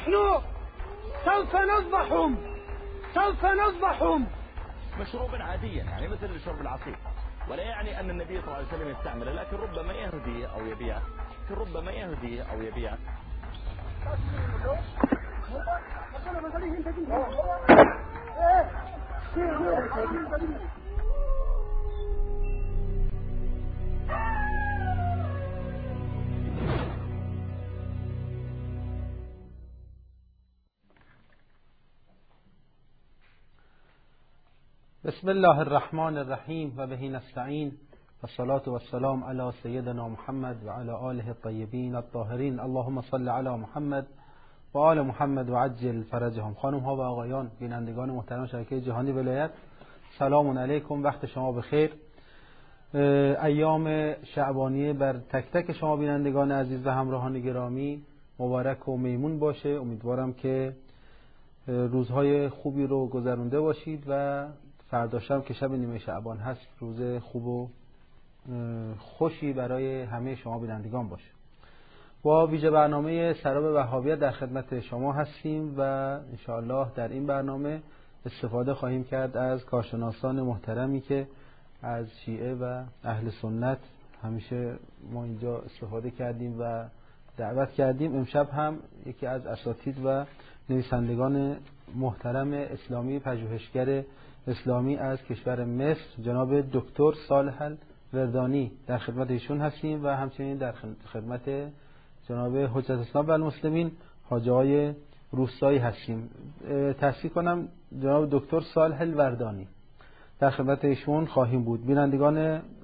نحن سوف نذبحهم مشروبا عاديا يعني مثل شرب العصير، ولا يعني أن النبي صلى الله عليه وسلم يستعمله، لكن ربما يهديه أو يبيعه. بسم الله الرحمن الرحیم و به نستعین و الصلاة و السلام علی سیدنا محمد و علی آله الطیبین الطاهرین. اللهم صل علی محمد و آل محمد و عجل فرجهم. خانم ها و آقایان بینندگان محترم شبکه جهانی ولایت، سلام علیکم، وقت شما بخیر. ایام شعبانیه بر تک تک شما بینندگان عزیز و همراهان گرامی مبارک و میمون باشه. امیدوارم که روزهای خوبی رو گذرونده باشید و فردا شب که شب نیمه شعبان هست روز خوب و خوشی برای همه شما بینندگان باشه. با ویژه برنامه سراب وهابیت در خدمت شما هستیم و انشاءالله در این برنامه استفاده خواهیم کرد از کارشناسان محترمی که از شیعه و اهل سنت همیشه ما اینجا استفاده کردیم و دعوت کردیم. امشب هم یکی از اساتید و نویسندگان محترم اسلامی، پژوهشگر اسلامی از کشور مصر، جناب دکتر صالح الوردانی در خدمت ایشون هستیم و همچنین در خدمت جناب حجت الاسلام و المسلمین حاجی های روستایی هستیم. تصحیح کنم جناب دکتر صالح الوردانی در خدمت ایشون خواهیم بود. بینندگان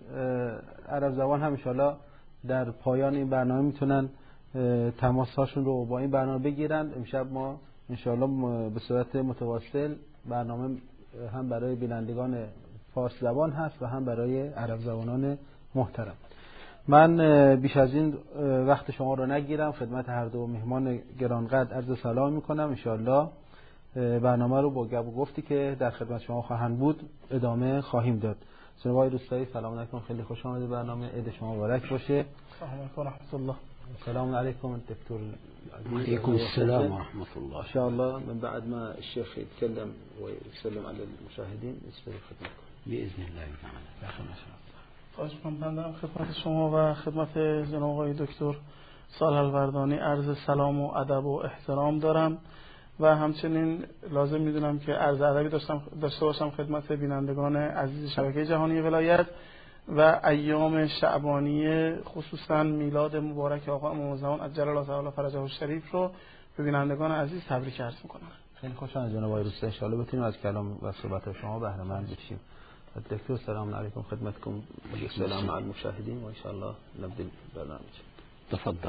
عرب زبان هم ان شاءالله در پایان این برنامه میتونن تماس هاشون رو با این برنامه بگیرن. امشب ما ان شاءالله به صورت متواصل برنامه هم برای بینندگان فارس زبان هست و هم برای عرب زبانان محترم. من بیش از این وقت شما رو نگیرم، خدمت هر دو مهمان گرانقدر عرض سلام میکنم. انشاءالله برنامه رو با گپ و گفتی که در خدمت شما خواهند بود ادامه خواهیم داد. جناب آقای روستایی سلام علیکم، خیلی خوش آمدید. برنامه عید شما مبارک باشه. سلام علیکم و رحمت الله. السلام عليكم دكتور. وعليكم السلام ورحمة الله. إن شاء الله من بعد ما الشيخ يتكلم ويسلم على المشاهدين نستفيد خدمتكم بإذن الله تعالى. خواهش می‌کنم خدمت شما و خدمت جناب آقای دکتر صالح الوردانی عرض سلام و ادب و احترام دارم و همچنین لازم می‌دونم که عرض ادبی داشته باشم خدمت بینندگان عزیز شبکه جهانی ولایت و ایام شعبانی خصوصا میلاد مبارک آقا امام زمان عجل الله تعالی فرجه الشریف رو به بینندگان عزیز تبریک عرض می‌کنم. خیلی خوشحالم جناب آقای روستایی، ان شاء الله بتونیم از کلام و صحبت شما بهره مند بشیم. دکتر سلام علیکم خدمتكم والسلام على المشاهدين وان شاء الله نبدأ البرنامج. تفضل.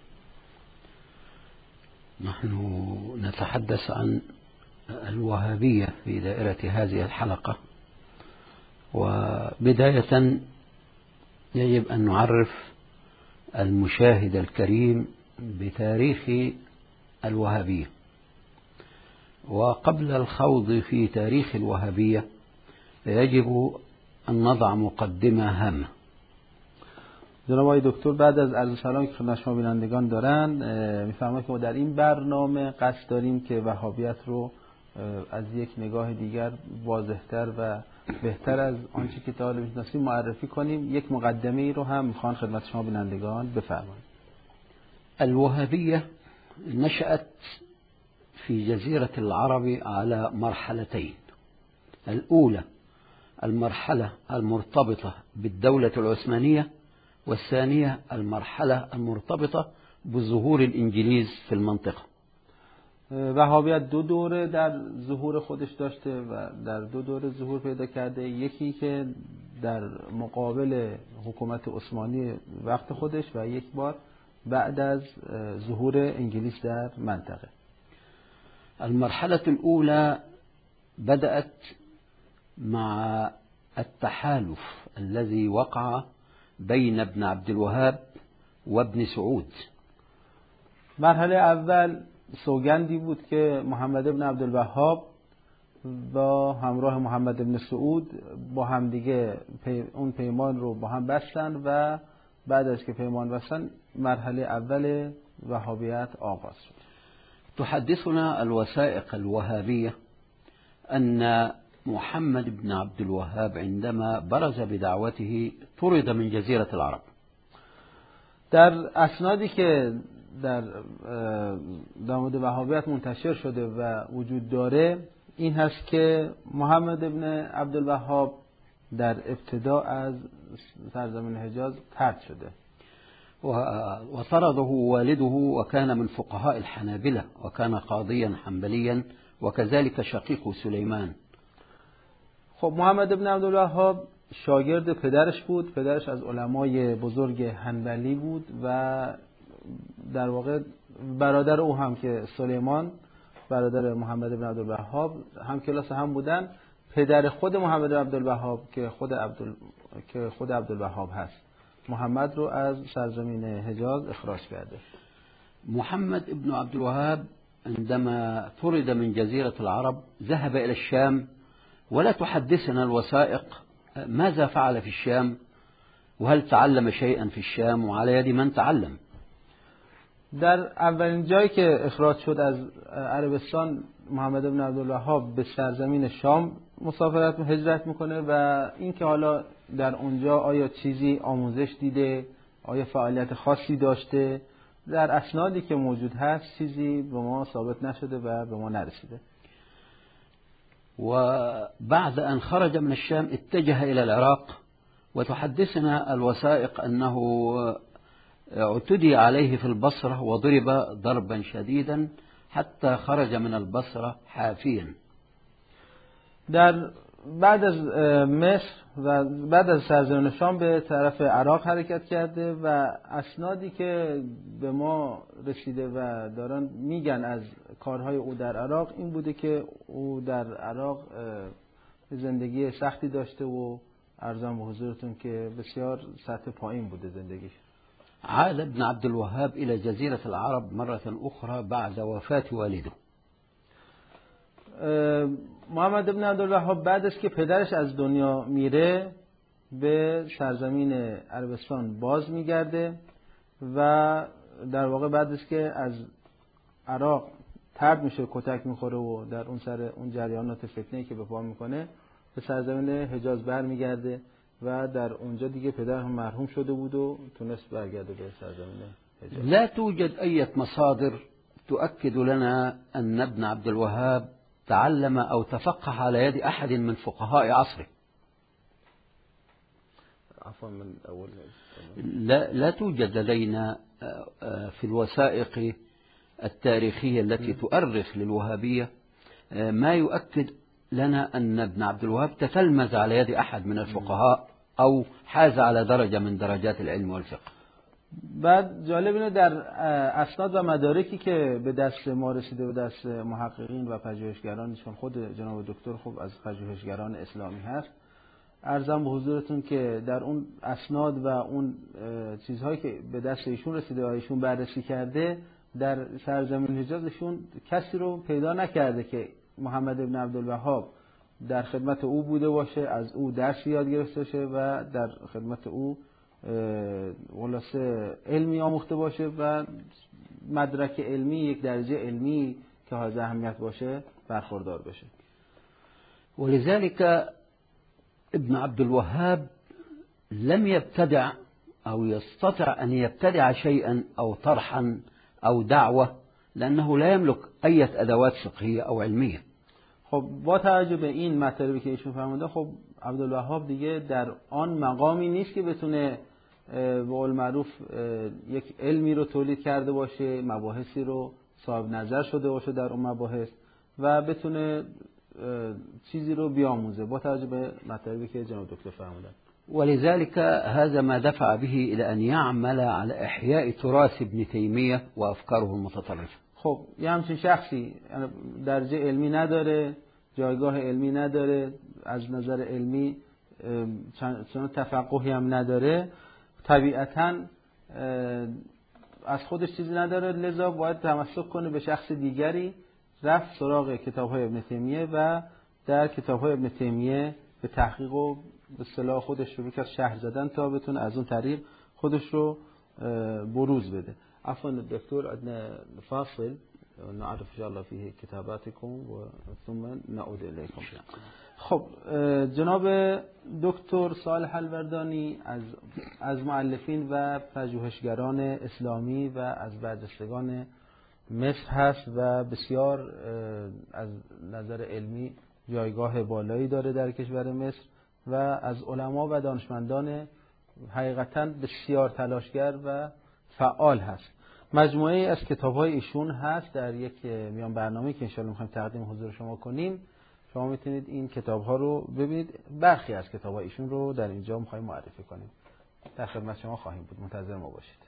نحن نتحدث عن الوهابية في دائرة هذه الحلقة، وبداية يجب أن نعرف المشاهد الكريم بتاريخ الوهابية. وقبل الخوض في تاريخ الوهابية يجب أن نضع مقدمة هامة. جناب آقای دکتر بعد از عرض سلام که خدمت شما بینندگان دارن میفرمایند که ما در این برنامه قصد داریم که وهابیت رو از یک نگاه دیگر واضح‌تر و بهتر از آنچه که تا حالا می‌شناسیم معرفی کنیم. یک مقدمه ای رو هم میخوان خدمت شما بینندگان بفرمایید. الوهابية نشأت في جزيرة العرب على مرحلتين. الأولى المرحلة المرتبطة بالدولة العثمانية، والثانية المرحلة المرتبطة بظهور الإنجليز في المنطقة. وهابیت دو دوره در ظهور خودش داشته و در دو دوره ظهور پیدا کرده. یکی که در مقابل حکومت عثمانی وقت خودش و یک بار بعد از ظهور انگلیس در منطقه. المرحلة الأولى بدأت مع التحالف الذي وقع بين ابن عبد الوهاب وابن سعود. مرحله اول سوگندی بود که محمد ابن عبدالوهاب با همراه محمد ابن سعود با همدیگه اون پیمان رو با هم بستن و بعد از که پیمان بستن مرحله اول وهابیت آغاز شد. تحدثنا الوثائق الوهابية أن محمد بن عبد الوهاب عندما برز بدعوته طرد من جزيرة العرب. در اسنادی که در مورد وهابیت منتشر شده و وجود داره این هست که محمد بن عبد الوهاب در ابتدا از سرزمین حجاز طرد شده وطرده والده وكان من فقهاء الحنابلة وكان قاضيا حنبليا وكذلك شقيق سليمان. خب محمد بن عبد الوهاب شاگرد پدرش بود. پدرش از علمای بزرگ حنبلی بود و در واقع برادر او هم که سلیمان برادر محمد بن عبد الوهاب هم کلاس هم بودن. پدر خود محمد بن عبد الوهاب که خود عبد الوهاب هست محمد رو از سرزمین حجاز اخراج کرده. محمد بن عبد الوهاب عندما طرد من جزيرة العرب ذهب إلى الشام، ولا تحدثنا الوثائق ماذا فعل في الشام وهل تعلم شيئا في الشام وعلى يد من تعلم. در اولین جایی که اخراج شد از عربستان محمد بن عبد الوهاب به سرزمین شام هجرت میکنه و این که حالا در اونجا آیا چیزی آموزش دیده، آیا فعالیت خاصی داشته، در اسنادی که موجود هست چیزی به ما ثابت نشده و به ما نرسیده. وبعد أن خرج من الشام اتجه إلى العراق، وتحدثنا الوثائق أنه اعتدي عليه في البصرة وضرب ضربا شديدا حتى خرج من البصرة حافيا. بعد از مصر و بعد از سرزمین شام به طرف عراق حرکت کرده و اسنادی که به ما رسیده و دارن میگن از کارهای او در عراق این بوده که او در عراق زندگی سختی داشته و عرضم به حضورتون که بسیار سطح پایین بوده زندگیش. عاد ابن عبد الوهاب إلى جزيرة العرب مرة أخرى بعد وفاة والده. محمد بن عبد الوهاب بعد از که پدرش از دنیا میره به سرزمین عربستان باز میگرده و در واقع بعد از که از عراق طرد میشه، کتک میخوره و در اون سر اون جریانات فتنه‌ای که به پا میکنه به سرزمین حجاز برمیگرده و در اونجا دیگه پدر هم مرحوم شده بود و تونست برگرده به سرزمین حجاز. لا توجد أي مصادر تؤكد لنا أن ابن عبد الوهاب تعلم أو تفقه على يد أحد من فقهاء عصره. عفوا من أول لا توجد لدينا في الوثائق التاريخية التي تؤرخ للوهابية ما يؤكد لنا أن ابن عبد الوهاب تتلمذ على يد أحد من الفقهاء أو حاز على درجة من درجات العلم والفقه. بعد جالب اینه در اسناد و مدارکی که به دست ما رسیده، به دست محققین و پژوهشگران، چون خود جناب دکتر خوب از پژوهشگران اسلامی هست، عرضم به حضورتون که در اون اسناد و اون چیزهایی که به دست ایشون رسیده و ایشون بررسی کرده در سرزمین حجاز ایشون کسی رو پیدا نکرده که محمد بن عبد الوهاب در خدمت او بوده باشه، از او درس یاد گرفته باشه و در خدمت او خلاصه علمی آموخته باشه و مدرک علمی، یک درجه علمی که حائز اهمیت باشه برخوردار بشه. ولذلك ابن عبد الوهاب لم يبتدع أو يستطع أن يبتدع شيئا أو طرحا أو دعوة لأنه لا يملك أي أدوات فقهية أو علمية. خب با توجه به این مطلبی که ایشون فرموده، خب عبدالوهاب دیگه در آن مقامی نیست که بتونه به قول معروف یک علمی رو تولید کرده باشه، مباحثی رو صاحب نظر شده باشه در اون مباحث و بتونه چیزی رو بیاموزه با توجه به مطلبی که جناب دکتر فرمودن. ولذلك هذا ما دفع به إلى أن يعمل على إحياء تراث ابن تيمية وأفكاره المتطرفة. خب یه همچین شخصی درجه علمی نداره، جایگاه علمی نداره، از نظر علمی چون تفقهی هم نداره، طبیعتاً از خودش چیزی نداره، لذا باید تمسک کنه به شخص دیگری، رفت سراغ کتاب‌های ابن تیمیه و در کتاب‌های ابن تیمیه به تحقیق و به اصطلاح خودش شروع کرد شهر زدن تا بتونه از اون طریق خودش رو بروز بده. عفوا دكتور عندنا فاصل نعرف ان شاء الله فيه کتاباتکم و ثم نعود الیکم. خب جناب دکتر صالح الوردانی از مؤلفین و پژوهشگران اسلامی و از برجستگان مصر هست و بسیار از نظر علمی جایگاه بالایی داره در کشور مصر و از علما و دانشمندان حقیقتاً بسیار تلاشگر و فعال هست. مجموعه از کتاب‌های ایشون هست در یک میان برنامه‌ای که ان شاءالله می‌خوایم تقدیم حضور شما کنیم. شما میتونید این کتاب‌ها رو ببینید. برخی از کتاب‌های ایشون رو در اینجا می‌خوایم معرفی کنیم. در خدمت شما خواهیم بود. منتظر ما باشید.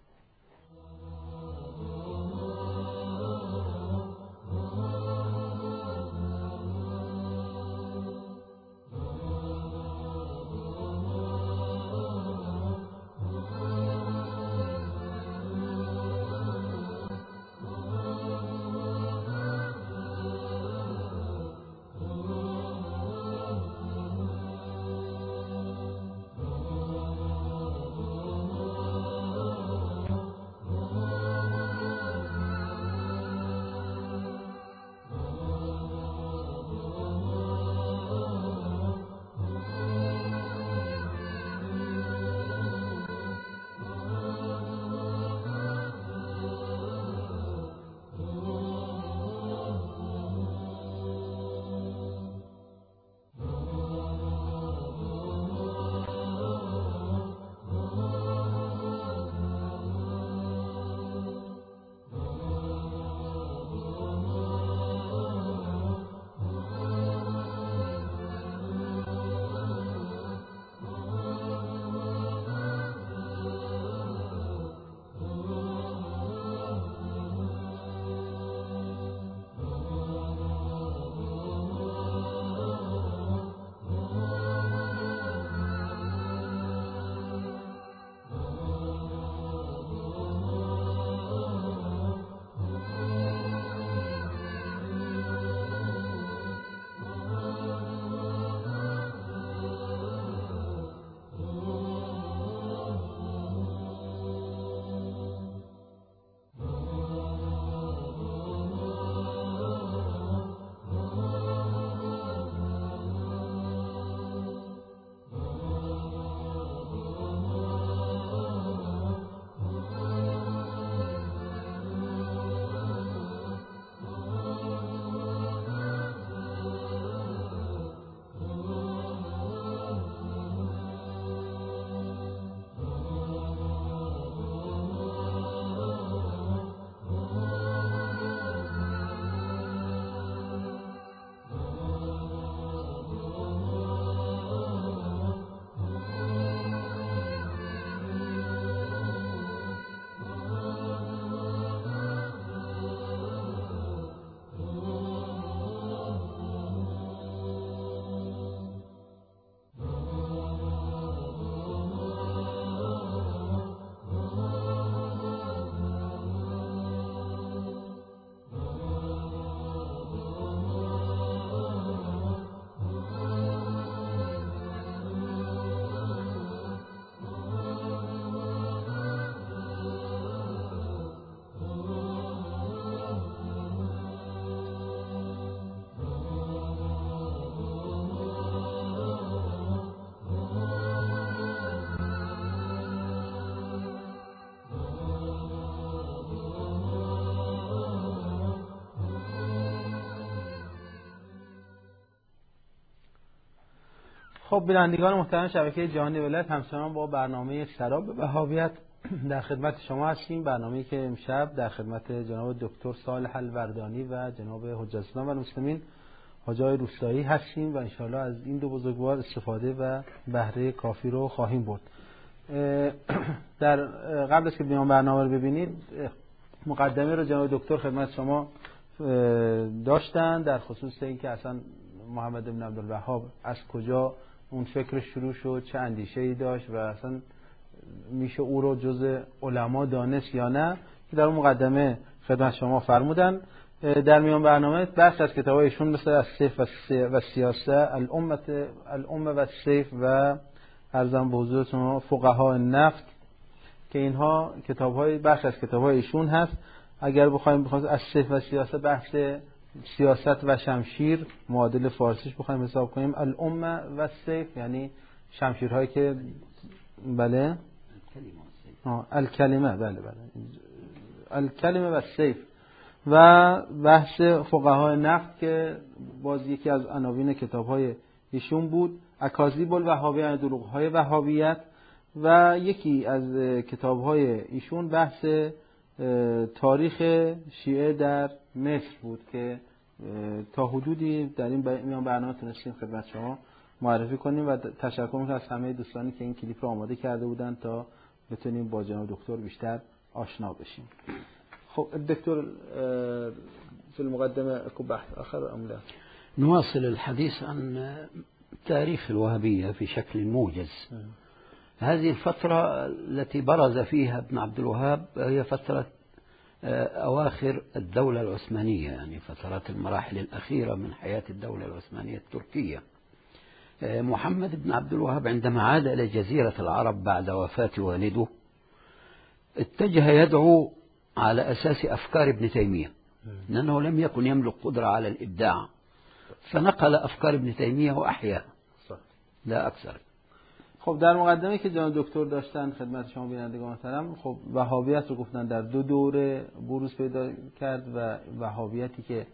خب بینندگان محترم شبکه جهانی ولایت، همچنان با برنامه سراب وهابیت در خدمت شما هستیم. برنامه‌ای که امشب در خدمت جناب دکتر صالح الوردانی و جناب حجت الاسلام و المسلمین حاج آقای روستایی هستیم و انشاءالله از این دو بزرگوار استفاده و بهره کافی رو خواهیم برد. در قبل از که بیان برنامه رو ببینید، مقدمه رو جناب دکتر خدمت شما داشتن در خصوص اینکه اصلا محمد بن عبدالوهاب از کجا اون فکر شروع شد، چه اندیشه‌ای داشت و اصلا میشه او رو جز علما دانست یا نه، که در اون مقدمه خدمت شما فرمودن. در میان برنامه بحث از کتابایشون مثل از سیف و سیاسه، الامه و سیف و ارزم به حضورتون فقها نفت، که اینها کتاب‌های بخش از کتاب‌های ایشون هست. اگر بخوایم از سیف و سیاست، بحث سیاست و شمشیر معادل فارسیش بخوایم حساب کنیم، الامه و سیف، یعنی شمشیرهایی که بله الکلمه، بله الکلمه و سیف، و بحث فقهای نقد که باز یکی از عناوین کتاب‌های ایشون بود، اکاذیب الوهابیه، یعنی دروغ‌های وهابیت، و یکی از کتاب‌های ایشون بحث تاریخ شیعه در مصر بود که تا حدودی در این میان برنامه تونستیم خدمت شما معرفی کنیم و تشکر می‌کنم از همه دوستانی که این کلیپ رو آماده کرده بودن تا بتونیم با جناب دکتر بیشتر آشنا بشیم. خب دكتور في المقدمة أكو بحث آخر أم لا؟ نواصل الحديث عن تاريخ الوهابية في شكل موجز. هذه الفترة التي برز فيها ابن عبد الوهاب هي فترة أواخر الدولة العثمانية، يعني فترات المراحل الأخيرة من حياة الدولة العثمانية التركية. محمد بن عبد الوهاب عندما عاد إلى جزيرة العرب بعد وفاة والده اتجه يدعو على أساس أفكار ابن تيمية، لأنه لم يكن يملك قدرة على الإبداع، فنقل أفكار ابن تيمية وأحياها لا أكثر. خب در مقدمه که جناب دکتر داشتن خدمت شما بینندگان محترم، خب وهابیت رو گفتن در دو دوره بروز پیدا کرد و وهابیتی که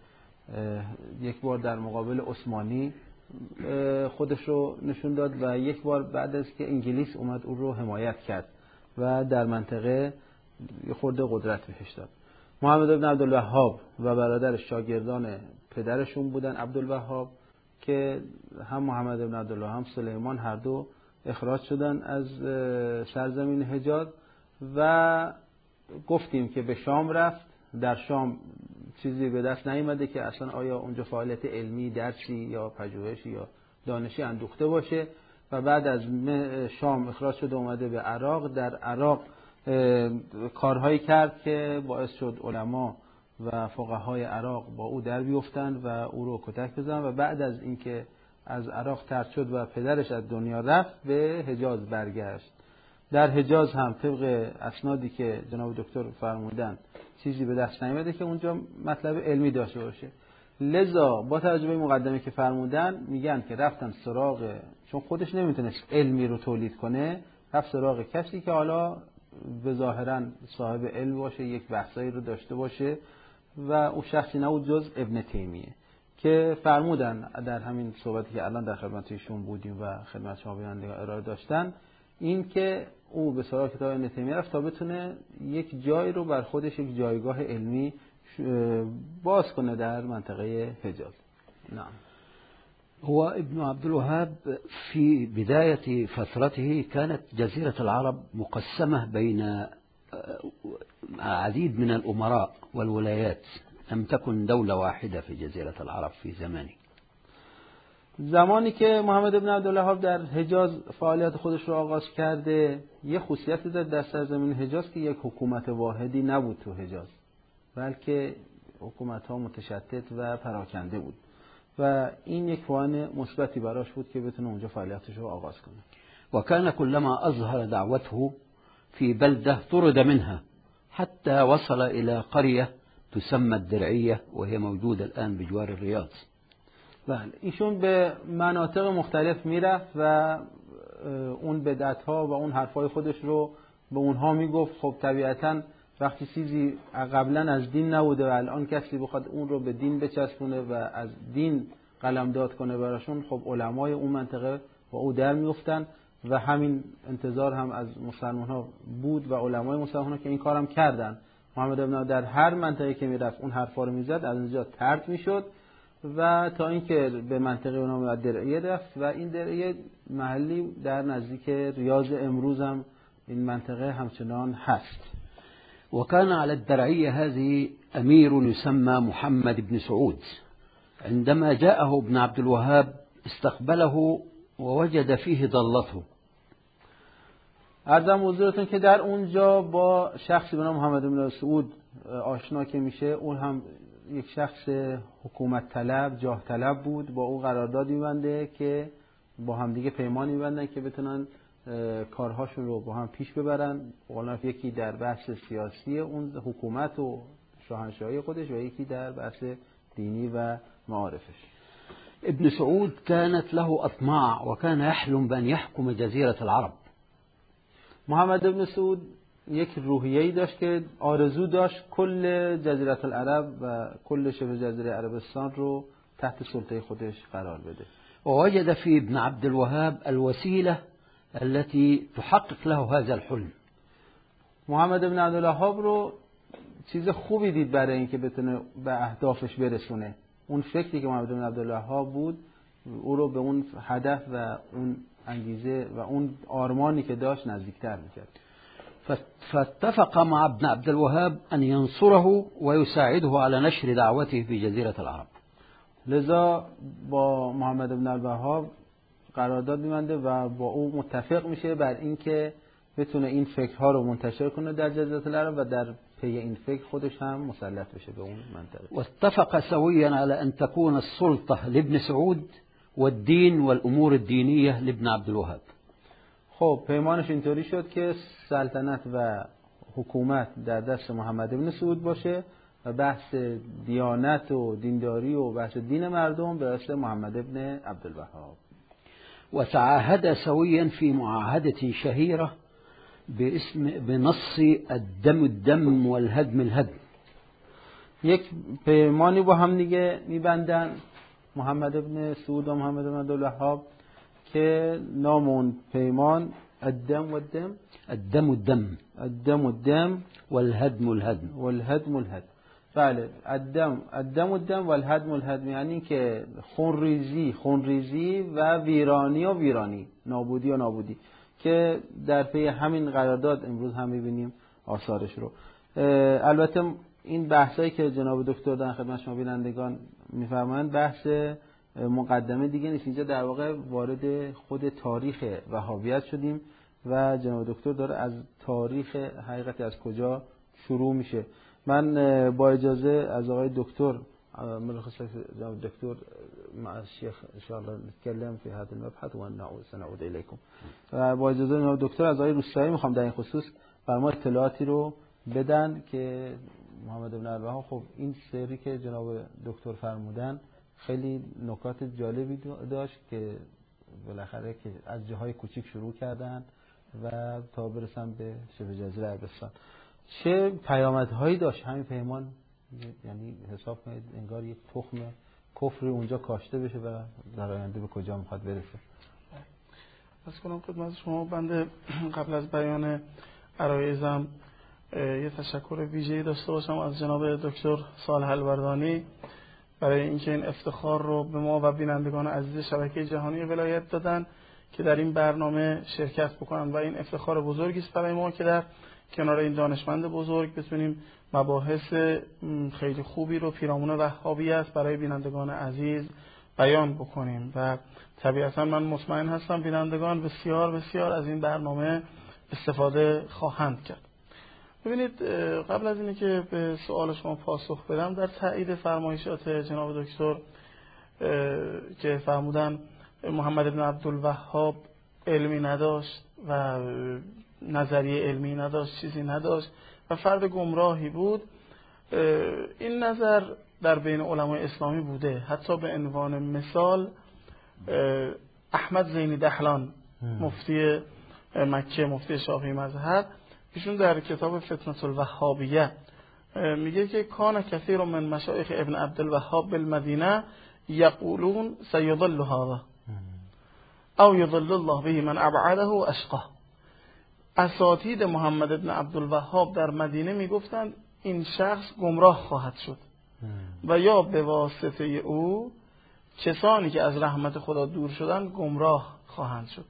یک بار در مقابل عثمانی خودش رو نشون داد و یک بار بعد از که انگلیس اومد اون رو حمایت کرد و در منطقه یه خورده قدرت بهش داد. محمد بن عبدالوهاب و برادرش شاگردان پدرشون بودن عبدالوهاب که هم محمد بن عبدالوهاب هم سلیمان هر دو اخراج شدن از سرزمین حجاز و گفتیم که به شام رفت. در شام چیزی به دست نیامده که اصلا آیا اونجا فعالیت علمی، درسی یا پژوهشی یا دانشی اندوخته باشه و بعد از شام اخراج شد اومده به عراق. در عراق کارهایی کرد که باعث شد علما و فقهای عراق با او در بیفتند و او رو کتک بزنند و بعد از اینکه از عراق طرد شد و پدرش از دنیا رفت به حجاز برگشت. در حجاز هم طبق اسنادی که جناب دکتر فرمودن چیزی به دست نیامده که اونجا مطلب علمی داشته باشه. لذا با توجه به مقدمه که فرمودن میگن که رفتن سراغ، چون خودش نمیتونست علمی رو تولید کنه، رفت سراغ کسی که حالا به ظاهرا صاحب علم باشه، یک بحثایی رو داشته باشه و او شخصی نبود جز ابن تیمیه که فرمودن در همین صحبتی که الان در خدمت ایشون بودیم و خدمت شما بینندگان ارائه داشتن، این که او به سراغ کتاب ابن تیمیه رفت تا بتونه یک جای رو بر خودش، یک جایگاه علمی باز کنه در منطقه حجاز. نعم. هو ابن عبد الوهاب في بداية فترته كانت جزيرة العرب مقسمة بين عديد من الأمراء والولايات، لم تكن دولة واحدة في جزيرة العرب في زمانه. زمانی که محمد بن عبدالوهاب در حجاز فعالیت خودش رو آغاز کرده، یه خصوصیتی داشت در سرزمین حجاز که یک حکومت واحدی نبود تو حجاز، بلکه حکومت‌ها متشتت و پراکنده بود و این یک فعال مثبتی براش بود که بتونه اونجا فعالیتش رو آغاز کنه. وكان كلما أظهر دعوته في بلدة طرد منها حتى وصل إلى قرية تسمى الدرعية وهي موجودة الآن بجوار الرياض. بله، ایشون به مناطق مختلف میرفت و اون بدعت‌ها و اون حرفای خودش رو به اونها میگفت. خب طبیعتاً وقتی چیزی قبلا از دین نبوده و الان کسی بخواد اون رو به دین بچسبونه و از دین قلمداد کنه براشون، خب علمای اون منطقه با او در میافتن و همین انتظار هم از مسلمان‌ها بود و علمای مسلمان‌ها که این کارم کردن. محمد بن در هر منطقه که میرفت اون حرفا رو میزد، از اونجا طرد میشد و تا اینکه به منطقه به نام درعیه رفت و این درعیه محلی در نزدیک ریاض امروز هم این منطقه همچنان هست. وكان على الدرعية هذه أمير يسمى محمد بن سعود. عندما جاءه ابن عبد الوهاب استقبله ووجد فيه ضلته. عرضم حضورتون که در اونجا با شخصی به نام محمد بن سعود آشنا که میشه، اون هم یک شخص حکومت طلب، جاه طلب بود. با او قرارداد می‌بنده که با هم دیگه پیمان می‌بندن که بتونن کارهاشون رو با هم پیش ببرن. حالا یکی در بحث سیاسی اون حکومت و شاهنشاهی خودش و یکی در بحث دینی و معارفش. ابن سعود كانت له أطماع وكان يحلم بأن يحكم جزيرة العرب. محمد ابن سعود یک روحیه‌ای داشت که آرزو داشت کل جزیره العرب و کل شبه جزیره عربستان رو تحت سلطه خودش قرار بده. ووجد في ابن عبد الوهاب الوسيلة التي تحقق له هذا الحلم. محمد ابن عبدالوهاب رو چیز خوبی دید برای اینکه بتونه به اهدافش برسونه. اون فکری که محمد ابن عبدالوهاب بود او رو به اون هدف و اون انگیزه و اون آرمانی که داشت نزدیکتر میکرد. فاتفق مع ابن عبد الوهاب أن ينصره ويساعده على نشر دعوته في جزيرة العرب. لذا با محمد ابن عبدالوهاب قرارداد می‌بنده و با او متفق میشه بر اینکه بتونه این فکرها رو منتشر کنه در جزیره العرب و در پی این فکر خودش هم مسلط بشه به اون منطقه. واتفق سويا على أن تكون السلطة لابن سعود والدين والأمور الدينية لابن عبد الوهاب. خب پیمانش اینطوری شد که سلطنت و حکومت در دست محمد ابن سعود باشه و بحث دیانت و دینداری و بحث دین مردم به دست محمد ابن عبدالوهاب. وتعاهد سويا في معاهدة شهيرة بنص الدم الدم والهدم الهدم. یک پیمانی با هم دیگه میبندن محمد ابن سعود و محمد ابن عبدالوهاب که نام اون پیمان الدم والدم، الدم الدم، الدم الدم والهدم الهدم، والهدم الهدم. بله، الدم الدم والهدم الهدم یعنی که خونریزی و ویرانی، نابودی و نابودی که در پی همین قرارداد امروز هم می‌بینیم آثارش رو. البته این بحثایی که جناب دکتر در خدمت شما بینندگان می‌فرمایند بحث مقدمه دیگه نیست. اینجا در واقع وارد خود تاریخ وهابیت شدیم و جناب دکتر داره از تاریخ حقیقت از کجا شروع میشه. من با اجازه از آقای دکتر مرخص جناب دکتر مع الشيخ ان شاء الله نتكلم في هذا المبحث ونعود اليكم. و با اجازه جناب دکتر از آقای روستایی میخوام در این خصوص بر ما اطلاعاتی رو بدن که محمد ابن عبدالوهاب خب این سری که جناب دکتر فرمودن خیلی نکات جالبی داشت که بالاخره که از جاهای کوچیک شروع کردن و تا برسن به شبه جزیره عربستان. چه پیامدهایی داشت همین پیمان؟ یعنی حساب کنید انگار یک تخم کفر اونجا کاشته بشه و در آینده به کجا میخواد برسه. از کنم خدمت شما بنده قبل از بیان عرایزم یه تشکر ویژه‌ای داشته باشم از جناب دکتر صالح الوردانی برای اینکه این افتخار رو به ما و بینندگان عزیز شبکه جهانی ولایت دادن که در این برنامه شرکت بکنن و این افتخار بزرگی است برای ما که در کنار این دانشمند بزرگ بتونیم مباحث خیلی خوبی رو پیرامون وهابیت برای بینندگان عزیز بیان بکنیم و طبیعتا من مطمئن هستم بینندگان بسیار بسیار از این برنامه استفاده خواهند کرد. ببینید قبل از اینه که به سوال شما پاسخ بدم در تایید فرمایشات جناب دکتر که فرمودن محمد بن عبدالوهاب علمی نداشت و نظریه علمی نداشت، چیزی نداشت و فرد گمراهی بود، این نظر در بین علمای اسلامی بوده. حتی به عنوان مثال احمد زینی دهلان مفتی مکه، مفتی شافعی مذهب، ایشون در کتاب فتنة الوهابیه میگه که کان کثیر من مشایخ ابن عبدالوهاب بالمدینه یقولون سیضل هذا او یضل الله به من ابعده و اشقاه. اساتید محمد ابن عبدالوهاب در مدینه میگفتند این شخص گمراه خواهد شد و یا به واسطه او کسانی که از رحمت خدا دور شدن گمراه خواهند شد.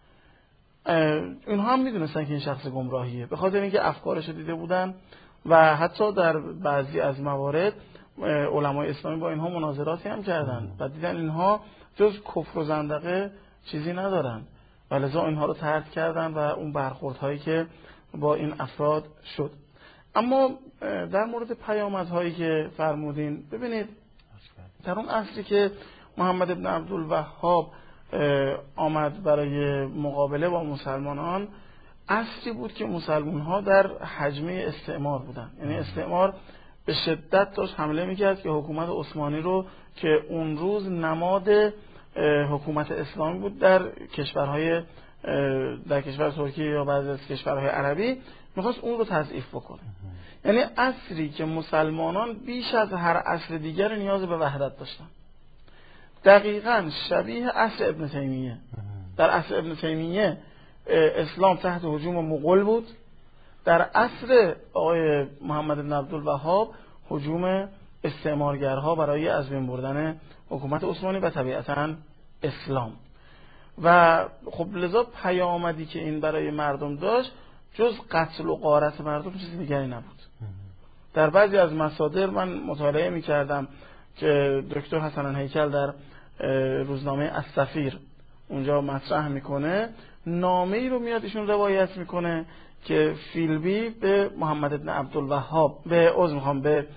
اینها هم میدونستن که این شخص گمراهیه، به خاطر اینکه افکارش دیده بودن و حتی در بعضی از موارد علمای اسلامی با اینها مناظراتی هم کردن و دیدن اینها جز کفر و زندقه چیزی ندارن و لذا اینها رو طرد کردن و اون برخوردهایی که با این افراد شد. اما در مورد پیامدهایی که فرمودین، ببینید در اون عصری که محمد ابن عبدالوهاب آمد برای مقابله با مسلمانان، عصری بود که مسلمان ها در حجمه استعمار بودن. یعنی استعمار به شدت داشت حمله میکرد که حکومت عثمانی رو که اون روز نماد حکومت اسلامی بود در کشور ترکیه یا بعضی از کشورهای عربی، میخواست اون رو تضعیف بکنه. یعنی عصری که مسلمانان بیش از هر عصر دیگر نیاز به وحدت داشتن، دقیقاً شبیه عصر ابن تیمیه. در عصر ابن تیمیه اسلام تحت هجوم مغول بود، در عصر آقای محمد بن عبدالوهاب هجوم استعمارگرها برای از بین بردن حکومت عثمانی و طبیعتاً اسلام. و خب لذا پیامدی که این برای مردم داشت جز قتل و غارت مردم چیز دیگری نبود. در بعضی از مصادر من مطالعه می‌کردم که دکتر حسن هیکل در روزنامه السفیر اونجا مطرح میکنه، نامه‌ای رو میاد ایشون روایت میکنه که فیلبی به محمد بن عبدالوهاب به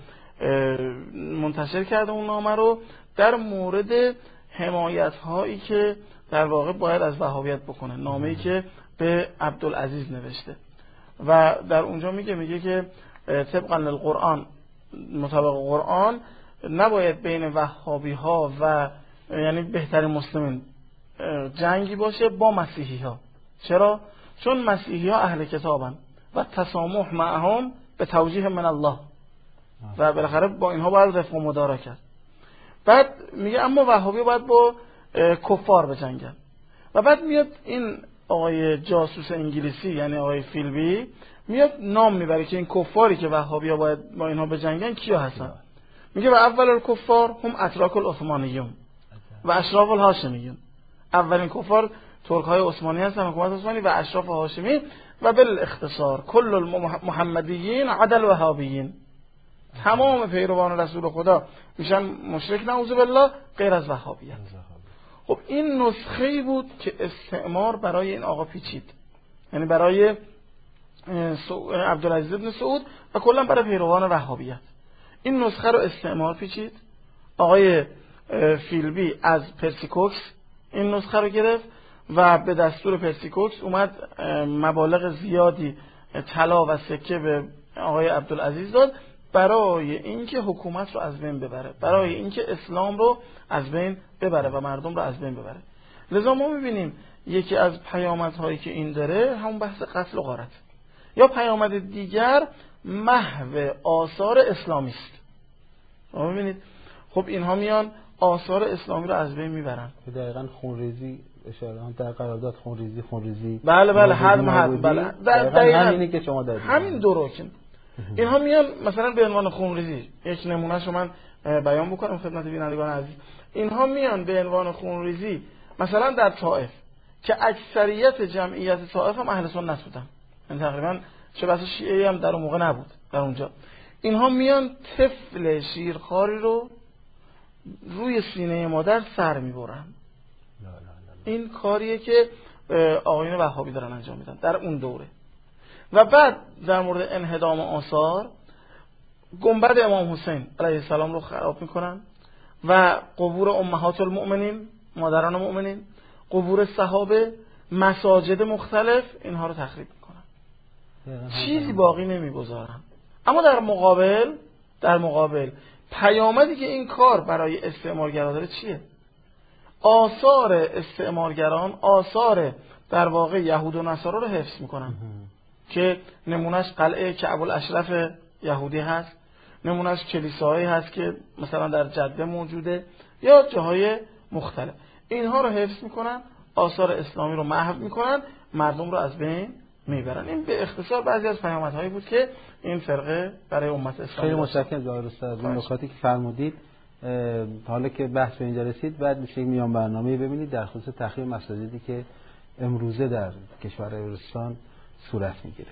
منتشر کرده اون نامه رو در مورد حمایت هایی که در واقع باید از وهابیت بکنه. نامه‌ای که به عبدالعزیز نوشته و در اونجا میگه که طبقا للقرآن، مطابق قرآن نباید بین وهابی ها و یعنی بهترین مسلمین جنگی باشه با مسیحی ها. چرا؟ چون مسیحی ها اهل کتابن و تسامح معهم به توجیه من الله و بالاخره با اینها باید رفق و مدارا کرد. بعد میگه اما وهابی باید با کفار بجنگن. و بعد میاد این آقای جاسوس انگلیسی یعنی آقای فیلبی میاد نام میبره که این کفاری که وهابی ها باید با اینها بجنگن کیا هستن. میگه و اول الکفار هم اتراک العثمانیون و اشراف الهاشمیون. اولین کفار ترک های عثمانی هستن، حکومت عثمانی و اشراف هاشمی. و بالاختصار کل المحمدیین عدل وهابیین، تمام پیروان رسول خدا میشن مشرک نعوذ بالله غیر از وهابیت. خب این نسخه‌ای بود که استعمار برای این آقا پیچید، یعنی برای عبدالعزیز بن سعود و کلا برای پیروان وهابیت. این نسخه رو استعمار پیچید. آقای فیلبی از پرسیکوکس این نسخه رو گرفت و به دستور پرسیکوکس اومد مبالغ زیادی طلا و سکه به آقای عبدالعزیز داد برای اینکه حکومت رو از بین ببره، برای اینکه اسلام رو از بین ببره و مردم رو از بین ببره. لذا ما می‌بینیم یکی از پیامدهایی که این داره همون بحث قتل و غارت، یا پیامد دیگر محو آثار اسلامی است. شما ببینید خب اینها میان آثار اسلامی رو از بین میبرن. دقیقاً خونریزی اشاره در قرارداد خونریزی بله حد بله دقیقاً همینی که شما دارید، همین دو رکن. اینها میان مثلا به عنوان خونریزی، یک نمونهش رو من بیان بکنم خدمت بینندگان عزیز. اینها میان به عنوان خونریزی مثلا در طائف که اکثریت جمعیت طائف هم اهل سنت بودن، یعنی تقریبا چه بسا شیعی هم در اون موقع نبود در اونجا، اینها میان طفل شیرخواری رو روی سینه مادر سر میبرن. این کاریه که آقایون وهابی دارن انجام میدن در اون دوره. و بعد در مورد انهدام آثار، گنبد امام حسین علیه السلام رو خراب میکنن و قبور امهات المؤمنین، مادران مؤمنین، قبور صحابه، مساجد مختلف، اینها رو تخریب میکنن، چیزی باقی نمیگذارن. اما در مقابل پیامدی که این کار برای استعمارگران داره چیه؟ آثار استعمارگران، آثار در واقع یهود و نصارا رو حفظ میکنن که نمونهش قلعه کعب الاشرف یهودی هست، نمونهش کلیساهایی هست که مثلا در جده موجوده یا جاهای مختلف. اینها رو حفظ میکنن، آثار اسلامی رو محو میکنن، مردم رو از بین میبرن. این به اختصار بعضی از پیامدهایی بود که این فرقه برای امت اسلامی. خیلی متشکرم ظاهر استاد از این نکاتی که فرمودید. حالا که بحث به اینجا رسید بعد میشه میان برنامه ببینید در خصوص تخریب مساجدی که امروزه در کشور عربستان صورت میگیره.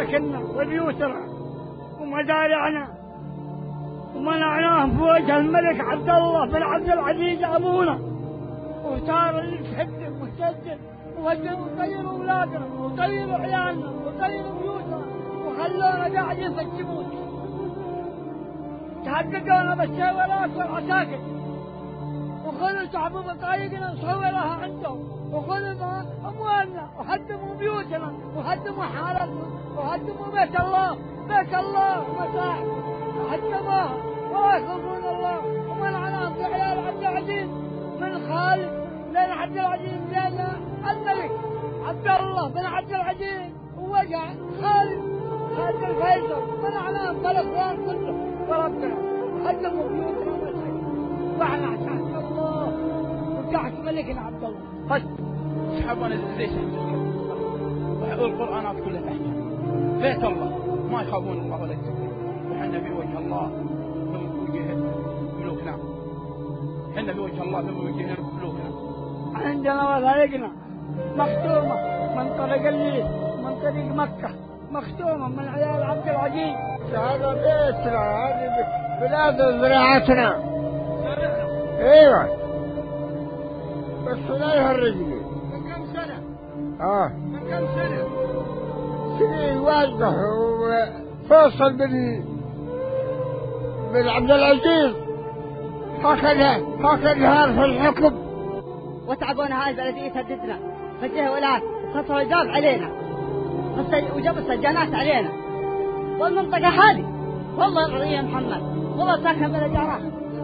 ومساكننا وبيوتنا ومزارعنا ومنعناهم في وجه الملك عبد الله بن عبد العزيز أبونا، وصار اللي تهدم وتسدد وطيروا أولادنا وطيروا عيالنا وطيروا بيوتنا وخلونا قاعدين في الجبوت، تهددونا بالسيارات والعساكر، وخذوا تعبوا بطايقنا وصورها عندهم، وخذوا أموالنا وهدموا بيوتنا وهدموا حالتنا وهدموا بيت الله ومساحة هدموها ولا يخافون الله. ومنعناهم في عيال عبد العزيز من خالد لين عبد العزيز لين الملك عبد الله بن عبد العزيز ووجع خالد الفيصل، منعناهم بالاخوان كلهم وربنا هدموا بيوتنا ومساحة وعنا تحت الله وتحت ملكنا عبد الله. بس يسحبون ليش والقرآنات كلها تحت بيت الله، ما يخافون الله ولا يتقون، وحنا في وجه الله من وجه ملوكنا، حنا في وجه الله من وجه ملوكنا. عندنا وثائقنا مختومة من طريق الليل من طريق مكة، مختومة من عيال عبد العزيز. هذا بيتنا، هذه بلاد زراعتنا. ايوه بس لا يهرجني. من كم سنة؟ من كم سنة؟ سنين واضح وفيصل بن عبد العزيز هكذا في الحكم، وتعبونا هاي البلدية تهددنا فجاه ولاد خطروا الباب علينا وجابوا السجانات علينا، والمنطقة هذه والله العظيم يا محمد والله ساكنة بلا جارات.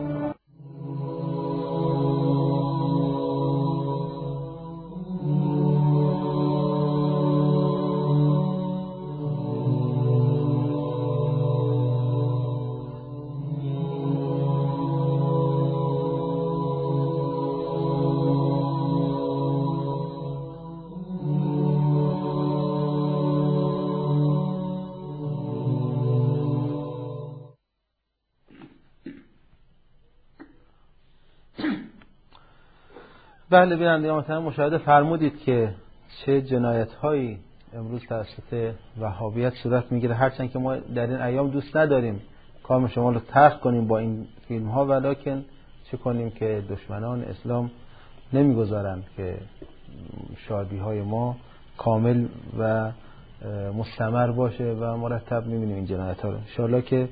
بله بینندگان محترم، مشاهده فرمودید که چه جنایت‌هایی امروز توسط وهابیت صورت میگیره، هرچند که ما در این ایام دوست نداریم کام شما رو ترک کنیم با این فیلم ها، ولکن چه کنیم که دشمنان اسلام نمیگذارند که شادی های ما کامل و مستمر باشه و مرتب میبینیم این جنایت ها رو. انشاءالله که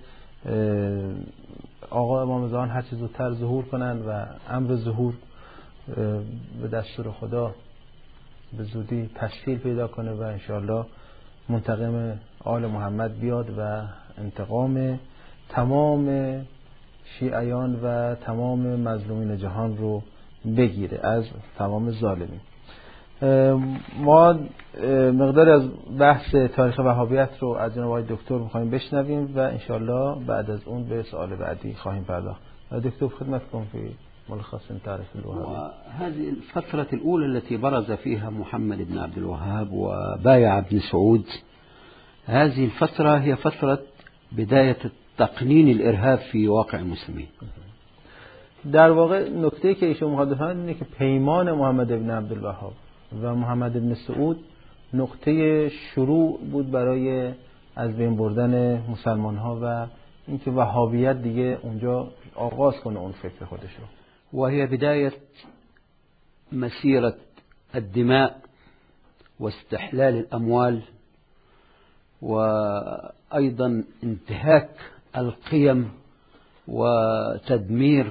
آقا امام زمان هر چه زودتر ظهور کنند و امر ظهور به دستور خدا به زودی تشکیل پیدا کنه و انشاءالله منتقم آل محمد بیاد و انتقام تمام شیعیان و تمام مظلومین جهان رو بگیره از تمام ظالمین. ما مقدار از بحث تاریخ وهابیت رو از جناب آقای دکتر می‌خوایم بشنویم و انشاءالله بعد از اون به سوال بعدی خواهیم پرداخت. دكتور خدمتكم في ملخص تاريخ الوهابية. هذه الفترة الأولى التي برز فيها محمد بن عبد الوهاب وبايع ابن سعود، هذه الفترة هي فترة بداية تقنين الإرهاب في واقع المسلمين. در واقع نکته که ایشون می‌خواد بفهمه اینه که پیمان محمد بن عبدالوهاب و محمد بن سعود نقطه شروع بود برای از بین بردن مسلمان‌ها و اینکه وهابیت دیگه اونجا آغاز کنه اون فکر خودش رو. وهي بداية مسيرة الدماء واستحلال الأموال وأيضا انتهاك القيم وتدمير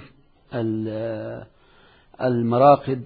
المراقد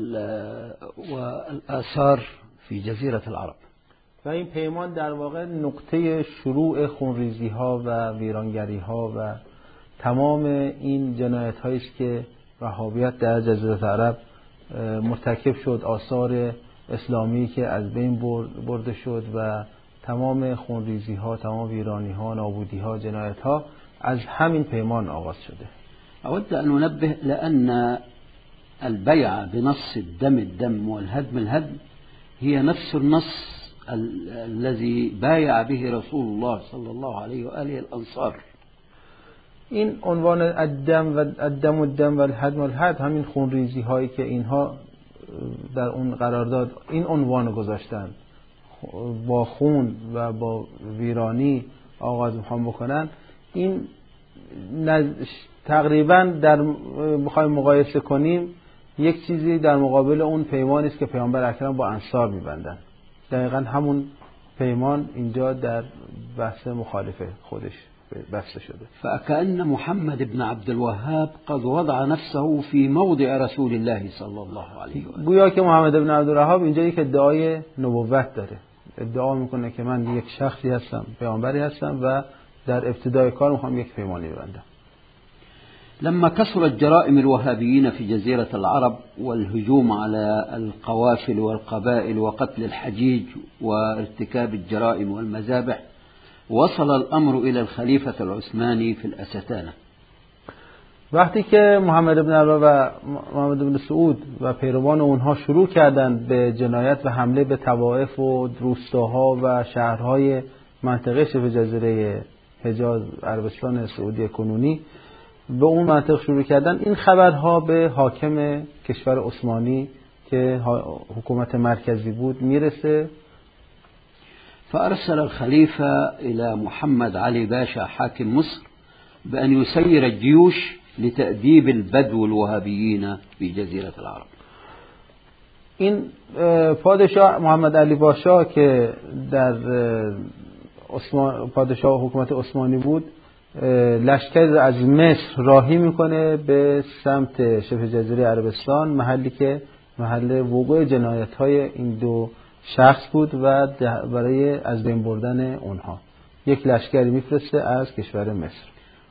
والآثار في جزيرة العرب. و این پیمان در واقع نقطه شروع خونریزی ها و ویرانگری ها و تمام این جنایت هایی است که وهابیت در جزیره عرب مرتکب شد، آثار اسلامی که از بین برده شد و تمام خونریزی ها، تمام ویرانی ها، نابودی ها، جنایت ها از همین پیمان آغاز شده. أود أن ننبه لأن البيع بنص الدم والهدم الهدم هي نفس النص الذي بايع به رسول الله صلى الله عليه وآله الأنصار. این عنوان الدم و الهدم الهدم همین خونریزی هایی که اینها در اون قرار داد این عنوان گذاشتن، با خون و با ویرانی آغاز میخوان بکنن، این تقریبا در بخوایم مقایسه کنیم یک چیزی در مقابل اون پیمانی است که پیامبر اکرم با انصار می‌بندن. دقیقاً همون پیمان اینجا در بحث مخالفه خودش بسته شده. فكأن محمد بن عبد الوهاب قد وضع نفسه في موضع رسول الله صلی الله علیه و آله. گویا که محمد بن عبد الوهاب اینجا یک ادعای نبوت داره، ادعا میکنه که من یک شخصی هستم، پیامبری هستم و در ابتدای کار میخوام یک پیمانی ببندم. لما كثرت جرائم الوهابيين في جزيرة العرب والهجوم على القوافل والقبائل وقتل الحجيج وارتكاب الجرائم والمذابح، وصل الأمر إلى الخليفة العثماني في الأستانة. وقتی که محمد بن عبدالله و محمد بن سعود و پیروان اونها شروع کردند به جنایت و حمله به طوائف و روستاها و شهرهای منطقه شبه جزیره حجاز عربستان سعودی کنونی به اون منطقه شروع کردن، این خبرها به حاکم کشور عثمانی که حکومت مرکزی بود میرسه. فأرسل الخليفة إلى محمد علي باشا حاكم مصر بأن يسير الجيوش لتأديب البدو الوهابيين في جزيرة العرب. این پادشاه محمد علی باشا که در پادشاه حکومت عثمانی بود، لشکر از مصر راهی میکنه به سمت شبه جزیره عربستان، محلی که محل وقوع جنایت‌های این دو شخص بود و برای از بین بردن اونها یک لشکری میفرسته از کشور مصر.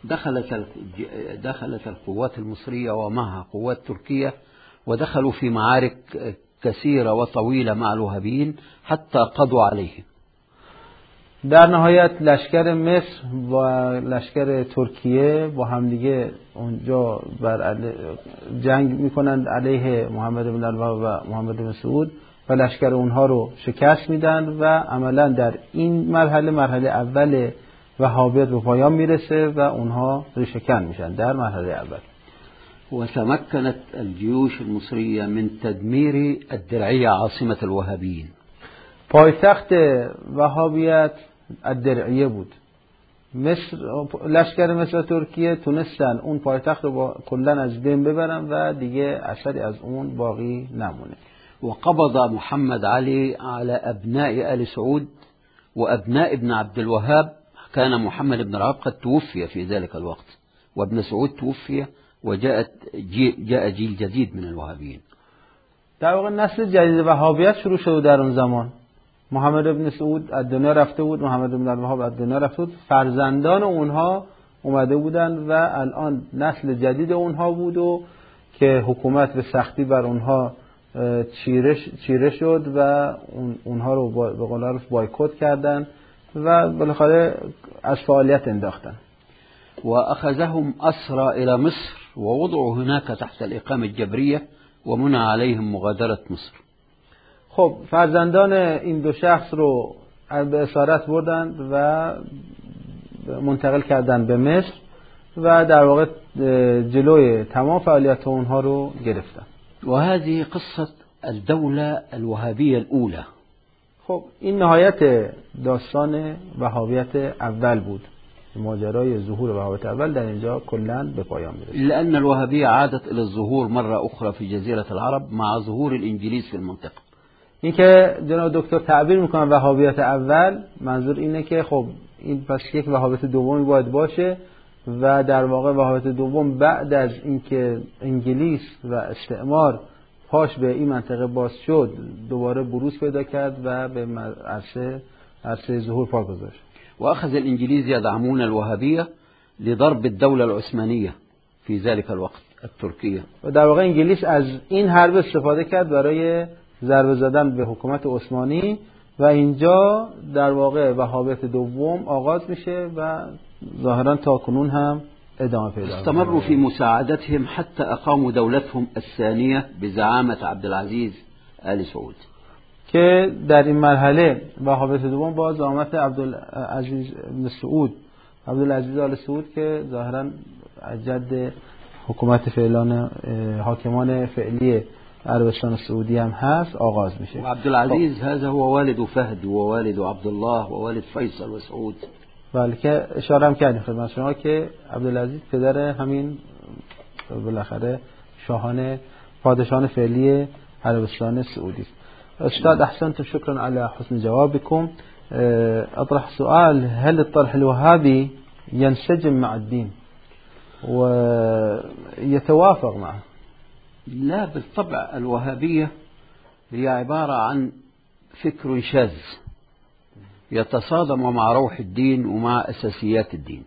دخلت القوات المصرية ومعها قوات تركية ودخلوا في معارك كثيرة وطويلة مع الوهابيين حتى قضوا عليهم. در نهایت لشکر مصر و لشکر ترکیه با همدیگه اونجا جنگ میکنند علیه محمد بن عبدالوهاب و محمد بن سعود و لشکر اونها رو شکست میدن و عملا در این مرحله اول وهابیت به پایان میرسه و اونها ریشه‌کن میشن در مرحله اول. وتمكنت الجيوش المصرية من تدمير الدرعية عاصمة الوهابيين. پایتخت وهابیت الدرعیه بود. لشکر مصر و ترکیه تونستن اون پایتخت رو کلا از بین ببرن و دیگه اثری از اون باقی نمونه. وقبض محمد علي على أبناء آل سعود وأبناء ابن عبد الوهاب. كان محمد بن الوهاب قد توفي في ذلك الوقت وابن سعود توفي وجاء جيل جديد من الوهابيين. در واقع نسل جدید وهابیت شروع شد در اون زمان. محمد بن سعود از دنیا رفته بود، محمد بن الوهاب از دنیا رفته بود، فرزندان اونها اومده بودن و الان نسل جدید اونها بود و که حکومت به سختی بر اونها چیره شد و اونها رو به قول معروف بایکوت کردن و بالاخره از فعالیت انداختن. وأخذهم أسرى إلى مصر ووضعوا هناك تحت الإقامة الجبرية ومنع عليهم مغادرة مصر. خب فرزندان این دو شخص رو به اسارت بردن و منتقل کردن به مصر و در واقع جلوی تمام فعالیت اونها رو گرفتن. وهذه قصة الدولة الوهابية الأولى. خب این نهایت داستان وهابیت اول بود. ماجرای ظهور وهابیت اول در اینجا کلاً به پایان میرسه. لأن الوهابية عادت إلى الظهور مرة أخرى في جزيرة العرب مع ظهور الإنجليز في المنطقة. این که جناب دکتر تعبیر میکنن وهابیت اول، منظور اینه که خب این پس یک وهابیت دومی باید باشه و در واقع وهابیت دوم بعد از اینکه انگلیس و استعمار پاش به این منطقه باز شد دوباره بروز پیدا کرد و به عرصه ظهور پا گذاشت. وأخذ الإنجليز يدعمون الوهابية لضرب الدولة العثمانية في ذلك الوقت التركية. و در واقع انگلیس از این حرب استفاده کرد برای ضربه زدن به حکومت عثمانی و اینجا در واقع وهابیت دوم آغاز میشه و ظاهرا تا کنون هم ادامه پیدا می‌کنه. استمروا في مساعدتهم حتى أقاموا دولتهم الثانية بزعامة عبد العزيز آل سعود. که در این مرحله وهابیت دوم با زعامت عبدالعزیز بن سعود، عبدالعزیز آل سعود که ظاهرا جد حکومت حاکمان فعلی عربستان سعودی هم هست آغاز میشه. و عبدالعزیز هذا هو والد فهد و والد عبدالله و والد فیصل و سعود. بله که اشاره هم کردیم خدمت شما که عبدالعزیز پدر همین بالاخره شاهان پادشاهان فعلی عربستان سعودی است. استاذ احسنتم شكرا على حسن جوابكم. اطرح سؤال: هل الطرح الوهابي ينسجم مع الدين ويتوافق معه؟ لا بالطبع، الوهابية هي عبارة عن فكر شاذ يتصادم مع روح الدين ومع أساسيات الدين.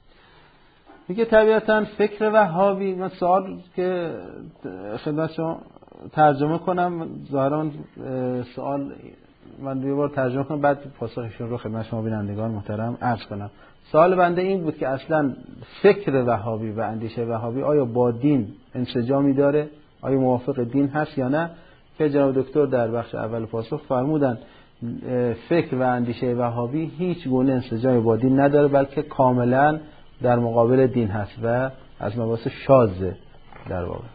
میگه طبیعتاً فکر وهابی، من سوال که خدمت شما ترجمه کنم، ظاهراً سوال من یه بار ترجمه کنم بعد پاسخشون رو خدمت شما بینندگان محترم عرض کنم. سوال بنده این بود که اصلاً فکر وهابی و اندیشه وهابی آیا با دین انسجامی داره؟ آیا موافق دین هست یا نه؟ که جناب دکتر در بخش اول پاسخ فرمودن فکر و اندیشه وهابی هیچ گونه انسجامی با دین نداره، بلکه کاملا در مقابل دین هست و از مباحث شاذه در واقع.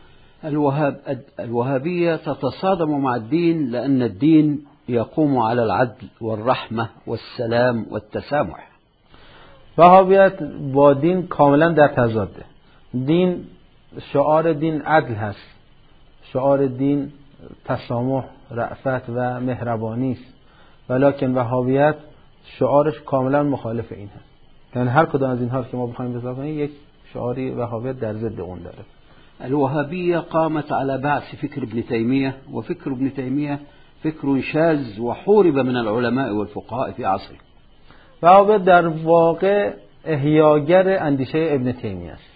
الوهابية تتصادم مع الدين لأن الدين يقوم على العدل والرحمة والسلام والتسامح. وهابیت با دین کاملا در تضاده. دین، شعار دین عدل هست، شعار دین تسامح، رأفت و مهربانی است، ولکن وهابیت شعارش کاملا مخالف این هست. یعنی هر کدام از اینها که ما بخوایم بذار کنیم یک شعاری وهابیت در ضد اون داره. الوهابية قامت على بعث فكر ابن تيمية، وفكر ابن تيمية فكر شاذ وحورب من العلماء والفقهاء في عصره. وهابیت در واقع احیاگر اندیشه ابن تیمیه است.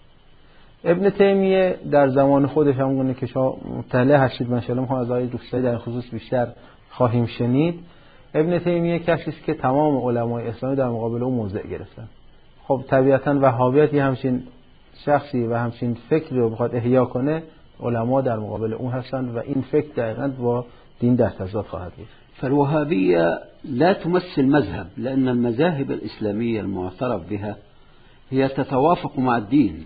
ابن تیمیه در زمان خودش همونه که شما مطلع هستید، انشاءالله میخوام از آقای دوستایی در خصوص بیشتر خواهیم شنید. ابن تیمیه کسی است که تمام علمای اسلامی در مقابل او موضع گرفتن. خب طبیعتاً وهابیت همچین شخصی و همچین فکری رو بخواد احیا کنه، علما در مقابل اون هستند و این فکر دقیقاً با دین در تضاد خواهد بود. فالوهابية لا تمثل مذهب، لأن المذاهب الإسلامية المعترف بها هي تتوافق مع الدين.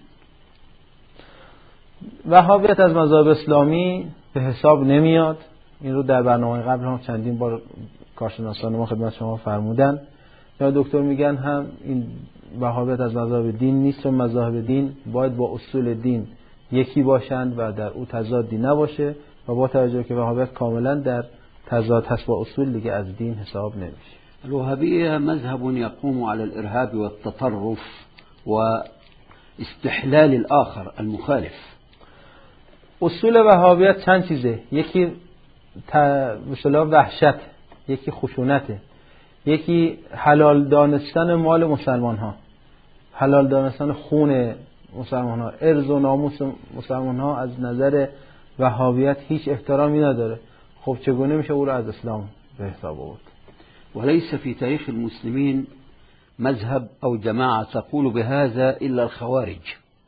وهابیت از مذاهب اسلامی به حساب نمیاد. این رو در برنامه قبل هم چندین بار کارشناسان ما خدمت شما فرمودن. یا دکتر میگن هم این وهابیت از مذاهب دین نیست و مذاهب دین باید با اصول دین یکی باشند و در او تضادی نباشه و با توجه که وهابیت کاملا در تضاد هست با اصول، دیگه از دین حساب نمیشه. الوهابية مذهب يقوم على الإرهاب والتطرف واستحلال الآخر المخالف. اصول وهابیت چند چیزه؟ یکی مثلا وحشت، یکی خشونته، یکی حلال دانستن مال مسلمان ها، حلال دانستن خون مسلمان ها، ارز و ناموس مسلمان ها از نظر وهابیت هیچ احترامی نداره. خب چگونه میشه او را از اسلام به حساب آورد؟ وليس في تاريخ المسلمين مذهب أو جماعة تقول بهذا إلا الخوارج.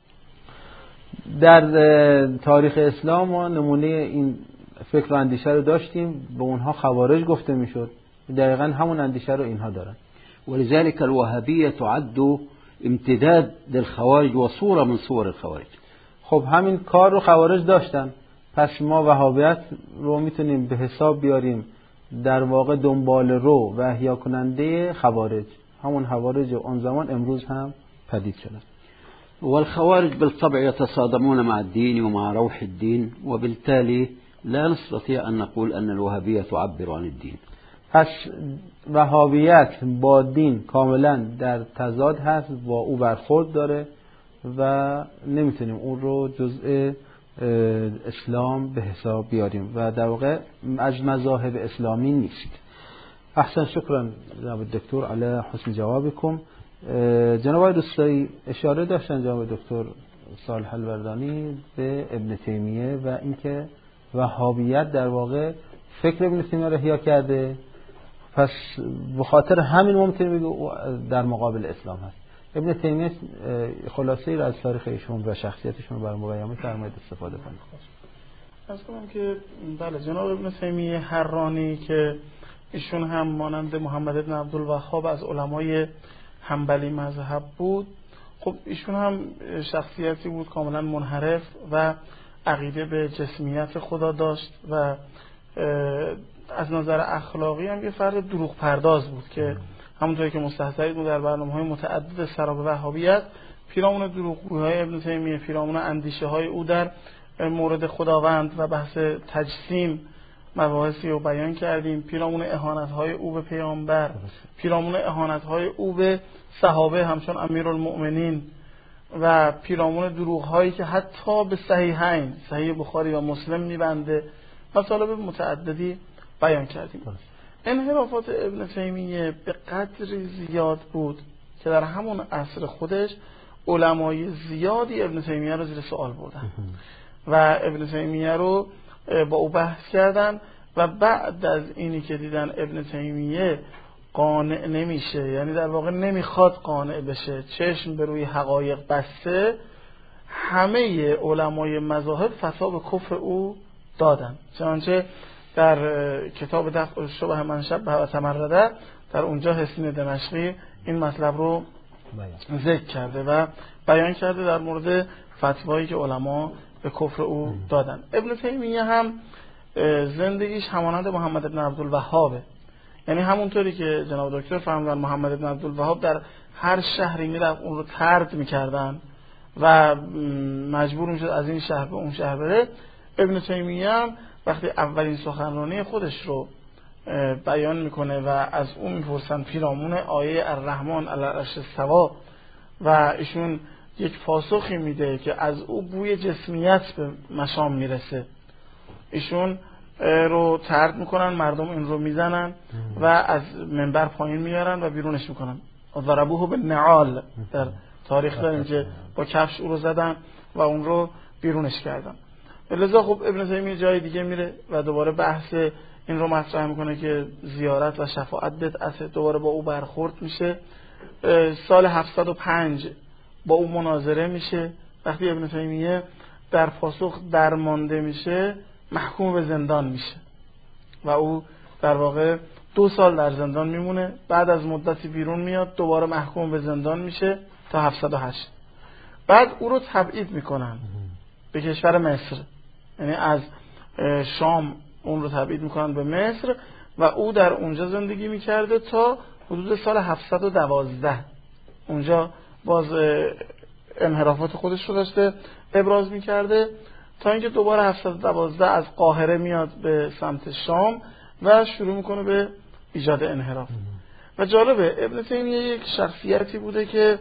در تاریخ اسلام ما نمونه این فکر و اندیشه رو داشتیم، به اونها خوارج گفته میشد. دقیقاً همون اندیشه رو اینها دارن. ولذلك الوهابية تعد امتداد للخوارج وصورة من صور الخوارج. خب همین کار رو خوارج داشتن، پس ما وهابیت رو میتونیم به حساب بیاریم در واقع دنبال رو و احیا کننده خوارج. همون خوارج آن زمان امروز هم پدید شدن. والخوارج بالطبع يتصادمون مع الدين ومع روح الدين، وبالتالي لا نستطيع أن نقول أن الوهابية تعبر عن الدين. پس وهابیت با دین کاملا در تضاد هست، با او برخورد داره و نمیتونیم اون رو جزء اسلام به حساب بیاریم و در واقع از مذاهب اسلامی نیست. احسن، شکرا جناب دکتر علی حسن جوابکم. جناب دوستایی اشاره داشتن جناب دکتر صالح الوردانی به ابن تیمیه و اینکه وهابیت در واقع فکر ابن تیمیه رو احیا کرده، پس به خاطر همین ممکن بگه در مقابل اسلام هست. ابن تیمیه خلاصه ای را از تاریخ ایشون و شخصیتشون برای مقایمه فرمایید استفاده کنید. از کنم که بله جناب ابن تیمیه حرانی که ایشون هم مانند محمد بن عبدالوهاب از علمای حنبلی مذهب بود، خب ایشون هم شخصیتی بود کاملا منحرف و عقیده به جسمیت خدا داشت و از نظر اخلاقی هم یه فرد دروغ پرداز بود که همونطوری که مستحضرید بود در برنامه‌های متعدد سراب وهابیت پیرامون دروغگویی‌های ابن تیمیه، پیرامون اندیشه‌های او در مورد خداوند و بحث تجسیم مباحثی رو بیان کردیم، پیرامون اهانت‌های او به پیامبر، پیرامون اهانت‌های او به صحابه همچون امیرالمؤمنین و پیرامون دروغ‌هایی که حتی به صحیحین، صحیح بخاری و مسلم می‌بنده، مطالب متعددی بیان کردیم. انحرافات ابن تیمیه به قدری زیاد بود که در همون عصر خودش علمای زیادی ابن تیمیه رو زیر سوال بردن و ابن تیمیه رو با او بحث کردن و بعد از اینی که دیدن ابن تیمیه قانع نمیشه، یعنی در واقع نمیخواد قانع بشه، چشم به روی حقایق بسته، همه علمای مذاهب فتوا به کفر او دادن. چنانچه در کتاب دفع شبه من شبه و تمرده در اونجا حسین دمشقی این مطلب رو ذکر کرده و بیان کرده در مورد فتوایی که علما به کفر او دادن. ابن تیمیه هم زندگیش همانند محمد بن عبدالوهابه، یعنی همونطوری که جناب دکتر فرمودن محمد بن عبدالوهاب در هر شهری میرفت اون رو طرد میکردن و مجبور میشد از این شهر به اون شهر بره، ابن تیمیه هم وقتی اولین سخنرانی خودش رو بیان میکنه و از اون میپرسن پیرامون آیه الرحمن علی العرش استوی و ایشون یک پاسخی میده که از او بوی جسمیت به مشام میرسه، ایشون رو طرد میکنن، مردم این رو میزنن و از منبر پایین میارن و بیرونش میکنن. ضربوه بالنعال در تاریخ داریم که با کفش او رو زدن و اون رو بیرونش کردن. لذا خب ابن تیمیه جای دیگه میره و دوباره بحث این رو مطرح میکنه که زیارت و شفاعت بدعته، دوباره با او برخورد میشه. سال 705 با او مناظره میشه. وقتی ابن تیمیه در پاسخ درمانده میشه محکوم به زندان میشه و او در واقع 2 سال در زندان میمونه. بعد از مدتی بیرون میاد، دوباره محکوم به زندان میشه تا 708. بعد او رو تبعید میکنن به کشور مصر، یعنی از شام اون رو تبعید میکنن به مصر و او در اونجا زندگی میکرده تا حدود سال 712. اونجا باز انحرافات خودش رو داشته ابراز میکرده تا اینکه دوباره 712 از قاهره میاد به سمت شام و شروع میکنه به ایجاد انحراف. و جالبه ابن تیمیه یک شخصیتی بوده که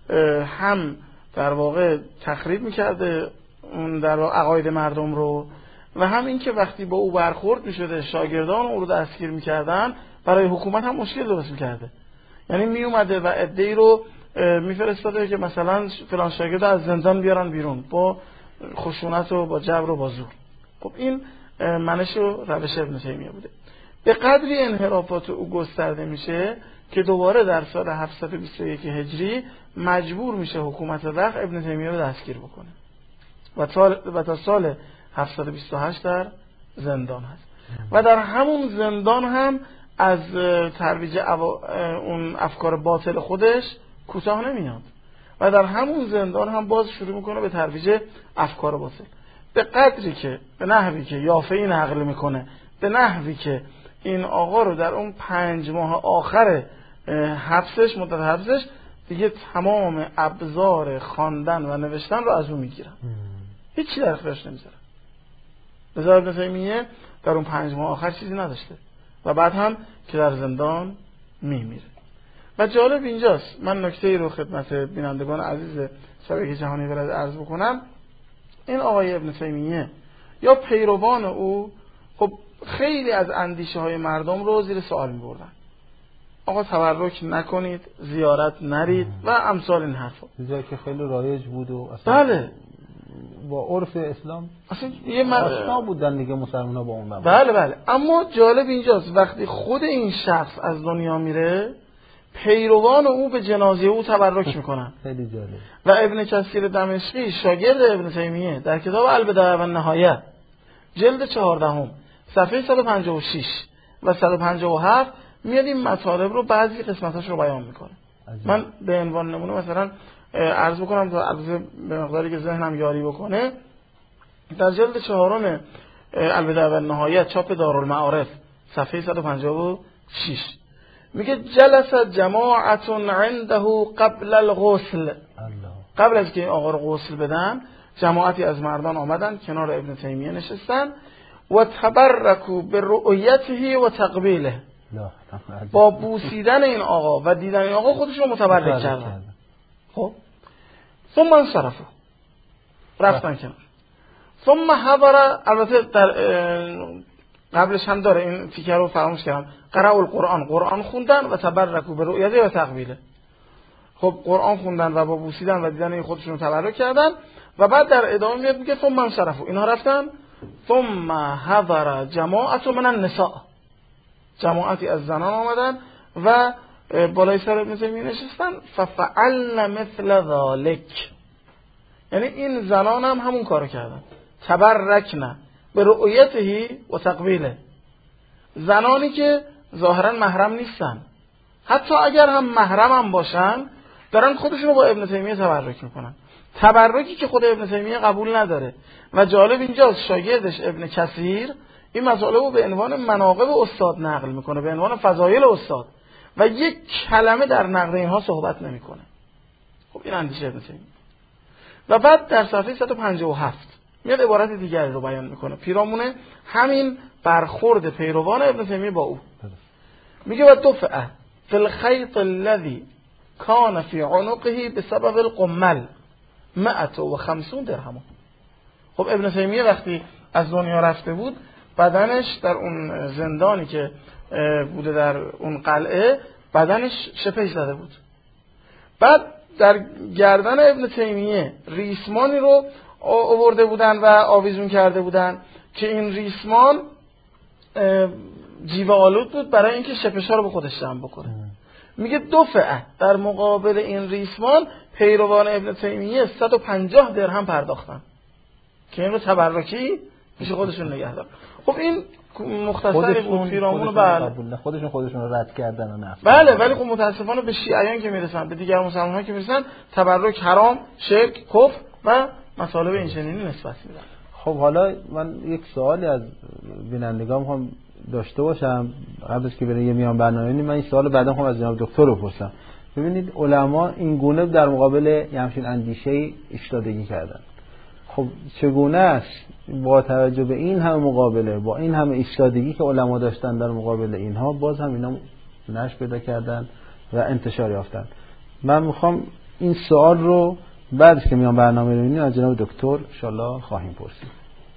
هم در واقع تخریب میکرده اون در واقع عقاید مردم رو و هم این که وقتی با او برخورد میشده شاگردان او رو دستگیر میکردن برای حکومت هم مشکل درست میکرده. یعنی میومده و عده‌ای رو میفرستاده که مثلا فلان شاگرد از زندان بیارن بیرون با خشونت و با جبر و با زور. خب این منش و روش ابن تیمیه بوده. به قدری انحرافات او گسترده میشه که دوباره در سال 721 هجری مجبور میشه حکومت وقت ابن تیمیه رو دستگیر بکنه و تا سال 728 در زندان هست و در همون زندان هم از ترویج اون افکار باطل خودش کوتاه نمیاد و در همون زندان هم باز شروع میکنه به ترویج افکار باطل، به قدری که به نحوی که یافعی نقل میکنه، به نحوی که این آقا رو در اون 5 ماه آخر حبسش، مدت حبسش، دیگه تمام ابزار خواندن و نوشتن رو از اون میگیرن، هیچی در اختیارش نمیذارن. لذا ابن تیمیه در اون 5 ماه آخر چیزی نداشته و بعد هم که در زندان میمیره. و جالب اینجاست، من نکته‌ای رو خدمت بینندگان عزیز شبکه جهانی ولایت عرض بکنم. این آقای ابن تیمیه یا پیروان او خب خیلی از اندیشه های مردم رو زیر سوال می‌بردن. آقا تبرک نکنید، زیارت نرید و امثال این حرفا، چیزی که خیلی رایج بود و اصلا بله با عرف اسلام اصلا یه آشنا بودن دیگه مسلمان‌ها با اون. بله. اما جالب اینجاست وقتی خود این شخص از دنیا میره پیروان او به جنازه او تبرک میکنن. خیلی جالب. و ابن کثیر دمشقی شاگرد ابن تیمیه در کتاب البدایه و النهایه جلد 14 صفحه 156 و 157 میاد این مطالب رو بعضی قسمتاش رو بیان میکنه. من به عنوان نمونه مثلا عرض بکنم تا البته به مقداری که ذهنم یاری بکنه. در جلد 4 البدایه و نهایت چاپ دارالمعارف صفحه 156 میگه جلست جماعت عنده قبل الغسل. قبل از که این آقا رو غسل بدن جماعتی از مردان آمدن کنار ابن تیمیه نشستن و تبرکوا برؤیته و تقبیله. با بوسیدن این آقا و دیدن این آقا خودشون متبرک کردن. خب ثم انصرفوا، رفتن کنار. ثم حضر، البته در قبلش هم داره این تیکه رو فراموش کردم، قرأ القرآن، قرآن خوندن و تبرکوا برؤیته و تقبیله. خب قرآن خوندن و با بوسیدن و دیدن این خودشون رو تبرک کردن و بعد در ادامه میاد میگه ثم انصرفوا، اینها رفتن. ثم حضر جماعت من النساء، جماعتی از زنان آمدن و بالای سر ابن تیمیه نشستن. ففعلن مثل ذلك، یعنی این زنان هم همون کارو کردن، تبرکن به رؤیته و تقبیله. زنانی که ظاهرا محرم نیستن، حتی اگر هم محرم هم باشن، دارن خودشون رو با ابن تیمیه تبرک میکنن، تبرکی که خود ابن تیمیه قبول نداره. و جالب اینجاست شاگردش ابن کثیر این مسئله رو به عنوان مناقب استاد نقل میکنه، به عنوان فضایل استاد، و یک کلمه در نقد اینها صحبت نمیکنه. خب این اندیشه ابن تیمیه. و بعد در صفحه 157 میاد عبارت دیگری رو بیان میکنه، پیرامونه همین برخورد پیروان ابن تیمیه با او. میگه و دفعه فی الخیط الذی کان فی عنقه بسبب القمل 150 درهم. خب ابن تیمیه وقتی از دنیا رفته بود بدنش در اون زندانی که بوده در اون قلعه بدنش شپش زده بود. بعد در گردن ابن تیمیه ریسمانی رو آورده بودن و آویزون کرده بودن که این ریسمان جیوه آلود بود برای اینکه شپش‌ها رو به خودش جمع بکنه. میگه دفعه در مقابل این ریسمان پیروان ابن تیمیه 150 درهم پرداختن که این رو تبرکی پیش خودشون نگه دارن. خب این مختصری بود پیرامون. بله خودشون رو رد کردن و نه. بله، ولی خب متاسفانه به شیعیان که میرسن، به دیگر مسلمان‌ها که میرسن، تبرک حرام، شرک، کفر و مطالب این چنینی نسبت میدن. خب حالا من یک سوالی از بینندگان میخوام داشته باشم قبل از که بره یه میان برنامه. من این سوال بعدا میخوام از جناب دکتر بپرسم. ببینید علما این گونه در مقابل همچین اندیشه‌ای ایستادگی کردن. خب چگونه است با توجه به این همه مقابله، با این همه ایستادگی که علما داشتن در مقابل اینها، باز هم اینا نشأ پیدا کردن و انتشار یافتن؟ من میخوام این سوال رو بعد که میان برنامه رو ببینیم از جناب دکتر ان شاء الله خواهیم پرسید.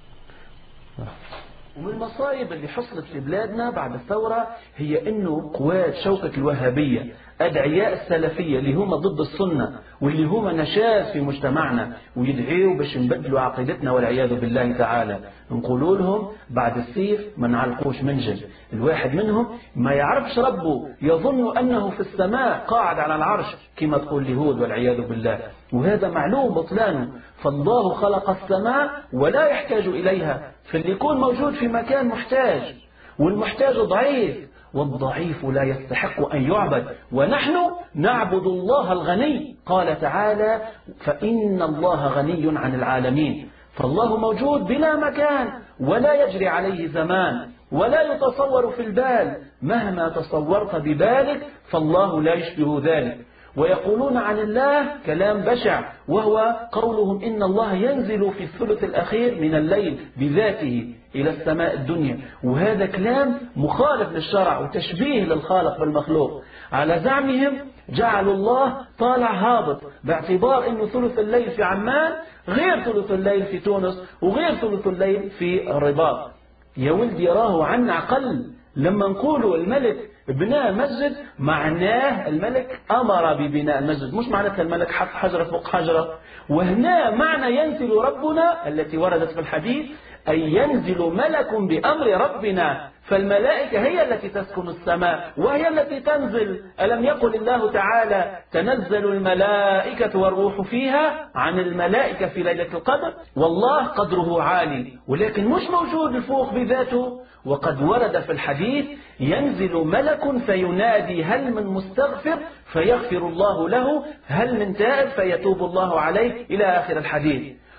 ومن المصائب اللي حصلت في بلادنا بعد الثورة هي انه قوات شوكة الوهابية ادعياء السلفية اللي هم ضد السنة واللي هم نشاز في مجتمعنا ويدعيوا باش نبدلوا عقيدتنا والعياذ بالله تعالى، نقولوا لهم بعد السيف ما نعلقوش منجل. الواحد منهم ما يعرفش ربه، يظن انه في السماء قاعد على العرش كما تقول اليهود والعياذ بالله، وهذا معلوم بطلانه. فالله خلق السماء ولا يحتاج اليها، فاللي يكون موجود في مكان محتاج، والمحتاج ضعيف، والضعيف لا يستحق أن يعبد، ونحن نعبد الله الغني. قال تعالى فإن الله غني عن العالمين. فالله موجود بلا مكان ولا يجري عليه زمان ولا يتصور في البال، مهما تصورت ببالك فالله لا يشبه ذلك. ويقولون عن الله كلام بشع، وهو قولهم إن الله ينزل في الثلث الأخير من الليل بذاته إلى السماء الدنيا، وهذا كلام مخالف للشرع وتشبيه للخالق بالمخلوق. على زعمهم جعلوا الله طالع هابط، باعتبار أنه ثلث الليل في عمان غير ثلث الليل في تونس وغير ثلث الليل في الرباط. يا ولدي راه عنا عقل. لما نقولوا الملك بناء مسجد معناه الملك أمر ببناء المسجد، مش معناتها الملك حط حجرة فوق حجرة. وهنا معنى ينزل ربنا التي وردت في الحديث أي ينزل ملك بأمر ربنا، فالملائكة هي التي تسكن السماء وهي التي تنزل. ألم يقل الله تعالى تنزل الملائكة والروح فيها عن الملائكة في ليلة القدر؟ والله قدره عالي، ولكن مش موجود فوق بذاته. وقد ورد في الحديث ينزل ملك فينادي هل من مستغفر فيغفر الله له، هل من تائب فيتوب الله عليه، إلى آخر الحديث.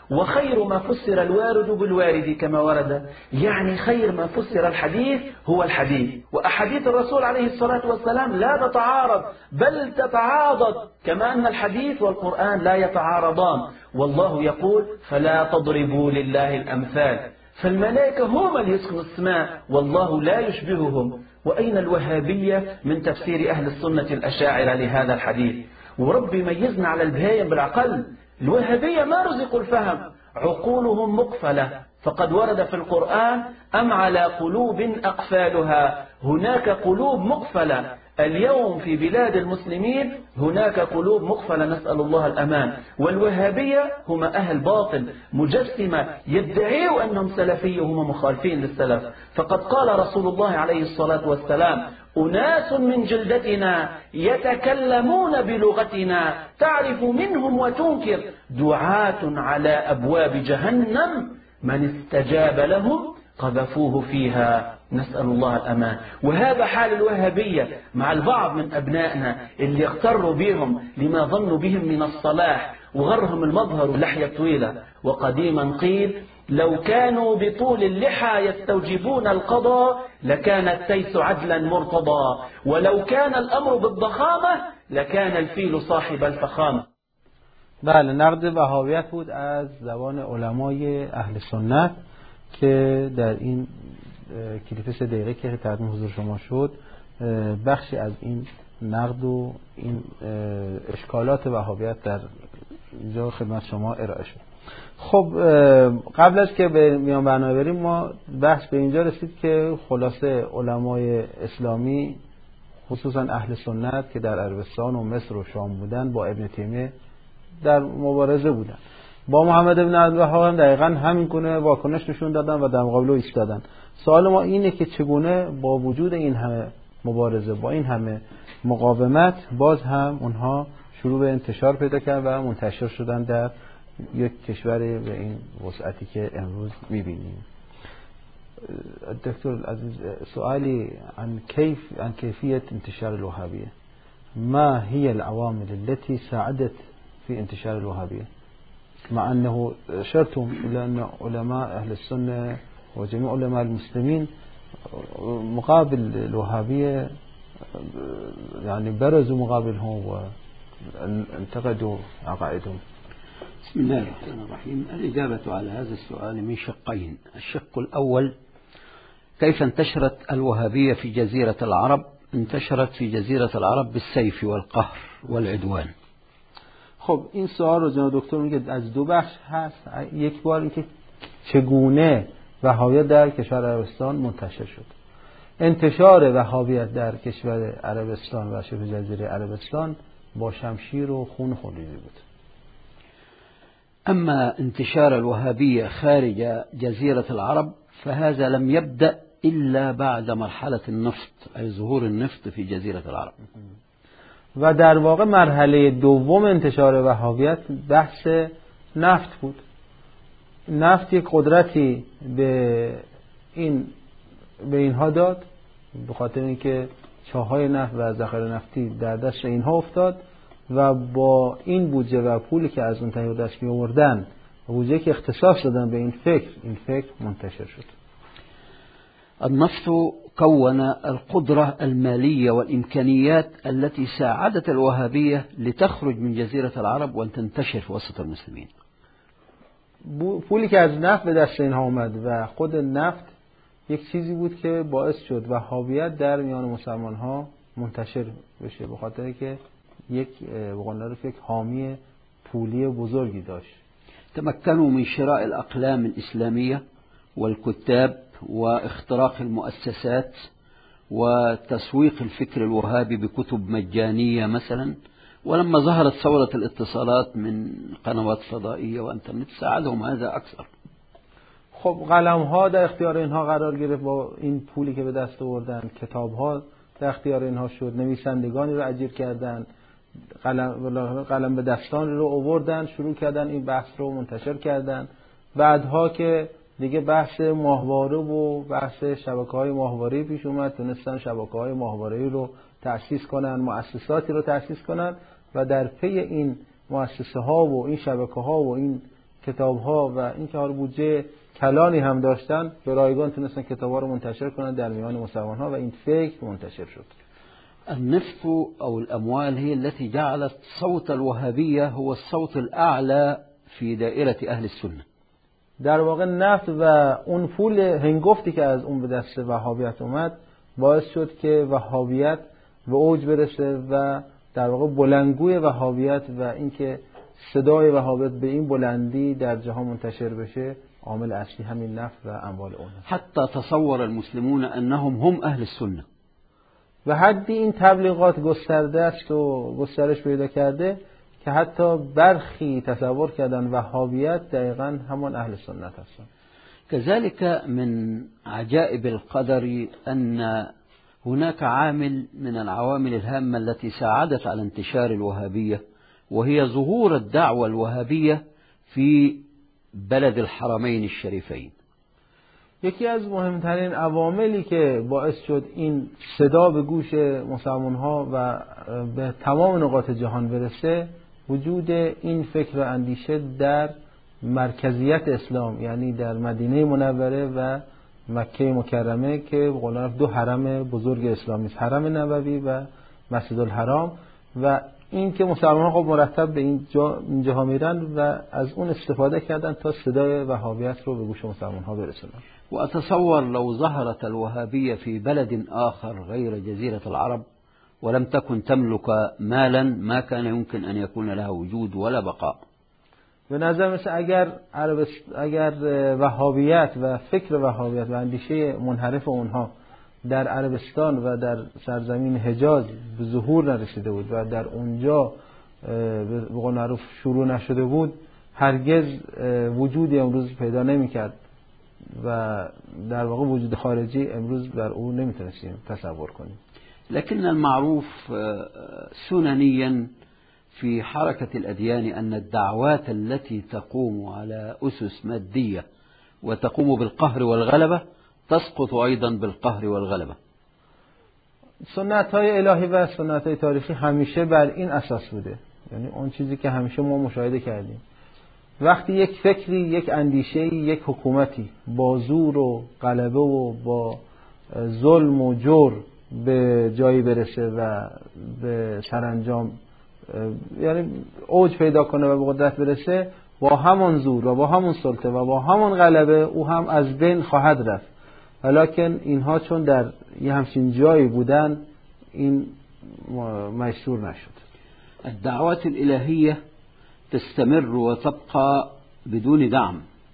وخير ما فسر الوارد بالوارد كما ورد، يعني خير ما فسر الحديث هو الحديث. وأحاديث الرسول عليه الصلاة والسلام لا تتعارض بل تتعاضد، كما أن الحديث والقرآن لا يتعارضان. والله يقول فلا تضربوا لله الأمثال، فالملائكة هم اللي يسكنوا السماء والله لا يشبههم. وأين الوهابية من تفسير أهل السنة الأشاعرة لهذا الحديث؟ وربي ميزنا على البهايم بالعقل. الوهابية ما رزقوا الفهم، عقولهم مقفلة. فقد ورد في القرآن أم على قلوب أقفالها، هناك قلوب مقفلة. اليوم في بلاد المسلمين هناك قلوب مقفلة، نسأل الله الأمان. والوهابية هم أهل باطل مجسمة يدعيوا أنهم سلفية وهم مخالفين للسلف. فقد قال رسول الله عليه الصلاة والسلام أناس من جلدتنا يتكلمون بلغتنا تعرف منهم وتنكر، دعاة على أبواب جهنم من استجاب لهم قذفوه فيها، نسأل الله الأمان. وهذا حال الوهابية مع البعض من أبنائنا اللي اغتروا بهم لما ظنوا بهم من الصلاح وغرهم المظهر واللحية الطويلة. وقديما قيل لو كانوا بطول اللحى يستوجبون القضاء لكان التيس عدلا مرتضى، ولو كان الأمر بالضخامة لكان الفيل صاحب الفخامة. بله، نقد وهابیت بود از زبان علمای اهل سنت که در این کلیپ 3 دقیقه که تقدیم حضور شما شد بخشی از این نقد و این اشکالات وهابیت در اینجا خدمت شما ارائه شد. خب قبل از که به میان برنامه بریم، ما بحث به اینجا رسید که خلاصه علمای اسلامی خصوصا اهل سنت که در عربستان و مصر و شام بودن با ابن تیمیه در مبارزه بودن، با محمد بن عبدالوهاب هم دقیقاً همین گونه واکنش نشون دادن و در مقابل او ایستادن. سوال ما اینه که چگونه با وجود این همه مبارزه، با این همه مقاومت، باز هم اونها شروع به انتشار پیدا کردن و منتشر شدن در یک کشور به این وسعتی که امروز می‌بینیم. دکتر عزیز، سوالی عن كيفية انتشار الوهابية، ما هي العوامل التي ساعدت في انتشار الوهابية، مع أنه أشرتم إلى أن علماء أهل السنة وجميع علماء المسلمين مقابل الوهابية يعني برزوا مقابلهم وانتقدوا عقائدهم؟ بسم الله الرحمن الرحيم. الإجابة على هذا السؤال من شقين. الشق الأول، كيف انتشرت الوهابية في جزيرة العرب؟ انتشرت في جزيرة العرب بالسيف والقهر والعدوان. خب این سوال رو جناب دکتر میگه از دو بخش هست. یک بار اینکه چگونه وهابیت در کشور عربستان منتشر شد. انتشار وهابیت در کشور عربستان و شبه جزیره عربستان با شمشیر و خون خونریزی بود. أما انتشار الوهابية خارج جزيرة العرب فهذا لم يبدأ إلا بعد مرحلة النفط، أي ظهور النفط في جزيرة العرب. و در واقع مرحله دوم انتشار وهابیت بحث نفت بود. نفت یک قدرتی به اینها داد، به خاطر اینکه چاهای نفت و ذخایر نفتی در دست اینها افتاد و با این بودجه و پولی که از اون تهیه دست می آوردن و بودجه که اختصاص دادن به این فکر منتشر شد. النفط كون القدرة المالية والإمكانيات التي ساعدت الوهابية لتخرج من جزيرة العرب وأن تنتشر في وسط المسلمين. پولی که از نفت به دست اینها اومد و خود نفت یک چیزی بود که باعث شد وهابیت در میان مسلمان ها منتشر بشه، به خاطر که یک یک حامی پولی بزرگی داشت. تمكنوا من شراء الأقلام الإسلامية والكتاب واختراق المؤسسات وتسويق الفكر الوهابي بكتب مجانية مثلا. ولما ظهرت ثورة الاتصالات من قنوات فضائية وانترنت ساعدهم هذا أكثر. خب قلم ها در اختیار اینها قرار گرفت، با این پولی که به دست آوردن کتاب ها در اختیار اینها شد، نویسندگانی رو اجیر کردن، قلم به دستان رو آوردن، شروع کردن این بحث رو منتشر کردن. بعدها که دیگه بحث ماهواره و بحث شبکه‌های ماهواره‌ای پیش اومد، تونستن شبکه‌های ماهواره‌ای رو تأسیس کنن، مؤسساتی رو تأسیس کنن و در پی این مؤسسه ها و این شبکه ها و این کتاب‌ها و اینکه حالا بودجه کلانی هم داشتن به رایگان تونستن کتاب‌ها رو منتشر کنن در میان مسلمان‌ها و این فکر منتشر شد. النفط أو الأموال هي التي جعلت صوت الوهابية هو الصوت الأعلى في دائرة أهل السنة. در واقع نفت و اون پول هنگفتی که از اون به دست وهابیت اومد باعث شد که وهابیت به اوج برسه و در واقع بلندگوی وهابیت و اینکه صدای وهابیت به این بلندی در جهان منتشر بشه عامل اصلی همین نفت و اموال اونه. حتى تصور المسلمون أنهم هم أهل السنة. و حدی این تبلیغات گسترده است و گسترش پیدا کرده که حتی برخی تصور کردن وهابیت دقیقاً همان اهل سنت هستند. كذلك من عجائب القدر أن هناك عامل من العوامل الهامة التي ساعدت على انتشار الوهابية وهي ظهور الدعوة الوهابية في بلد الحرمين الشريفين. یکی از مهمترین عواملی که باعث شد این صدا به گوش مسلمان‌ها و به تمام نقاط جهان برسه وجود این فکر و اندیشه در مرکزیت اسلام، یعنی در مدینه منوره و مکه مکرمه که به قول دو حرم بزرگ اسلامی است، حرم نبوی و مسجد الحرام، و این که مسلمان‌ها خب مرتب به اینجاها میرن و از اون استفاده کردن تا صدای وهابیت رو به گوش مسلمان‌ها برسونن. وأتصور لو ظهرت الوهابية في بلد آخر غير جزيرة العرب ولم تكن تملك مالا ما كان يمكن أن يكون لها وجود ولا بقاء. به نظر مثل اگر وهابیت و فکر وهابیت و اندیشه منحرف اونها در عربستان و در سرزمین حجاز به ظهور نرسیده بود و در اونجا به قول معروف شروع نشده بود هرگز وجودی امروز پیدا نمی‌کرد و در واقع وجود خارجی امروز بر او نمیتونستیم تصور کنیم. لكن المعروف سننيا في حركة الأديان أن الدعوات التي تقوم على أسس مادية وتقوم بالقهر والغلبة تسقط أيضا بالقهر والغلبة. سنت های الهی و سنت های تاریخی همیشه بر این اساس بوده، یعنی اون چیزی که همیشه ما مشاهده کردیم وقتی یک فکری، یک اندیشه‌ای، یک حکومتی با زور و غلبه و با ظلم و جور به جایی برسه و به سرانجام یعنی اوج پیدا کنه و به قدرت برسه، با همون زور و با همون سلطه و با همون غلبه او هم از بین خواهد رفت. ولیکن اینها چون در یه همچین جایی بودن این میسور نشد. الدعوات الإلهية تستمر وتبقى بدون دعم.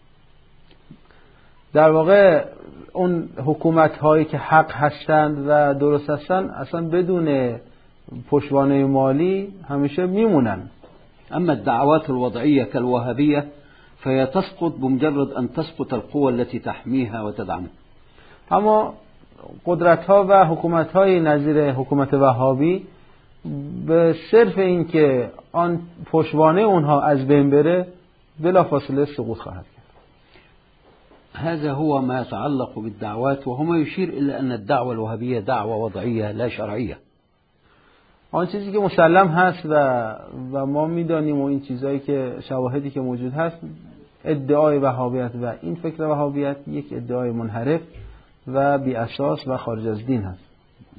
در واقع اون حکومت هایی که حق هستند و درست هستند اصلا بدون پشتوانه مالی همیشه میمونن. اما الدعوات الوضعية كالوهابية فهي تسقط بمجرد ان تسقط القوى التي تحميها وتدعمها. اما قدرت ها و حکومت های نظیر حکومت وهابی به صرف این که آن پشتوانه اونها از بین بره بلافاصله سقوط خواهد کرد. هذا هو ما يتعلق بالدعوات وهو ما يشير إلى أن الدعوة الوهابية دعوة وضعية لا شرعية. آن چیزی که مسلم هست و ما میدانیم و این چیزایی که شواهدی که موجود هست ادعای وهابیت و این فکر وهابیت یک ادعای منحرف و بی اساس و خارج از دین هست.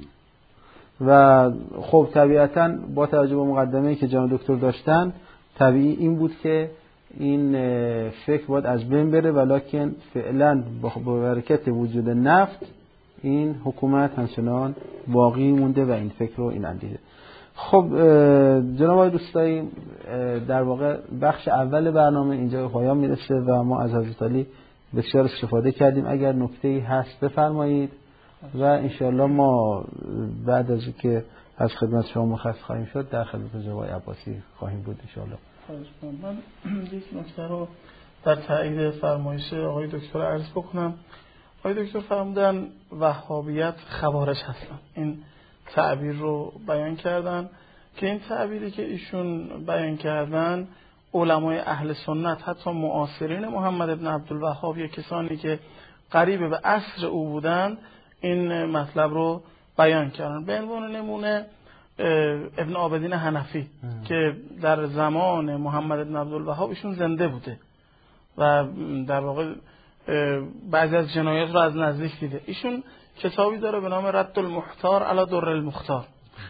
و خب طبیعتاً با توجه به مقدمه‌ای که جناب دکتر داشتن طبیعی این بود که این فکر باید از بین بره، ولکن فعلا با برکت وجود نفت این حکومت همچنان باقی مونده و این فکر رو این اندیشه. خب جناب آقای دوستایی در واقع بخش اول برنامه اینجا به پایان میرسه و ما از حضرت علی بسیار استفاده کردیم. اگر نکته‌ای هست بفرمایید و انشاءالله ما بعد از که از خدمت شما مخصص خواهیم شد در خدمت جناب عباسی خواهیم بود انشاءالله. من یک نکته رو در تایید فرمایش آقای دکتر عرض بکنم. آقای دکتر فرمودن وهابیت خوارج هستن، این تعبیر رو بیان کردن که این تعبیری که ایشون بیان کردن علمای اهل سنت حتی معاصرین محمد ابن عبدالوهاب یا کسانی که قریب به عصر او بودن این مطلب رو بیان کردن. به عنوان نمونه ابن عابدین حنفی که در زمان محمد ابن عبدالوهاب ایشون زنده بوده و در واقع بعضی از جنایات رو از نزدیک دیده. ایشون کتابی داره به نام رد المحتار علی در المختار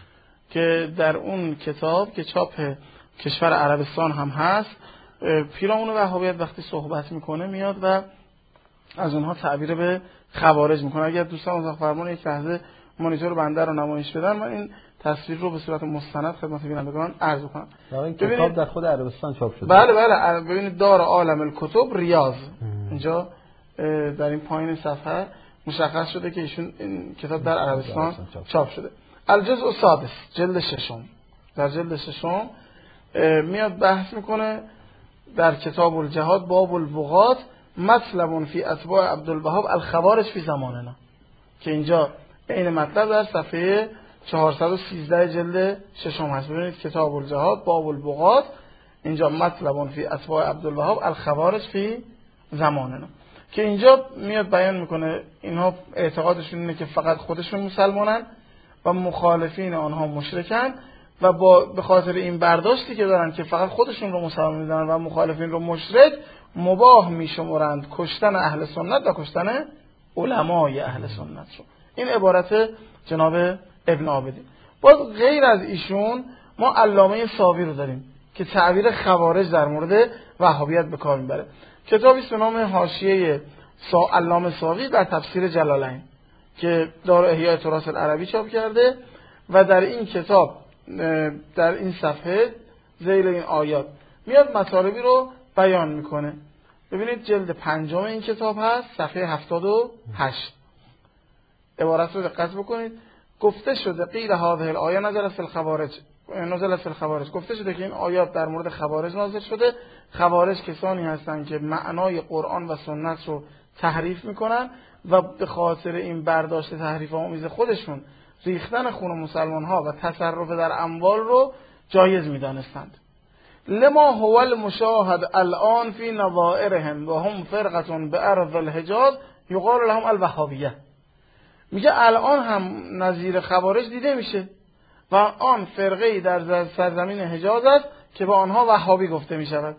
که در اون کتاب که چاپ کشور عربستان هم هست، پیرامون وهابیت وقتی صحبت میکنه میاد و از اونها تعبیر به خوارج میکنه. اگر دوستان اتاق فرمان یک لحظه مانیتور بنده رو نمایش بدن، من این تصویر رو به صورت مستند خدمت بینندگان عرض کنم. این کتاب در خود عربستان چاپ شده. بله بله، ببینید دار عالم الکتب ریاض، اینجا در این پایین صفحه مشخص شده که ایشون این کتاب در عربستان چاپ شده. الجزء السادس، جلد ششم. در جلد ششم میاد بحث میکنه در کتاب الجهاد باب البغات مطلب فی اتباع عبدالوهاب الخوارج فی زماننا، که اینجا این مطلب در صفحه 413 جلد ششم هست. ببینید کتاب الجهاد باب البغات، اینجا مطلب فی اتباع عبدالوهاب الخوارج فی زماننا، که اینجا میاد بیان میکنه اینها اعتقادشون اینه که فقط خودشون مسلمانن و مخالفین آنها مشرکن و به خاطر این برداشتی که دارن که فقط خودشون رو مسلمان میدونن و مخالفین رو مشرک، مباح میشمرند کشتن اهل سنت و کشتن علمای اهل سنت رو. این عبارت جناب ابن عابدین. باز غیر از ایشون ما علامه ساوی رو داریم که تعبیر خوارج در مورد وهابیت به کار میبره. کتابی است به نام حاشیه علامه ساوی در تفسیر جلالین که دار احیاء تراث العربی چاپ کرده و در این کتاب در این صفحه زیر این آیات میاد مطالبی رو بیان میکنه. ببینید جلد 5 این کتاب هست، صفحه 78. عبارت رو دقت بکنید. گفته شده قیل هذه الآیه نزلت فی الخوارج، گفته شده که این آیات در مورد خوارج نازل شده. خوارج کسانی هستند که معنای قرآن و سنت رو تحریف میکنن و به خاطر این برداشت تحریف آمیز خودشون ریختن خون مسلمان ها و تصرف در اموال رو جایز میدانستند. لما هو المشاهد الان فی نظائرهم و هم فرقه بارض الحجاز یقال لهم الوهابیه. میگه الان هم نظیر خوارج دیده میشه و آن فرقه‌ای در سرزمین حجاز است که به آنها وهابی گفته میشود.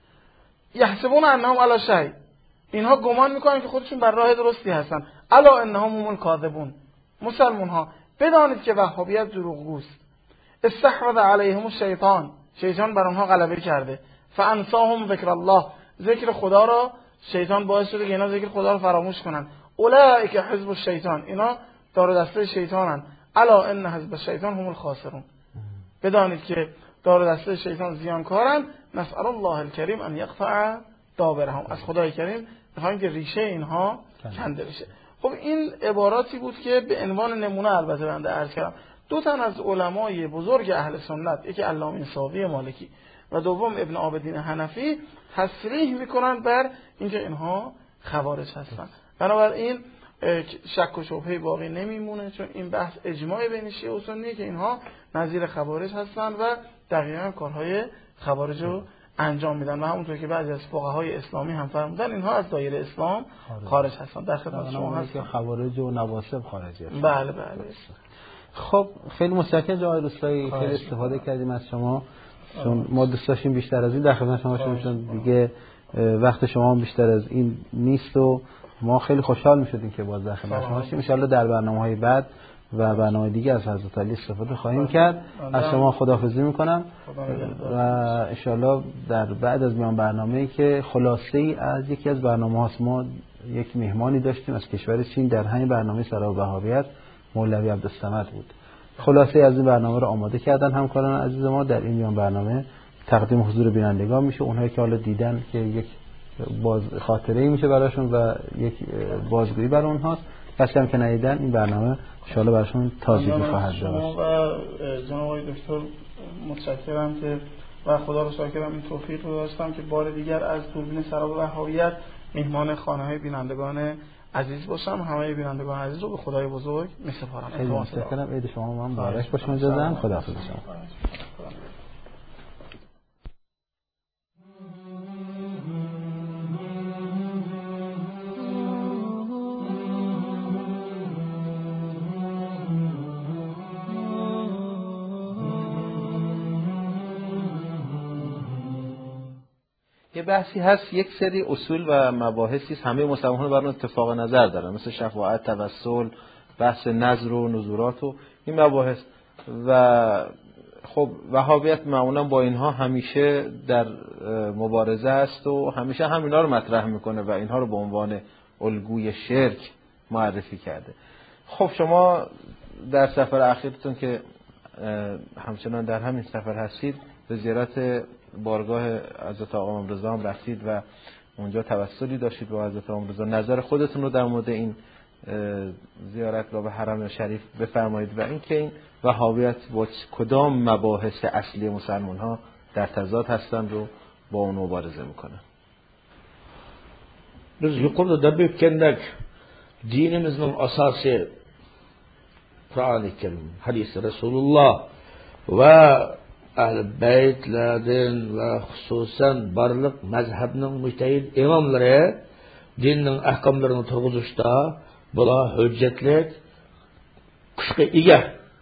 یحسبون انهم علی شیء، اینها گمان میکنن که خودشون بر راه درستی هستن. الا انهم هم الکاذبون، مسلمان ها بدانید که وهابیت دروغگوست. استحوذ علیهم الشیطان، شیطان بر آنها غلبه کرده. فانساهم ذکر الله، ذکر خدا را شیطان باعث شده که اینا ذکر خدا رو فراموش کنن. اولئک حزب الشیطان، اینا دار و دسته شیطانن. الا ان حزب الشیطان هم الخاسرون، بدانید که دار و دسته شیطان زیانکارن. نسأل الله الکریم ان یقطع دابرهم، از خدای کریم میخوایم که ریشه اینها کنده بشه. خب این عباراتی بود که به عنوان نمونه البته بنده عرض کردم. دو تن از علمای بزرگ اهل سنت، یکی علامه ساوی مالکی و دوم ابن عابدین حنفی، تصریح میکنند بر اینکه اینها خوارج هستند. بنابراین شک و شبهه باقی نمیمونه، چون این بحث اجماع بین شیعه و سنیه که اینها نظیر خوارج هستند و دقیقاً کارهای خوارج رو انجام میدن و همونطور که بعضی از فقهای اسلامی هم فرمودن اینها از دایره اسلام خارج هستن. در خدمت شما هستم. خوارج و نواصب خارجی هستن. بله بله. خب خیلی متشکرم جناب روستایی، خیلی استفاده کردیم از شما، چون ما دوست داشتیم بیشتر از این در خدمت شما باشیم، چون دیگه وقت شما بیشتر از این نیست و ما خیلی خوشحال میشدیم که باز در خدمت شما باشیم. ان شاءالله در برنامه‌های بعد و برنامه دیگه از حضرت علی استفاده خواهیم کرد. از شما خداحافظی میکنم و ان شاءالله در بعد از میان برنامه‌ای که خلاصه ای از یکی از برنامه‌هاست، ما یک مهمانی داشتیم از کشور چین در همین برنامه سرای وهابیت، مولوی عبدالصمد بود. خلاصه از این برنامه رو آماده کردن همکاران عزیز ما. در این میان برنامه تقدیم حضور بینندگان میشه، اونهایی که حالا دیدن که یک خاطره‌ای میشه براشون و یک بازگویی برای اونهاست. کسی هم که ندیدن این برنامه ان شاءالله براشون تازگی خواهد داشت. و جناب آقای دکتر متشکرم که و خدا رو شاکرم این توفیق رو داشتم که بار دیگر از دوربین سراب وهابیت میهمان خانه‌های بینندگان عزیز باشم. همه بینندگان عزیز رو به خدای بزرگ میسپارم. خیلی متشکرم. عید شما مبارک باشه. اجازه خداحافظ شما. یه بحثی هست، یک سری اصول و مباحثی است همه مسلمان‌ها بر اون اتفاق نظر دارن، مثل شفاعت، توسل، بحث نذر و نذورات و این مباحث. و خب وهابیت معمولا با اینها همیشه در مبارزه است و همیشه هم اینا رو مطرح میکنه و اینها رو به عنوان الگوی شرک معرفی کرده. خب شما در سفر اخیرتون که همچنان در همین سفر هستید به زیارت بارگاه حضرت آقا امام رضا هم رفتید و اونجا توسلی داشتید با حضرت آقا امام رضا. نظر خودتون رو در مورد این زیارت را به حرم شریف بفرمایید و اینکه این وهابیت با کدام مباحث اصلی مسلمان ها در تضاد هستند و با اون مبارزه میکنن. Biz yuqorida o'tgandek dinimizning asosi Qur'oni Karim, hadisi Rasululloh va ahli baytlardan va xususan barliq mazhabning mujtahid imomlari dinning ahkomlarini turg'izishda bular hujjatlik kuchga ega.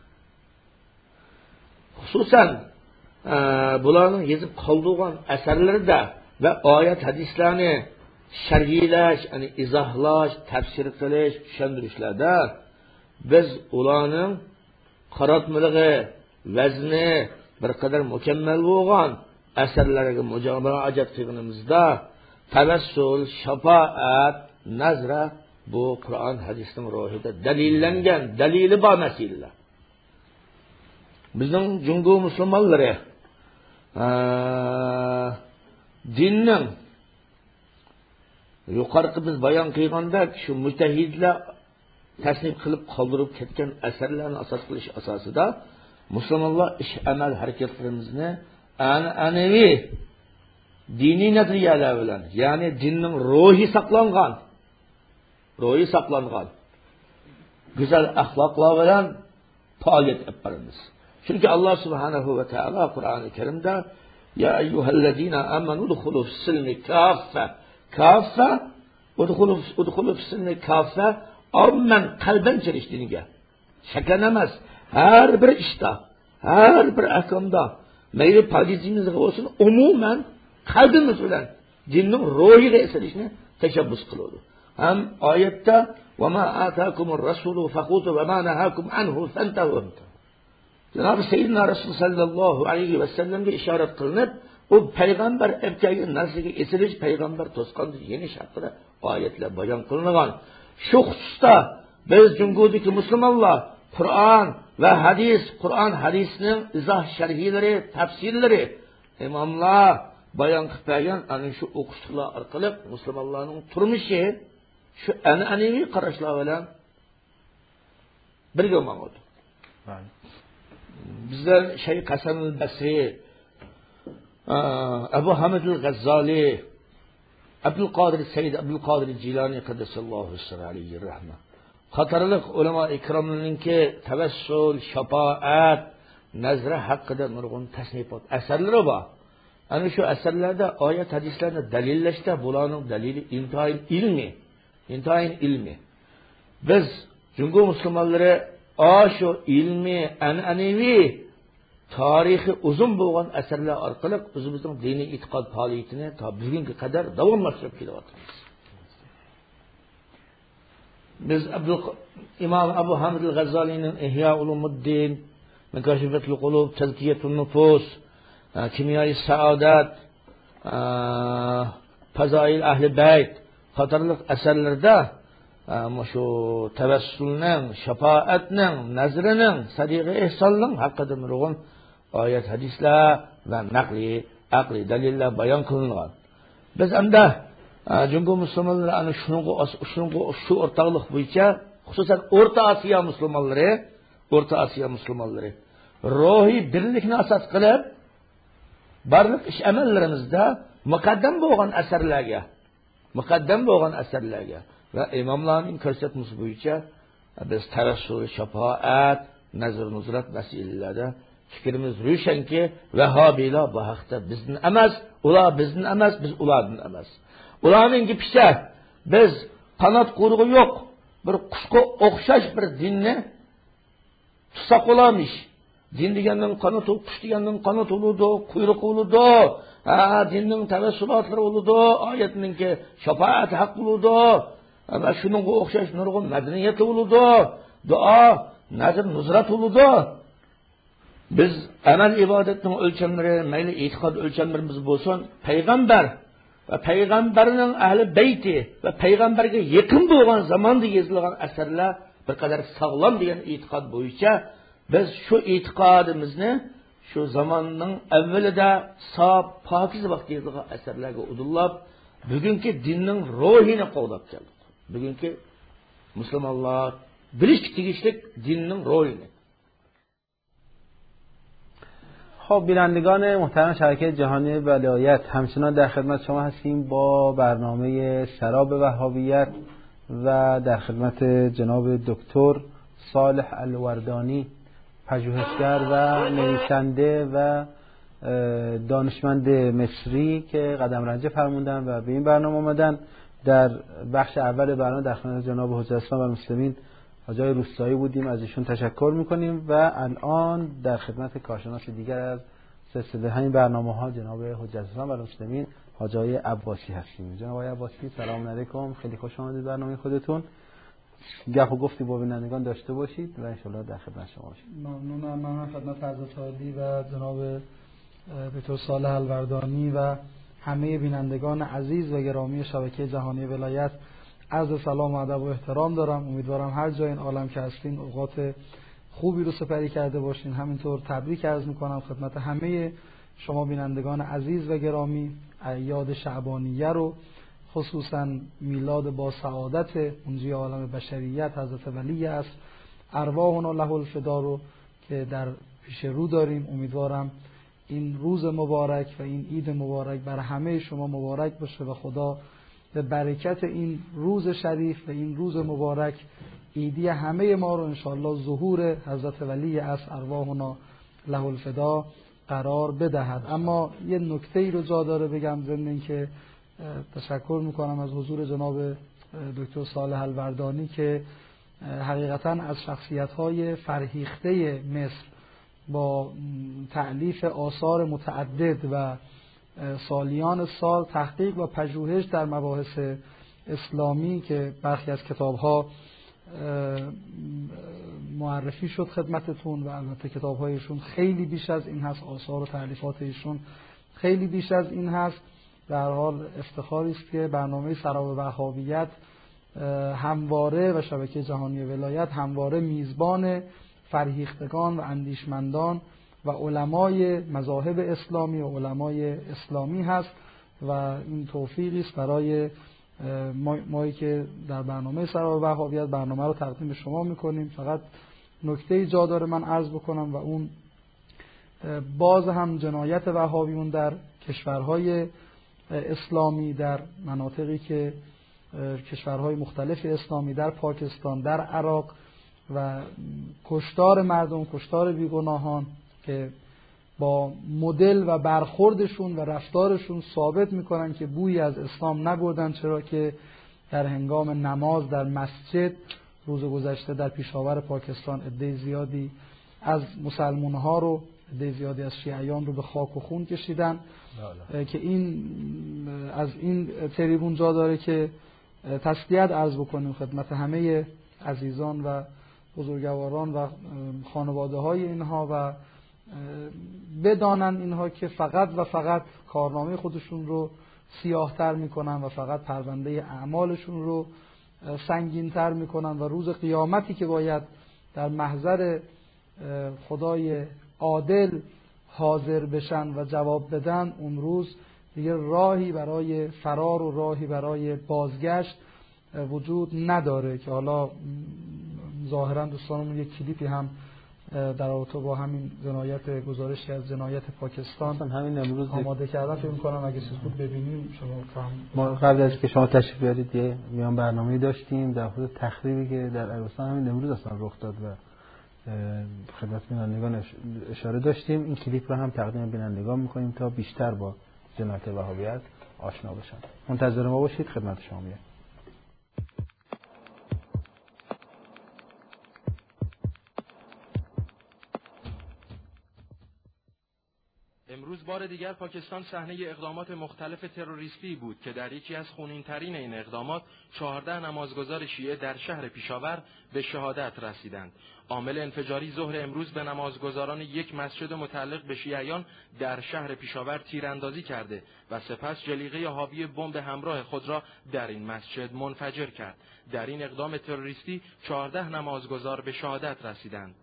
Xususan bularning yezib qoldirgan asarlarida va oyat hadislarni sharhilash, ya'ni izohlash, tafsir qilish, tushuntirishlarda biz ularning qaratmaligi, vazni bir qadar mukammal bo'lgan asarlarga murojaat qilganimizda tavassul, shafaat, nazra bu Qur'on hadisning ruhida dalillangan, dalili bor masalalar. Bizning jungo musulmonlari dinning yuqorqi biz bayon qilgandek shu mujtahidlar tasnif qilib qoldirib ketgan asarlarni asos qilish asosida musulmonlar ish amal harakatlarimizni an'anaviy diniy nazariyalar bilan, ya'ni dinning ruhi saqlangan go'zal axloqlar bilan faoliyat olib boramiz. Chunki Alloh subhanahu va taolo Qur'oni Karimda ya ayyuhallazina amanu udkhulu fis-silmi kaffa udkhulu fis-silmi kaffa amman qalban kirish diniga shaklan emas, har bir ishda, har bir ahkomda mayli pozitsiyamizga bo'lsin, umuman qalbimiz bilan dinning ruhiga eslashni tashabbus qiladi. Ham oyatda va ma ataakumur rasulu faqutu va ma nahakum anhu fantahu. Janob Sayyidina Rasul sallallohu alayhi va sallamga ishorat qilinib, u payg'ambar erkagi narsaga esilish, payg'ambar to'sqanni yenish haqida oyatlar bayon qilingan. Shu xususda biz jungodagi musulmonlar Qur'on va hadis, Qur'on hadisning izoh sharhlari, tafsirlari imomlar bayon qilib bergan ana shu o'qishlar orqali musulmonlarning turmushi shu an'anaviy qarashlar bilan birga bo'lmoqda. Bizlar Shayx Hasan al-Basri, Abu Hamid al-G'azzali, Abdul Qodir Sayyid Abdul Qodir Jilani qaddasallohu sirri alayhi rahma qatorliq ulamo ikromlarningki tavassul, shafaat, nazra haqida nurg'un tasnifot asarlari bor. Ana shu asarlarda oyat hadislarni dalillashda bularning dalili intayin ilmi. Biz jungo musulmonlari shu ilmi an'anaviy tarixi uzun bo'lgan asarlar orqali o'zimizning diniy e'tiqod faoliyatini to bugunga qadar davomlashtirib kelyapmiz. Biz imom Abu Hamid al-G'azzalining Ihya Ulumuddin, Makashifatul Qulub, Tazkiyatun Nufus, Kimyoi Saodat, Fazoil Ahli Bayt qatorliq asarlarda shu tavassulning, shafaatning, nazrining, sadiqa ihsonning haqida nurg'un oyat hadislar va aqli dalillar bayon qilingan. Biz hamda jungo musulmonlar ana shu o'rtoqlik bo'yicha, xususan O'rta Osiyo musulmonlari ruhiy birlikni asos qilib barliq ish amallarimizda muqaddam bo'lgan asarlarga va imomlarning ko'rsatmasi bo'yicha biz tavassul, shafaat, nazr, nuzrat masalalarida fikrimiz ro'shanki, vahobiylar bu haqda bizni emas, ular bizni emas, biz ulardan emas. Ularning gapisa biz qanot qo'rg'i yo'q, bir qushga o'xshash bir dinni tutsa qolamish din degandan qanot, qush degandan qanot bo'ladi, quyruq bo'ladi, dinning tavassulotlari bo'ladi, oyatninki shafaat haq bo'ladi, va shuningga o'xshash nurg'un madaniyat bo'ladi, duo, nazr, nuzrat bo'ladi. Biz amal ibodatning o'lchamlari, mayli e'tiqod o'lchamlarimiz bo'lsin, payg'ambar va payg'ambarning ahli bayti va payg'ambarga yaqin bo'lgan zamonda yozilgan asarlar bir qadar sog'lom degan e'tiqod bo'yicha biz shu e'tiqodimizni shu zamonning avvalida sof, pokiz vaqtda yozilgan asarlarga udullab, bugungi dinning ruhini qo'llab keldik. Bugungi musulmonlar bilish tegishli dinning ruhini. خب بینندگان محترم شبکه جهانی ولایت، همچنان در خدمت شما هستیم با برنامه سراب وهابیت و در خدمت جناب دکتر صالح الوردانی، پژوهشگر و نویسنده و دانشمند مصری که قدم رنجه فرموندن و به این برنامه آمدن. در بخش اول برنامه در خدمت جناب حجت اسلام و المسلمین آقای روستایی بودیم، از ایشون تشکر میکنیم و الان در خدمت کارشناس دیگر از سلسله همین برنامه‌ها جناب حجت اسلام و المسلمین آقای عباسی هستیم. جناب آقای عباسی سلام علیکم، خیلی خوش آمدید برنامه خودتون. گپ و گفتی با بینندگان داشته باشید و ان شاءالله در خدمت شما باشیم. ممنونم. من خدمت حضرت عالی و جناب دکتر صالح الوردانی و همه بینندگان عزیز و گرامی شبکه جهانی ولایت عرض سلام و ادب و احترام دارم. امیدوارم هر جای این عالم که هستین اوقات خوبی رو سپری کرده باشین. همینطور تبریک عرض میکنم خدمت همه شما بینندگان عزیز و گرامی اعیاد شعبانیه رو، خصوصا میلاد با سعادت منجی عالم بشریت حضرت ولی است ارواحنا له الفدا رو که در پیش رو داریم. امیدوارم این روز مبارک و این عید مبارک بر همه شما مبارک باشه و خدا به برکت این روز شریف و این روز مبارک عیدی همه ما رو انشاءالله ظهور حضرت ولی از ارواحنا له الفدا قرار بدهد. اما یه نکته‌ای رو جا داره بگم، ضمن اینکه تشکر میکنم از حضور جناب دکتر صالح الوردانی که حقیقتاً از شخصیت‌های فرهیخته مصر با تألیف آثار متعدد و سالیان سال تحقیق و پژوهش در مباحث اسلامی که برخی از کتاب‌ها معرفی شد خدمتتون و البته کتاب‌هایشون خیلی بیش از این هست، آثار و تألیفات ایشون خیلی بیش از این هست. در حال افتخاری است که برنامه سراب وهابیت همواره و شبکه جهانی ولایت همواره میزبان فرهیختگان و اندیشمندان و علمای مذاهب اسلامی و علمای اسلامی هست و این توفیقی است برای مایی که در برنامه سراب وهابیت برنامه رو تقدیم به شما میکنیم. فقط نکته جا داره من عرض بکنم و اون باز هم جنایت وهابیون در کشورهای اسلامی، در مناطقی که کشورهای مختلف اسلامی، در پاکستان، در عراق و کشتار مردم، کشتار بیگناهان که با مدل و برخوردشون و رفتارشون ثابت میکنن که بویی از اسلام نبردن، چرا که در هنگام نماز در مسجد روز گذشته در پیشاور پاکستان عده زیادی از مسلمان‌ها رو، عده زیادی از شیعیان رو به خاک و خون کشیدن که این از این تریبون جا داره که تسلیت عرض بکنیم خدمت همه عزیزان و بزرگواران و خانواده های اینها و بدانن اینها که فقط و فقط کارنامه خودشون رو سیاه‌تر میکنن و فقط پرونده اعمالشون رو سنگین‌تر میکنن و روز قیامتی که باید در محضر خدای عادل حاضر بشن و جواب بدن، اون روز دیگه راهی برای فرار و راهی برای بازگشت وجود نداره که حالا ظاهرا دوستانمون یک کلیپی هم در رابطه با همین جنایت، گزارشی از جنایت پاکستان همین امروز آماده کردن. فکر می‌کنم اگه چیز بود ببینیم شما فهم. ما قبل از که شما تشریف بیارید یه میان برنامه‌ای داشتیم در خصوص تخریبی که در عربستان همین امروز اصلا رخ داد و خدمت بینندگان اشاره داشتیم. این کلیپ رو هم تقدیم بینندگان می‌کنیم تا بیشتر با جنایت وهابیت آشنا بشن. منتظر ما باشید، خدمت شما میاد. بار دیگر پاکستان صحنه اقدامات مختلف تروریستی بود که در یکی از خونین‌ترین این اقدامات 14 نمازگزار شیعه در شهر پیشاور به شهادت رسیدند. عامل انفجاری ظهر امروز به نمازگزاران یک مسجد متعلق به شیعیان در شهر پیشاور تیراندازی کرده و سپس جلیقه حاوی بمب همراه خود را در این مسجد منفجر کرد. در این اقدام تروریستی 14 نمازگزار به شهادت رسیدند.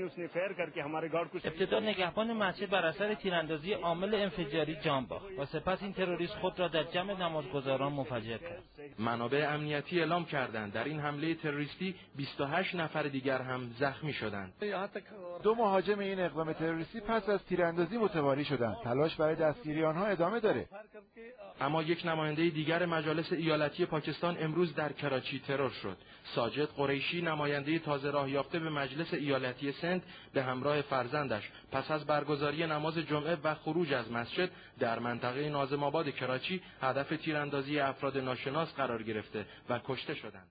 ابتدا نگهبان مسجد بر اثر تیراندازی عامل انفجاری جان باخت و سپس این تروریست خود را در جمع نمازگزاران منفجر کرد. منابع امنیتی اعلام کردند در این حمله تروریستی 28 نفر دیگر هم زخمی شدند. 2 مهاجم این اقدام تروریستی پس از تیراندازی متواری شدند. تلاش برای دستگیری آنها ادامه داره. اما یک نماینده دیگر مجالس ایالتی پاکستان امروز در کراچی ترور شد. ساجد قریشی، نماینده تازه راه یافته به مجلس ایالتی سند، به همراه فرزندش پس از برگزاری نماز جمعه و خروج از مسجد در منطقه ناظم آباد کراچی هدف تیراندازی افراد ناشناس قرار گرفته و کشته شدند.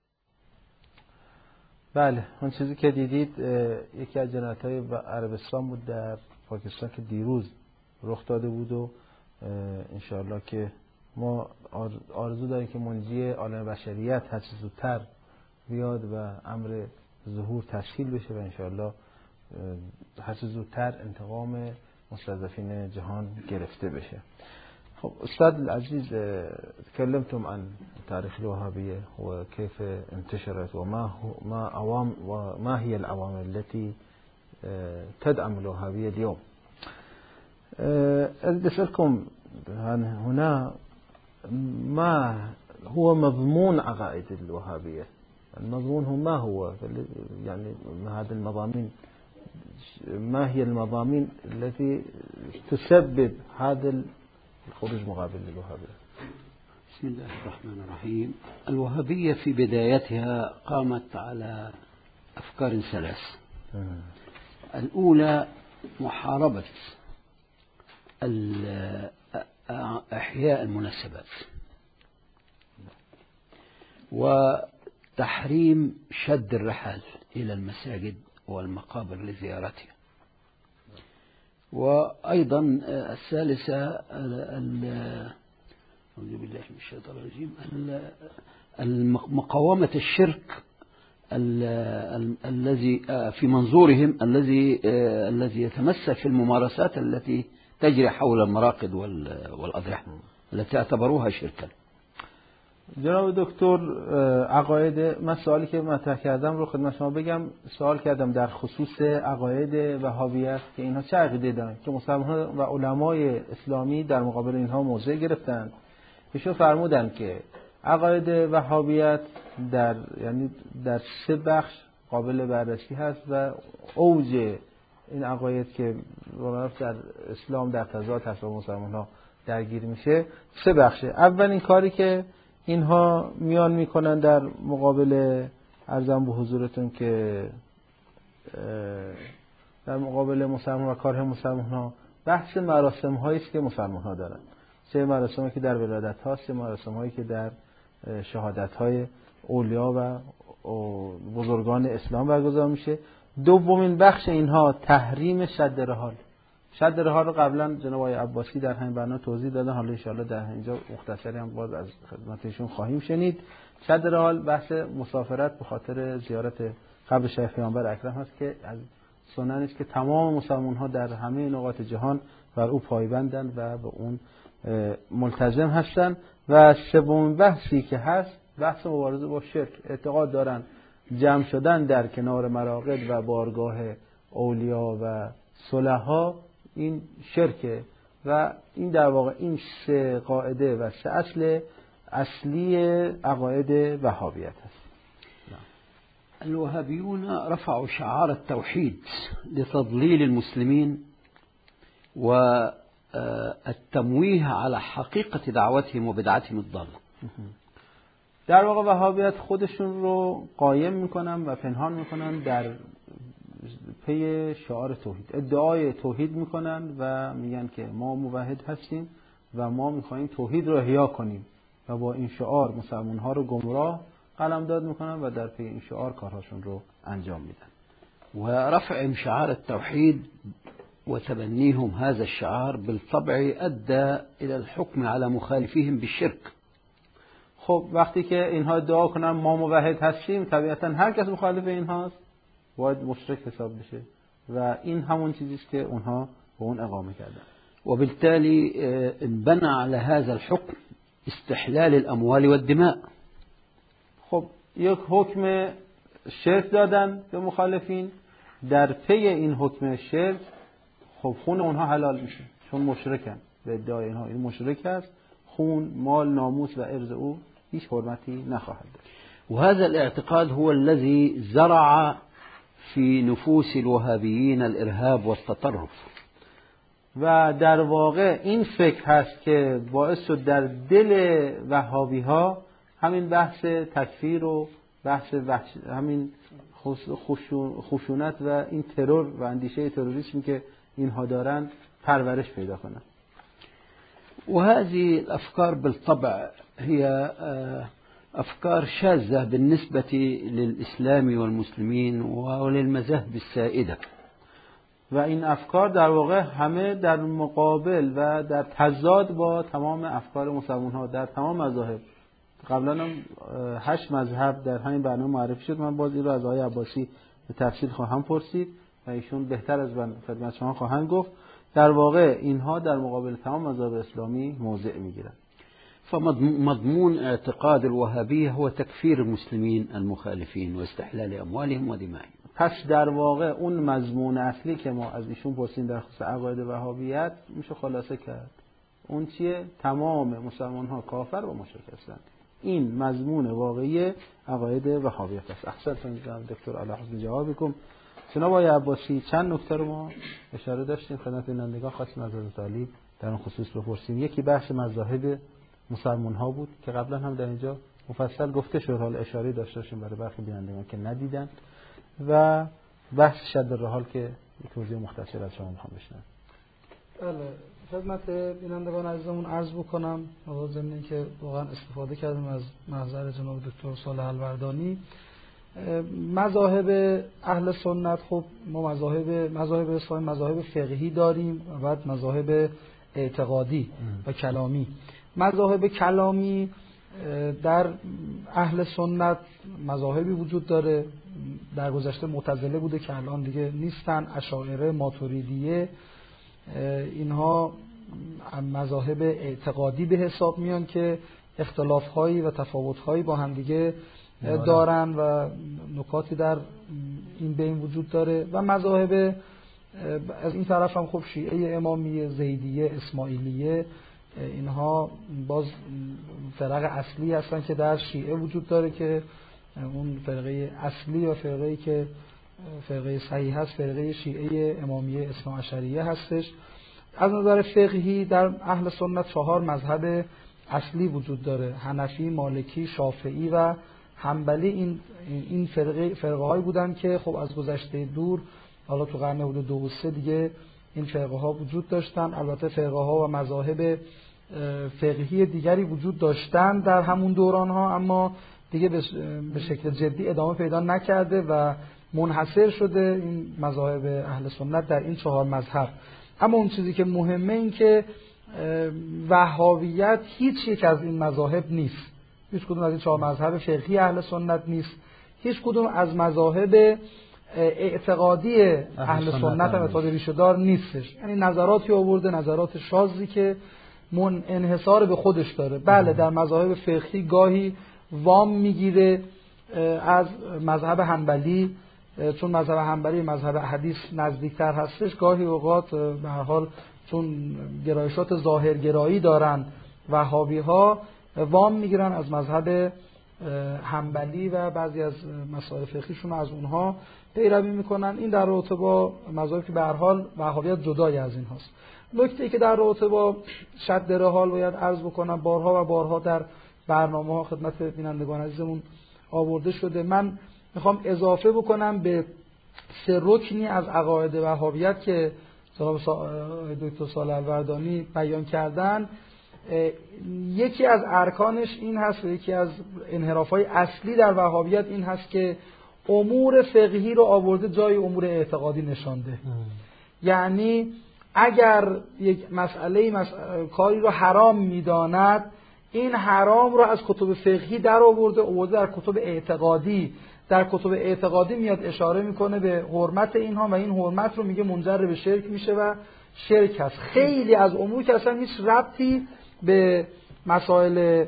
بله، اون چیزی که دیدید یکی از جنایت‌های عربستان بود در پاکستان که دیروز رخ داده بود و انشاءالله که ما آرزو داریم که منجی عالم بشریت هر چه زودتر بیاد و امر ظهور تشکیل بشه و انشاءالله هر چه زودتر انتقام مستضعفین جهان گرفته بشه. خب استاذ العزيز تكلمتم عن تاريخ الوهابية وكيف انتشرت وما هي العوامل التي تدعم الوهابية اليوم. أسألكم هنا ما هو مضمون عقائد الوهابية؟ المضمون هو ما هو؟ يعني هذا المضامين ما هي المضامين التي تسبب هذا الخروج مقابل للوهابية؟ بسم الله الرحمن الرحيم. الوهابية في بدايتها قامت على أفكار 3. الأولى محاربة إحياء المناسبات وتحريم شد الرحال إلى المساجد والمقابر لزيارتها. وأيضا الثالثة أعوذ بالله من الشيطان الرجيم مقاومة الشرك الذي في منظورهم الذي يتمثل في الممارسات التي تجري حول المراقد والأضرحة التي اعتبروها شركا. جناب دکتر، عقاید، من سوالی که مطرح کردم رو خدمت شما بگم. سوال کردم در خصوص عقاید وهابیت که اینها چه عقیده دارن که مسلمان‌ها و علمای اسلامی در مقابل اینها موضع گرفتن. ایشون فرمودن که عقاید وهابیت در 3 بخش قابل بررسی هست و اوج این عقاید که در اسلام در تضاد هست و مسلمان‌ها درگیر میشه 3 بخشه. اولین کاری که اینها میان میکنن در مقابل عرضم به حضورتون که در مقابل مسلمان و کارهای مسلمان ها بحث مراسم هایی است که مسلمان ها دارن. چه مراسمی که در ولادت هاست، چه مراسم هایی که در شهادت های اولیا و بزرگان اسلام برگزار میشه. دومین بخش اینها تحریم شد رحال. شد رحال رو قبلا جناب آقای عباسی در همین برنامه توضیح دادن، حالا ان شاءالله در اینجا مختصری هم باز از خدمتشون خواهیم شنید. شد رحال بحث مسافرت به خاطر زیارت قبر شریف پیامبر اکرم هست که از سنن است که تمام مسلمان ها در همه نقاط جهان بر او پایبندند و به اون ملتزم هستند. و سومین بحثی که هست بحث مبارزه با شرک. اعتقاد دارن جمع شدن در کنار مراقد و بارگاه اولیا و صلحا این شرکه و این در واقع این 3 قاعده و 3 اصل اصلی عقاید وهابیت است. الوهابيون رفعوا شعار التوحيد لتضليل المسلمين والتمويه على حقيقة دعوتهم وبدعتهم الضالة. در واقع وهابیت خودشون رو قایم میکنن و پنهان میکنن در پی شعار توحید. ادعای توحید میکنن و میگن که ما موحد هستیم و ما میخوایم توحید رو احیا کنیم و با این شعار مسلمان ها رو گمراه قلمداد میکنن و در پی این شعار کارهاشون رو انجام میدن. ورفع شعار التوحيد وتبنيهم هذا الشعار بالطبع أدى إلى الحكم على مخالفيهم بالشرك. خب وقتی که اینها ادعا کنن ما موحد هستیم، طبیعتا هر کس مخالف اینهاست باید مشرک حساب بشه و این همون چیزی است که اونها به اون اقامه کردن. وبالتالي انبنى على هذا الحكم استحلال الأموال والدماء. خب یک حکم شرک دادن به مخالفین، در پی این حکم شرک خب خون اونها حلال میشه چون مشرکن. به ادعای اینها این مشرک است، خون، مال، ناموس و ارض او هیچ حرمتی نخواهد داشت. وهذا الاعتقاد هو الذي زرع في نفوس الوهابيين الإرهاب والتطرف. و در واقع این فکر هست که باعث شد در دل وهابی ها همین بحث تکفیر و بحث همین خشونت و این ترور و اندیشه تروریسمی که اینها دارن پرورش پیدا کنن. وهذه الأفكار بالطبع هي أفكار شاذة بالنسبة للإسلام والمسلمين وللمذاهب السائدة. و این افکار در واقع همه در مقابل و در تضاد با تمام افکار مسلمان ها در تمام مذاهب. قبلا هم 8 مذهب در همین برنامه معرفی شد. من باز این رو از آقای عباسی به تفصیل خواهم پرسید و ایشون بهتر از من خدمت شما خواهند گفت. در واقع اینها در مقابل تمام مذاهب اسلامی موضع میگیرند. فمضمون اعتقاد الوهابية هو تكفير المسلمين المخالفين واستحلال أموالهم ودمائهم. پس در واقع اون مضمون اصلی که ما از ایشون پرسیم در خصوص عقاید وهابیت میشه خلاصه کرد. اون چیه؟ تمام مسلمان ها کافر و مشرک هستند. این مضمون واقعی عقاید وهابیت است. احسنتون دکتر علیحسن جوابکم. جناب آقای عباسی چند نکته رو ما اشاره داشتیم خدمت بینندگان خواستیم از حضرت علی در اون خصوص بپرسیم. یکی بحث مذاهب مسلمان ها بود که قبلا هم در اینجا مفصل گفته شد، حال اشاره داشتیم برای برخی بینندگان که ندیدن، و بحث شد الرحال که توضیح مختصر از شما میخوام بشنوم. بله، خدمت بینندگان عزیزمون عرض بکنم ضمن اینکه واقعا استفاده کردیم از محضر جناب دکتر صالح الوردانی. مذاهب اهل سنت، خب ما مذاهب اسلامی مذاهب فقهی داریم و بعد مذاهب اعتقادی و کلامی. مذاهب کلامی در اهل سنت مذاهبی وجود داره، در گذشته معتزله بوده که الان دیگه نیستن، اشاعره، ماتوریدیه، اینها مذاهب اعتقادی به حساب میان که اختلاف‌هایی و تفاوت‌هایی با هم دیگه دارن و نکاتی در این بین وجود داره. و مذاهب از این طرف هم خب شیعه امامیه، زیدیه، اسماعیلیه، اینها باز فرق اصلی هستن که در شیعه وجود داره که اون فرقه اصلی و فرقه‌ای که فرقه صحیح هست فرقه شیعه امامیه اثناعشریه هستش. از نظر فقهی در اهل سنت 4 مذهب اصلی وجود داره: حنفی، مالکی، شافعی و حنبلی. این فرقه هایی بودن که خب از گذشته دور، حالا تو قرن 2 و 3 دیگه این فرقه ها وجود داشتن. البته فرقه ها و مذاهب فقهی دیگری وجود داشتن در همون دوران ها، اما دیگه به شکل جدی ادامه پیدا نکرده و منحصر شده این مذاهب اهل سنت در این 4 مذهب. اما اون چیزی که مهمه این که وهابیت هیچ یک از این مذاهب نیست. هیچ کدوم از این 4 مذهب فقهی اهل سنت نیست. هیچ کدوم از مذاهب اعتقادی اهل سنت هم اعتقاد ریشه دار نیستش. یعنی نظراتی آورده، نظرات شاذی که انحصار به خودش داره. بله، در مذاهب فقهی گاهی وام میگیره از مذهب حنبلی، چون مذهب حنبلی مذهب حدیث نزدیکتر هستش. گاهی اوقات به هر حال چون گرایشات ظاهرگرایی دارن وهابی ها، وام میگیرن از مذهب حنبلی و بعضی از مسائل فقهیشون از اونها پیروی میکنن. این در رابطه با مذاهبی که به هر حال وهابیت جدای از این هست. نکته‌ای که در رابطه با شد رحال باید عرض بکنم، بارها و بارها در برنامه‌ها خدمت بینندگان عزیزمون آورده شده. من میخوام اضافه بکنم به 3 رکنی از عقاید وهابیت که جناب دکتر صالح الوردانی بیان کردن. یکی از ارکانش این هست و یکی از انحراف‌های اصلی در وهابیت این هست که امور فقهی رو آورده جای امور اعتقادی نشانده. یعنی اگر یک کاری رو حرام میداند، این حرام رو از کتب فقهی در آورده در کتب اعتقادی. در کتب اعتقادی میاد اشاره میکنه به حرمت اینها و این حرمت رو میگه منجر به شرک میشه و شرک هست. خیلی از امور که اصلا هیچ ربطی به مسائل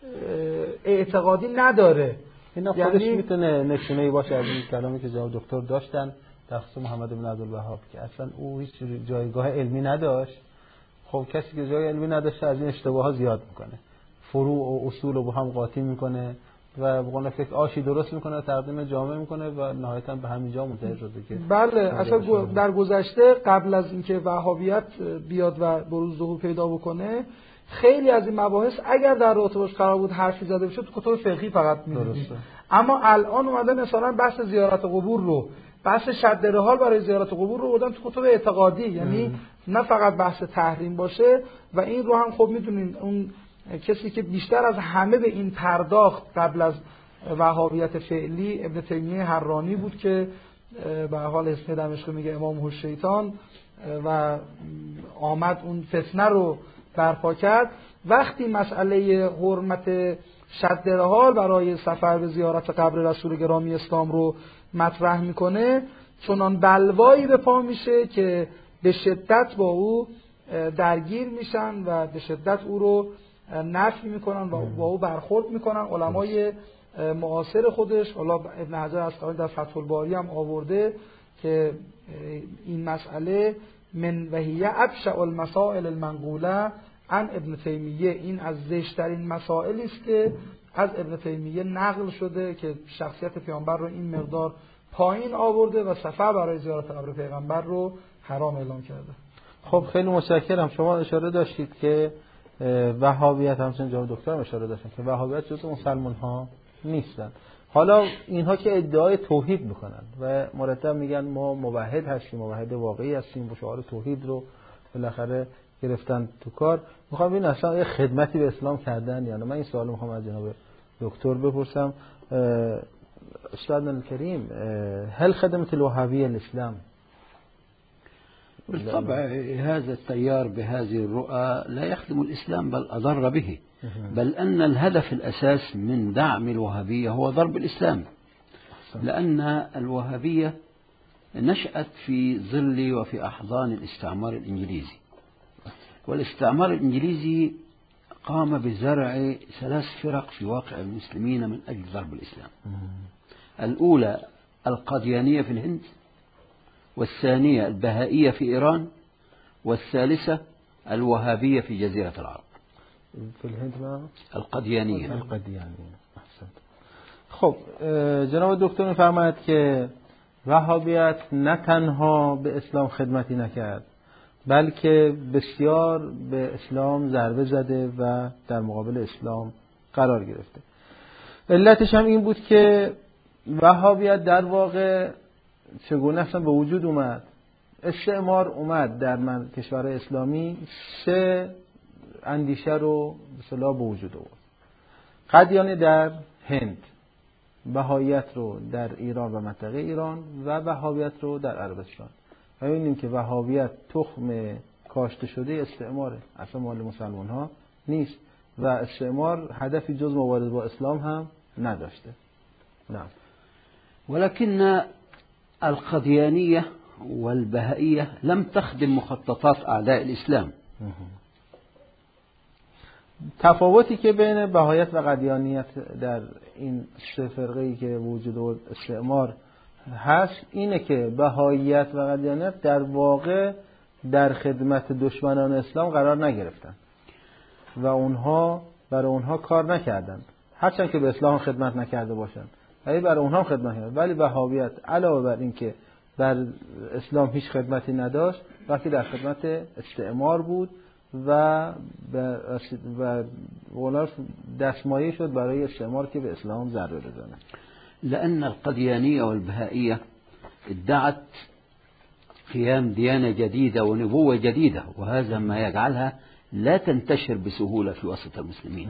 اعتقادی نداره. اینا خودش میتونه نشونه‌ای باشه از این کلامی که جناب دکتر داشتن در خصوص محمد بن عبدالوهاب که اصلا او هیچ جایگاه علمی نداشت. خب کسی که جای علمی نداشته از این اشتباهات زیاد میکنه، فروع و اصول رو با هم قاطی میکنه و به قول فکر آشی درست میکنه، تقدیم جامع میکنه و نهایتا به همین جا منتهی شده که بله اصلا در گذشته قبل از اینکه وهابیت بیاد و بروز ظهور پیدا بکنه، خیلی از این مباحث اگر در رابطه قرار بود حرفی زده بشه تو کتب فقهی فقط می‌دیدیم. اما الان اومده مثلا بحث زیارت قبور رو، بحث شد رحال برای زیارت قبور رو بردن تو کتب اعتقادی، یعنی نه فقط بحث تحریم باشه. و این رو هم خب میدونین اون کسی که بیشتر از همه به این پرداخت قبل از وهابیت فعلی ابن تیمیه حرانی بود که به حال اسم دمشق میگه امام الشیطان و آمد اون فتنه رو برپا کرد. وقتی مسئله حرمت شد رحال برای سفر به زیارت قبر رسول گرامی اسلام رو مطرح میکنه، چنان بلوایی به پا میشه که به شدت با او درگیر میشن و به شدت او رو نفی میکنن و با او برخورد میکنن. علمای معاصر خودش، حالا ابن حجر اسقلانی در فتح الباری هم آورده که این مسئله من وهیه ابشع المسائل المنقوله عن ابن تیمیه، این از زشترین مسائلی است که از ابن تیمیه نقل شده که شخصیت پیامبر رو این مقدار پایین آورده و سفر برای زیارت قبر پیغمبر رو حرام اعلام کرده. خب خیلی متشکرم. شما اشاره داشتید که وهابیت، همچنین جناب دکتر هم اشاره داشتن که وهابیت جزء مسلمان ها نیستن. حالا اینها که ادعای توحید میکنن و مرتب میگن ما موحد هستیم، موحد واقعی هستیم، با شعار توحید رو بالاخره گرفتن تو کار. میخوام ببینم اصلا یه خدمتی به اسلام کردن یا نه. من این سوالو میخوام از جناب دکتر بپرسم. استاذنا الكريم، هل خدمت الوهابية الإسلام؟ بالطبع هذا التيار بهذه الرؤى لا يخدم الإسلام بل أضر به، بل أن الهدف الأساس من دعم الوهابية هو ضرب الإسلام، لأن الوهابية نشأت في ظل وفي أحضان الاستعمار الإنجليزي، والاستعمار الإنجليزي قام بزرع 3 فرق في واقع المسلمين من أجل ضرب الإسلام. الأولى القاديانية في الهند، والثانية البهائية في إيران، والثالثة الوهابية في جزيرة العرب. في الهند ما القادیانیه. احسنت. خب جناب دکتر می‌فرماید که وهابیت نه تنها به اسلام خدمتی نکرد بلکه بسیار به اسلام ضربه زده و در مقابل اسلام قرار گرفته. علتش هم این بود که وهابیت در واقع چگونه اصلا به وجود اومد. استعمار اومد در کشور اسلامی 3 اندیشه رو به اصطلاح به وجود آورد. قادیانی در هند، بهاییت رو در ایران و منطقه ایران و وهابیت رو در عربستان. و می‌بینیم که وهابیت تخم کاشته شده استعماره، اصلا مال مسلمان ها نیست و استعمار هدفی جز مبارزه با اسلام هم نداشته. نعم. ولكن القاديانية والبهائية لم تخدم مخططات أعداء الإسلام. تفاوتی که بین بهاییت و قادیانیت در این 3 فرقه‌ای که وجود استعمار هست اینه که بهاییت و قادیانیت در واقع در خدمت دشمنان اسلام قرار نگرفتن و اونها برای اونها کار نکردند، هرچند که به اسلام خدمت نکرده باشند ولی برای اونها خدمت کردند. ولی وهابیت علاوه بر این که بر اسلام هیچ خدمتی نداشت وقتی در خدمت استعمار بود و دستمایه شد برای استعمار که به اسلام ضربه بزنه. لأن القاديانية والبهائية ادعت قيام ديانة جديدة ونبوة جديدة، وهذا ما يجعلها لا تنتشر بسهولة في وسط المسلمين.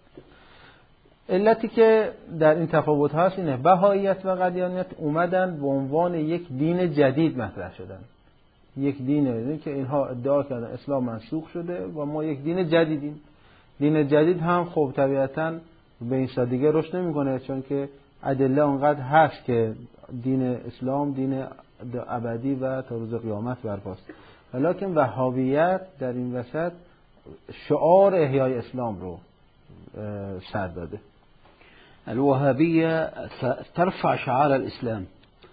علتی که در این تفاوت هست اینه بهاییت و قادیانیت اومدن به عنوان یک دین جدید مطرح شدن، یک دینه که اینها ادعا کردن اسلام منسوخ شده و ما یک دین جدیدیم. دین جدید هم خب طبیعتاً به این سادگی رشد نمیکنه، چون که ادله اونقدر هست که دین اسلام دین ابدی و تا روز قیامت برپاست. ولیکن وهابیت در این وسط شعار احیای اسلام رو سر داده. الوهابية ترفع شعار الإسلام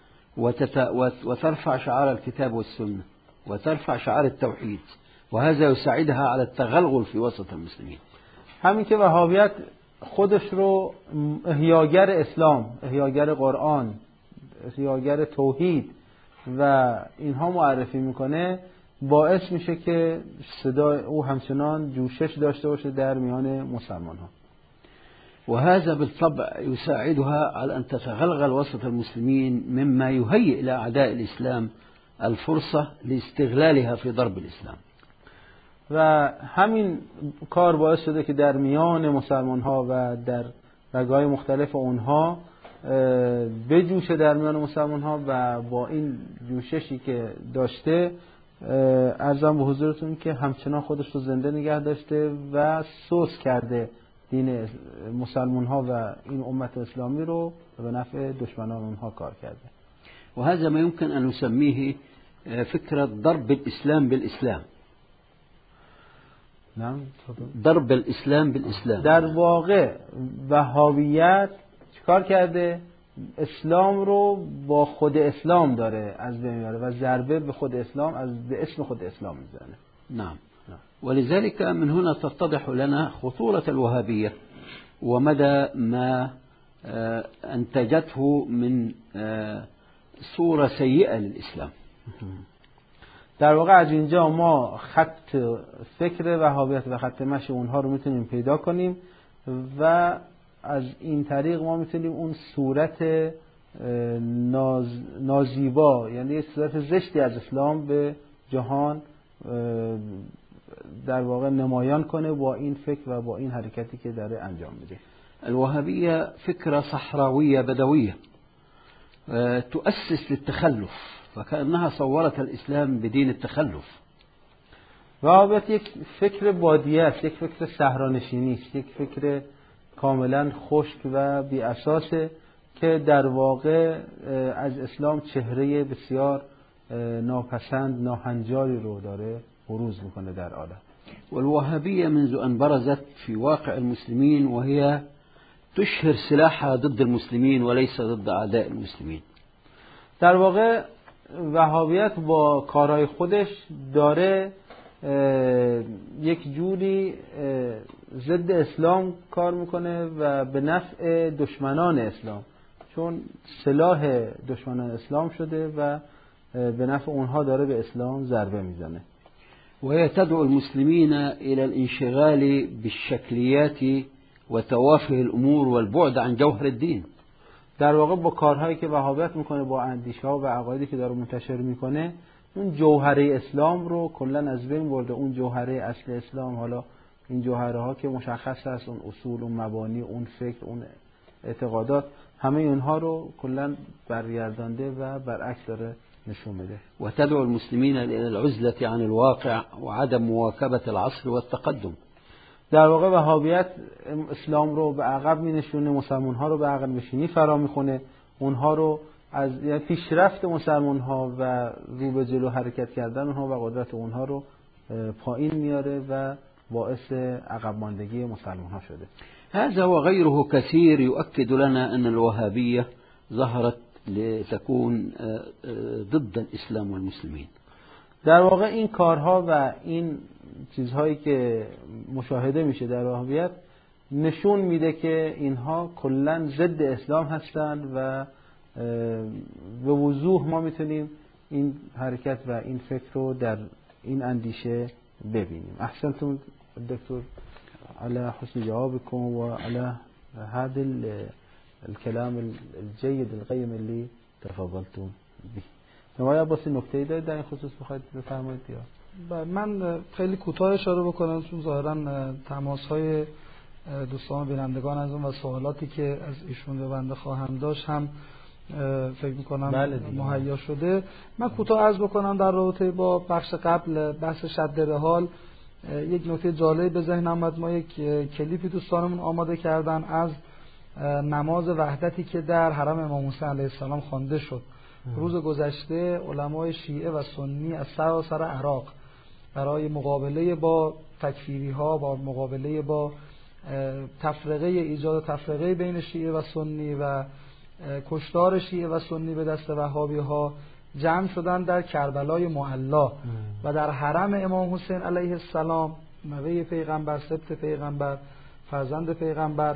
وترفع شعار الكتاب والسنة وترفع شعار التوحيد، وهذا يساعدها على التغلغل في وسط المسلمين. همین که وهابیت خودش رو احیاگر اسلام، احیاگر قرآن، احیاگر توحید و اینها معرفی میکنه، باعث میشه که صدای او همچنان جوشش داشته باشه در میان مسلمان ها. وهذا بالطبع يساعدها على أن تتغلغل وسط المسلمين مما يهيئ لأعداء الإسلام الفرصة لاستغلالها في ضرب الإسلام. و همین کار باعث شده که در میان مسلمان ها و در رگ‌های مختلف اونها بجوشه در میان مسلمان ها و با این جوششی که داشته عرضم به حضورتون که همچنان خودش رو زنده نگه داشته و سوس کرده دین مسلمان ها و این امت اسلامی رو به نفع دشمنان اونها کار کرده. و هذا ما يمكن أن نسميه فكرة ضرب الإسلام بالإسلام. نعم. ضرب الإسلام بالإسلام. در واقع وهابیت چیکار کرده؟ اسلام رو با خود اسلام داره از بین میبره و ضربه به خود اسلام به اسم خود اسلام میزنه. نعم. ولذلك من هنا تتضح لنا خطورة الوهابية ومدى ما أنتجته من صورة سيئة للإسلام. در واقع از اینجا ما خط فکر وهابیت و خط مشی اونها رو میتونیم پیدا کنیم و از این طریق ما میتونیم اون صورت نازیبا، یعنی صورت زشتی از اسلام به جهان در واقع نمایان کنه با این فکر و با این حرکتی که داره انجام میده. الوهابية فكرة صحراوية بدوية تؤسس للتخلف، فكأنها صورت الإسلام بدين التخلف. وهابیت یک فکر بادیه است، یک فکر صحرانشینی است، یک فکر کاملا خشک و بی اساسه که در واقع از اسلام چهره بسیار ناپسند ناهنجاری رو داره بروز میکنه در عالم. والوهابية منذ أن برزت في واقع المسلمين وهي تشهر سلاحها ضد المسلمين وليس ضد أعداء المسلمين. در واقع وهابیت با کارهای خودش داره یک جوری ضد اسلام کار میکنه و به نفع دشمنان اسلام، چون سلاح دشمنان اسلام شده و به نفع اونها داره به اسلام ضربه میزنه. وهي تدعو المسلمين إلى الانشغال بالشكليات وتوافه الأمور والبعد عن جوهر الدين. در واقع با کارهایی که وهابیت میکنه، با اندیشه‌ها و عقایدی که داره منتشر میکنه، اون جوهره اسلام رو کلا از بین برده. اون جوهره اصل اسلام، حالا این جوهره ها که مشخص هست، اون اصول، اون مبانی، اون فکر، اون اعتقادات، همه اونها رو کلا برگردانده و برعکس داره نشون میده. و تدعو المسلمین الى العزلة عن الواقع وعدم مواكبة العصر والتقدم. در واقع وهابیت اسلام رو به عقب مینشونه، مسلمان ها رو به عقب نشینی فرا میخونه، اونها رو از یعنی پیشرفت مسلمان ها و رو به جلو حرکت کردن اونها و قدرت اونها رو پایین میاره و باعث عقب ماندگی مسلمان ها شده. هذا وغيره كثير يؤكد لنا أن الوهابية ظهرت لتكون ضد الإسلام والمسلمين. در واقع این کارها و این چیزهایی که مشاهده میشه در وهابیت نشون میده که اینها کلا ضد اسلام هستند و به وضوح ما میتونیم این حرکت و این فکر رو در این اندیشه ببینیم. احسنتم دکتر على حسن جوابكم وعلى هذا الكلام الجيد القيم اللي تفضلتم به. نمای عباسی نکته‌ای دارید در این خصوص بخواید بفرمایید یا؟ من خیلی کوتاه اشاره بکنم، چون ظاهرا تماس‌های دوستان بینندگان از اون و سوالاتی که از ایشون به بنده خواهم داشت هم فکر میکنم بله مهیا شده. من کوتاه عرض بکنم در رابطه با بخش قبل بحث شد رحال. یک نکته جالب به ذهنم اومد. ما یک کلیپی دوستانمون آماده کردن از نماز وحدتی که در حرم امام حسین علیه السلام خوانده شد. روز گذشته علمای شیعه و سنی از سراسر عراق برای مقابله با تکفیری ها، با مقابله با ایجاد تفرقه بین شیعه و سنی و کشتار شیعه و سنی به دست وهابی ها جمع شدن در کربلای معلا و در حرم امام حسین علیه السلام، نوه پیغمبر، سبط پیغمبر، فرزند پیغمبر،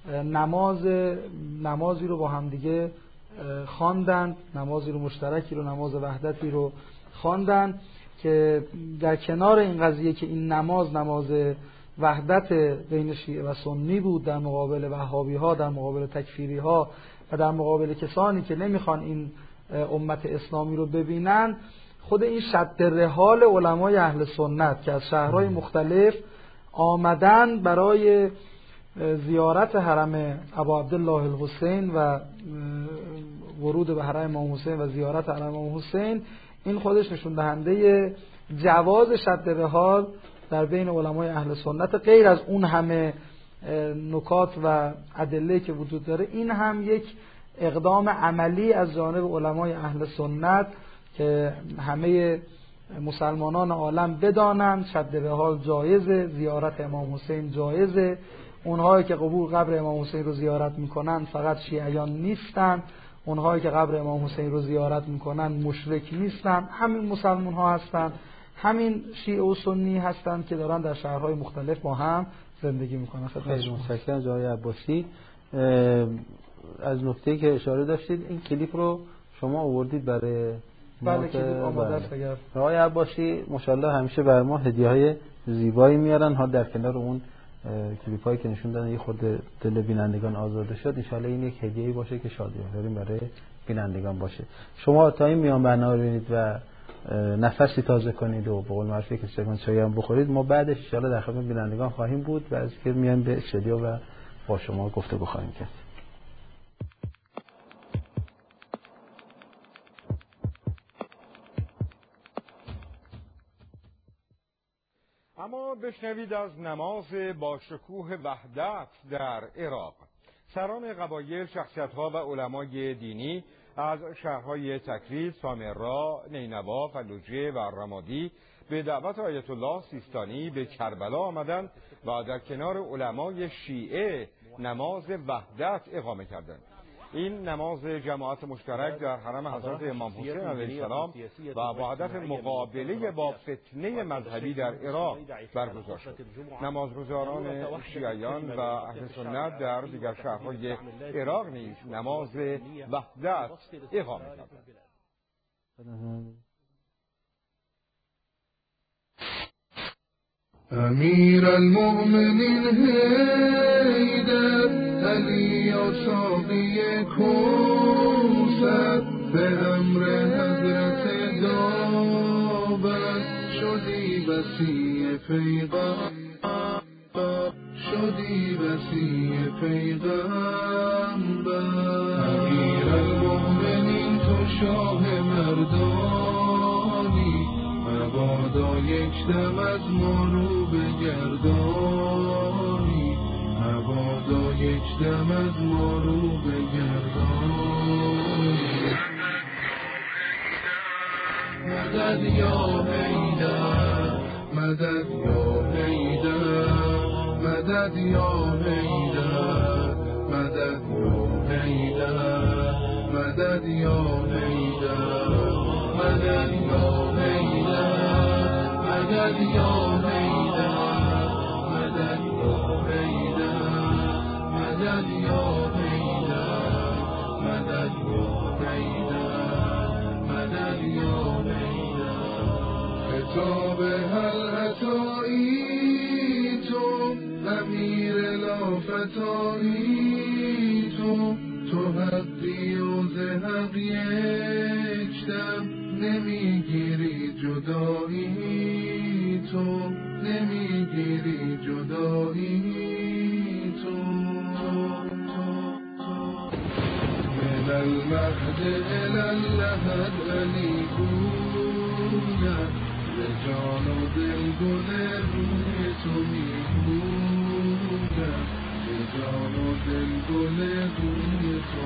نمازی رو با هم دیگه خواندند، نمازی رو مشترکی رو، نماز وحدتی رو خواندند که در کنار این قضیه که این نماز وحدت بین شیعه و سنی بود در مقابل وهابی ها، در مقابل تکفیری ها و در مقابل کسانی که نمیخوان این امت اسلامی رو ببینن، خود این شد رحال علمای اهل سنت که از شهرهای مختلف آمدن برای زیارت حرم ابا عبدالله الحسین و ورود به حرم امام حسین و زیارت حرم امام حسین، این خودش نشون دهنده جواز شد رحال در بین علمای اهل سنت. غیر از اون همه نکات و ادله که وجود داره، این هم یک اقدام عملی از جانب علمای اهل سنت که همه مسلمانان عالم بدانند شد رحال جایزه، زیارت امام حسین جایزه. اونهایی که قبر امام حسین رو زیارت میکنن فقط شیعیان نیستن، اونهایی که قبر امام حسین رو زیارت میکنن مشرک نیستن، همین مسلمان ها هستن، همین شیعه و سنی هستن که دارن در شهرهای مختلف با هم زندگی میکنن. خیلی متشکرم جناب عباسی. از نکته‌ای که اشاره داشتید، این کلیپ رو شما آوردید برای بله کلیپ آماده است. اگر آقای عباسی ماشاءالله همیشه بر ما هدیه‌های زیبایی میارن، ها در کنار اون کلیپایی که نشون دادن یه خورده دل بینندگان آزاده شد، ان شاءالله این یک هدیه‌ای باشه که شادی داریم برای بینندگان باشه. شما تا این میان برنامه رو ببینید و نفسی تازه کنید و به قول معروف یک استکان چای هم بخورید، ما بعدش ان شاءالله در خدمت بینندگان خواهیم بود و از که میایم به استودیو و با شما گفتگو خواهیم کرد. اما بشنوید از نماز با شکوه وحدت در عراق. سران قبایل، شخصیت‌ها و علمای دینی از شهرهای تکریت، سامرا، نینوا، فلوجه و رمادی به دعوت آیت الله سیستانی به کربلا آمدند و در کنار علمای شیعه نماز وحدت اقامه کردند. این نماز جماعت مشترک در حرم حضرت امام حسین علیه السلام و با هدف مقابله با فتنه مذهبی در عراق برگزار شد. نمازگزاران شیعیان و اهل سنت در دیگر شهرهای عراق نیز نماز وحدت اقامه کردند. امیر المؤمنین حیدر علی ساقی کوثر به امر حضرت داور شدی وصی پیغمبر، شدی وصی پیغمبر. امیر المؤمنین تو شاه مردانی، مبادا یک دم از ما رو بگردانی، مبادا یک دم از ما رو بگردانی. مدد یا حیدر، مدد یا حیدر، مدد یا حیدر، مدد یا حیدر، مدد یا حیدر، مدد یا حیدر، مدد یا حیدر، مدد یا حیدر، مدد یا حیدر، مدد یا حیدر، مدد یا حیدر. خطاب هل عطایی تو امیر لافتایی تو حقی و زهق یک دم نمیگیری جدایی، تو نمیگیری جدایی، تو من المهد إلى اللحد ألیگونم ز جان و دل گل روی تو میگونم ز جان و دل گل روی تو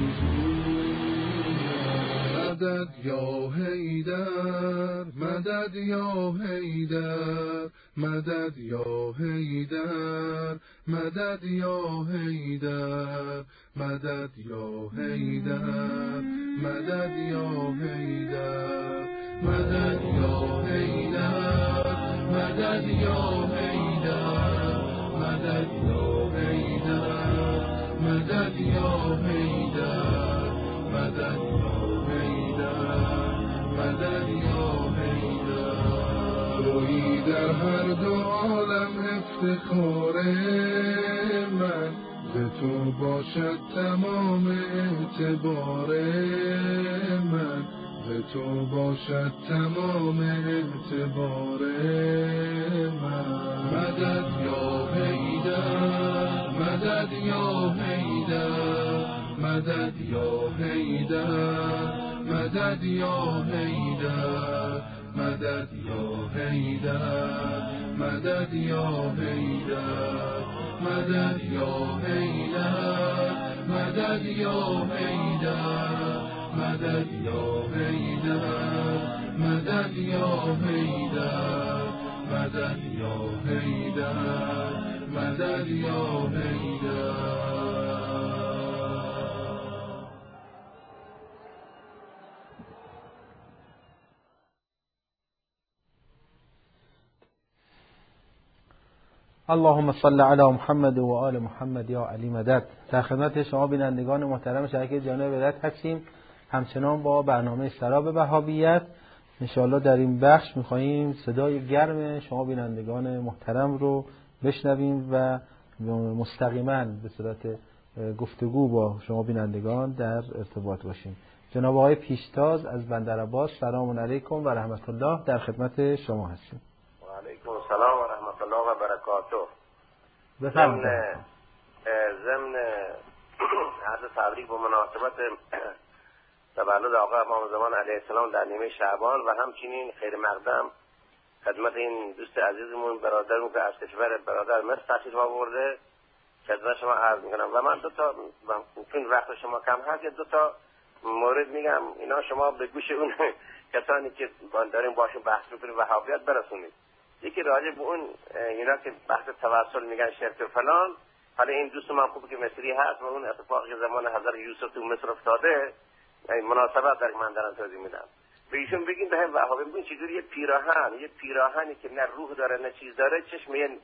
میگونم مدد یا حیدر مدد یا حیدر مدد یا حیدر مدد یا حیدر مدد یا حیدر مدد یا حیدر مدد یا حیدر مدد یا حیدر مدد یا حیدر مدد یا حیدر مدد مدد یا حیدر تویی در هر دو عالم افتخار من به تو باشد تمام اعتبار من به تو باشد تمام اعتبار من مدد یا حیدر مدد یا حیدر مدد یا حیدر مدد یا حیدر مدد یا حیدر مدد یا حیدر مدد یا حیدر مدد یا حیدر مدد یا حیدر مدد یا حیدر مدد یا حیدر مدد یا حیدر اللهم صل علی محمد و آل محمد یا علی مدد. در خدمت شما بینندگان محترم شبکه جامع ولایت هستیم، همچنان با برنامه سراب وهابیت. انشاءالله در این بخش می‌خواهیم صدای گرم شما بینندگان محترم رو بشنویم و مستقیما به صورت گفتگو با شما بینندگان در ارتباط باشیم. جناب آقای پیشتاز از بندرعباس، سلام علیکم و رحمت الله، در خدمت شما هستیم. و علیکم السلام و رحمت الله و برکاته. بفرمایید. ضمن عرض تبریک به مناسبت تولد آقا امام زمان علیه السلام در نیمه شعبان و همچنین خیر مقدم خدمت این دوست عزیزمون برادرمون که از کشور برادر مصر تشریف آورده خدمت شما عرض میکنم. و من دو تا چون وقت شما کم هست دو تا مورد میگم، اینا شما به گوش اون کسانی که داریم باشون بحث میکنیم وهابیت برسونید. یکی راجع به اون اینا که بحث توسل میگن شرک و فلان. حالا این دوست من خوبه که مصری هست و اون اتفاقی که زمان حضرت یوسف تو مصر افتاده مناسبت در من دارم توضیح میدم. به ایشون بگیم به وهابی ببین چجوری یه پیراهنی که نه روح داره نه چیز داره چشم یه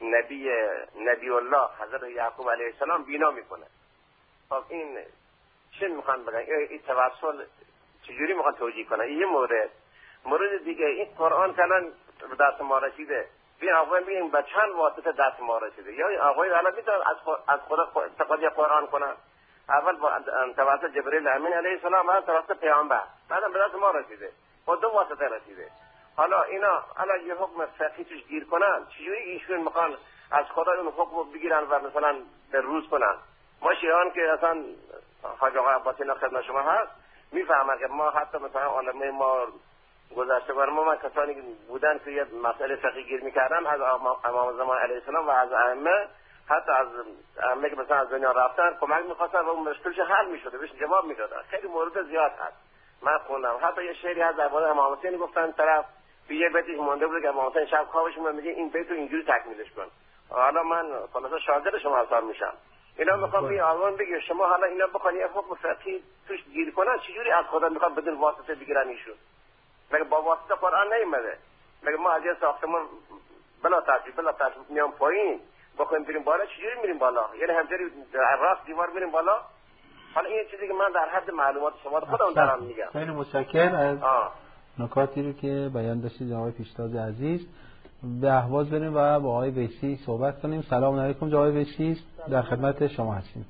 نبی الله حضرت یعقوب علیه السلام بینا میکنه. خب این چه میخوان بگن؟ این توسل چجوری میخوان توجیه کنن؟ این یه مورد دیگه، این قرآن کلان به دست ما رسیده، بین آقای بگیم به چند واسطه دست ما رسیده. یا این آقای الان میتونن از خدا تقاضی قرآن کنن؟ اول با توسط جبرئیل امین علیه السلام، بعد توسط پیامبر، بعدم به دست ما رسیده، با دو واسطه رسیده. حالا اینا یه حکم فقهی توش گیر کنن، چجوری ایشون میخوان از خدا اون حکم بگیرن و مثلا به روز کنن؟ ما شیعان که اصلا حاج آقا عباسی اینا خدمت شما هست میفهمن که ما حتی مثلا عالمه ما گذشته بر ما کسانی بودن که یه مسئله فقهی گیر میکردن از امام زمان علیه السلام و از ائمه، حتی از ائمه که مثلا از دنیا رفتن کمک میخواستن و اون مشکلش حل میشده، بهش جواب میدادن. خیلی مورد زیاد هست من خوندم. حتی یه شعری از درباره امام حسین گفتن طرف یه بیتی مونده بود که امام حسین شب خوابش میگه این بیتو اینجوری تکمیلش کن. حالا من خلاص شاگرد شما حساب میشم. اینا میخوام بی آقایون بگید شما حالا اینا بخوان یه حکم فقهی توش گیر کنن، چجوری از خدا میخواد بدون واسطه بگیرن ایشون؟ مگه با واسطه قرآن نیومده؟ مگه ما از یه ساختمان بلا ترتیب میام پایین بخوایم بریم بالا، چجوری میریم بالا؟ یعنی همجوری راست دیوار بریم بالا؟ حالا این چیزی که من در حد معلومات شما خودم دارم میگم. خیلی متشکرم از نکاتی رو که بیان داشتید آقای پیشتاز عزیز. به اهواز بریم و با آقای ویسی صحبت کنیم. سلام علیکم جناب ویسی، در خدمت شما هستیم.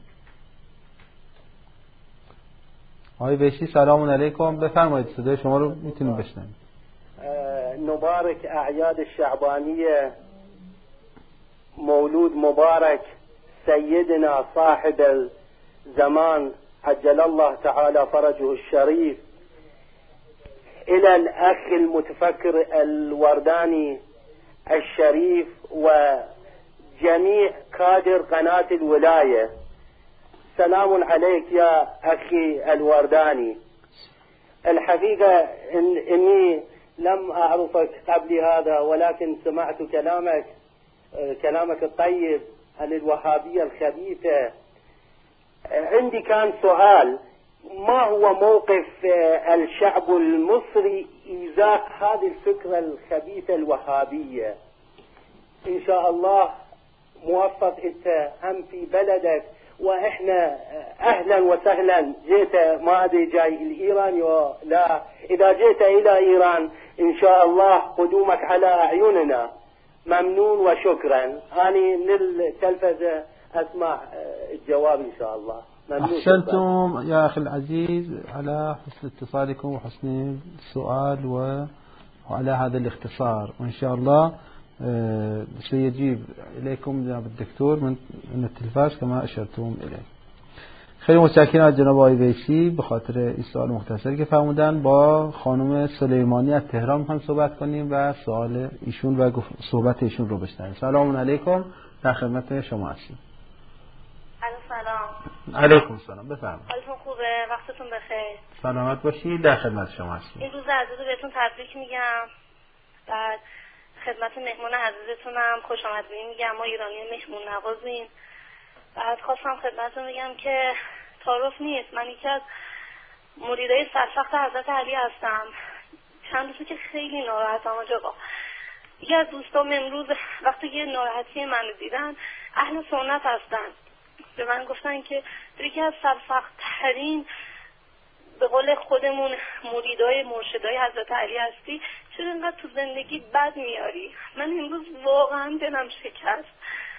آقای ویسی سلام علیکم، بفرمایید، صدای شما رو میتونیم بشنویم. مبارک اعیاد شعبانیه، مولود مبارک سیدنا صاحب الزمان عجل الله تعالى فرجه الشريف، إلى الأخ المتفكر الورداني الشريف وجميع كادر قناة الولاية، سلام عليك يا أخي الورداني. الحقيقة إني لم أعرفك قبل هذا، ولكن سمعت كلامك الطيب عن الوهابية الخبيثة. عندي كان سؤال، ما هو موقف الشعب المصري إزاء هذه الفكرة الخبيثة الوهابية؟ إن شاء الله موفق أنت هم في بلدك، وإحنا أهلا وسهلا. جيت ما أدري جاي لإيران ولا لا، إذا جيت إلى إيران إن شاء الله قدومك على أعيننا. ممنون وشكرا. أنا من التلفزة أسمع الجواب إن شاء الله. أحسنتم يا أخي العزيز على حسن اتصالكم وحسن السؤال وعلى هذا الاختصار، وإن شاء الله سيجيب إليكم جناب الدكتور من التلفاز كما أشرتم إليه. خیلی متشکرم از جناب آقای ویسی به خاطر این سوال مختصری که فرمودن. با خانم سلیمانی از تهران می‌خوایم صحبت کنیم و سوال ایشون و صحبت ایشون رو بشنویم. سلام علیکم، در خدمت شما هستیم. سلام. علیکم السلام، بفرمایید. حالتون خوبه؟ وقتتون بخیر. سلامت باشید، در خدمت شما هستیم. این روز عزیز بهتون تبریک میگم. بعد خدمت مهمون عزیزتونم خوش آمدید میگم. ما ایرانی مهمون نوازیم. بعد خواستم خدمتتون بگم که تعارف نیست، من یکی از مریدای سرسخت حضرت علی هستم. چند روزه که خیلی ناراحتم آقا. یکی از دوستام امروز وقتی که ناراحتی منو دیدن، اهل سنت هستن، به من گفتن که یکی از سرسخت‌ترین به قول خودمون مریدای مرشدای حضرت علی هستی، چرا اینقدر تو زندگی بد میاری؟ من امروز واقعا دلم شکست.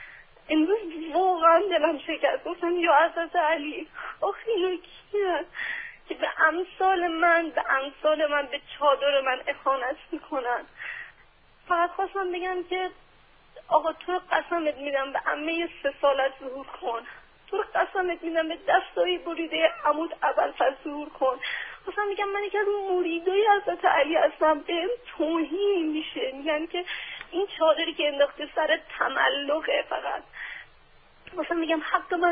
گفتم یا حضرت علی، آخه اینو کیه که به امثال من به چادر من اخوانت میکنن؟ فقط خواستم بگم که آقا تو رو قسمت میدم به عمه 3 سالت ظهور کن، تو رو قسمت میدم به دستایی بریده عمود ابوالفضل ظهور کن. خواستم میگم من یکی از مریدای حضرت علی هستم، بهم توهین میشه، میگن که این چادری که انداخته سر تملقه. فقط خواستم میگم حق من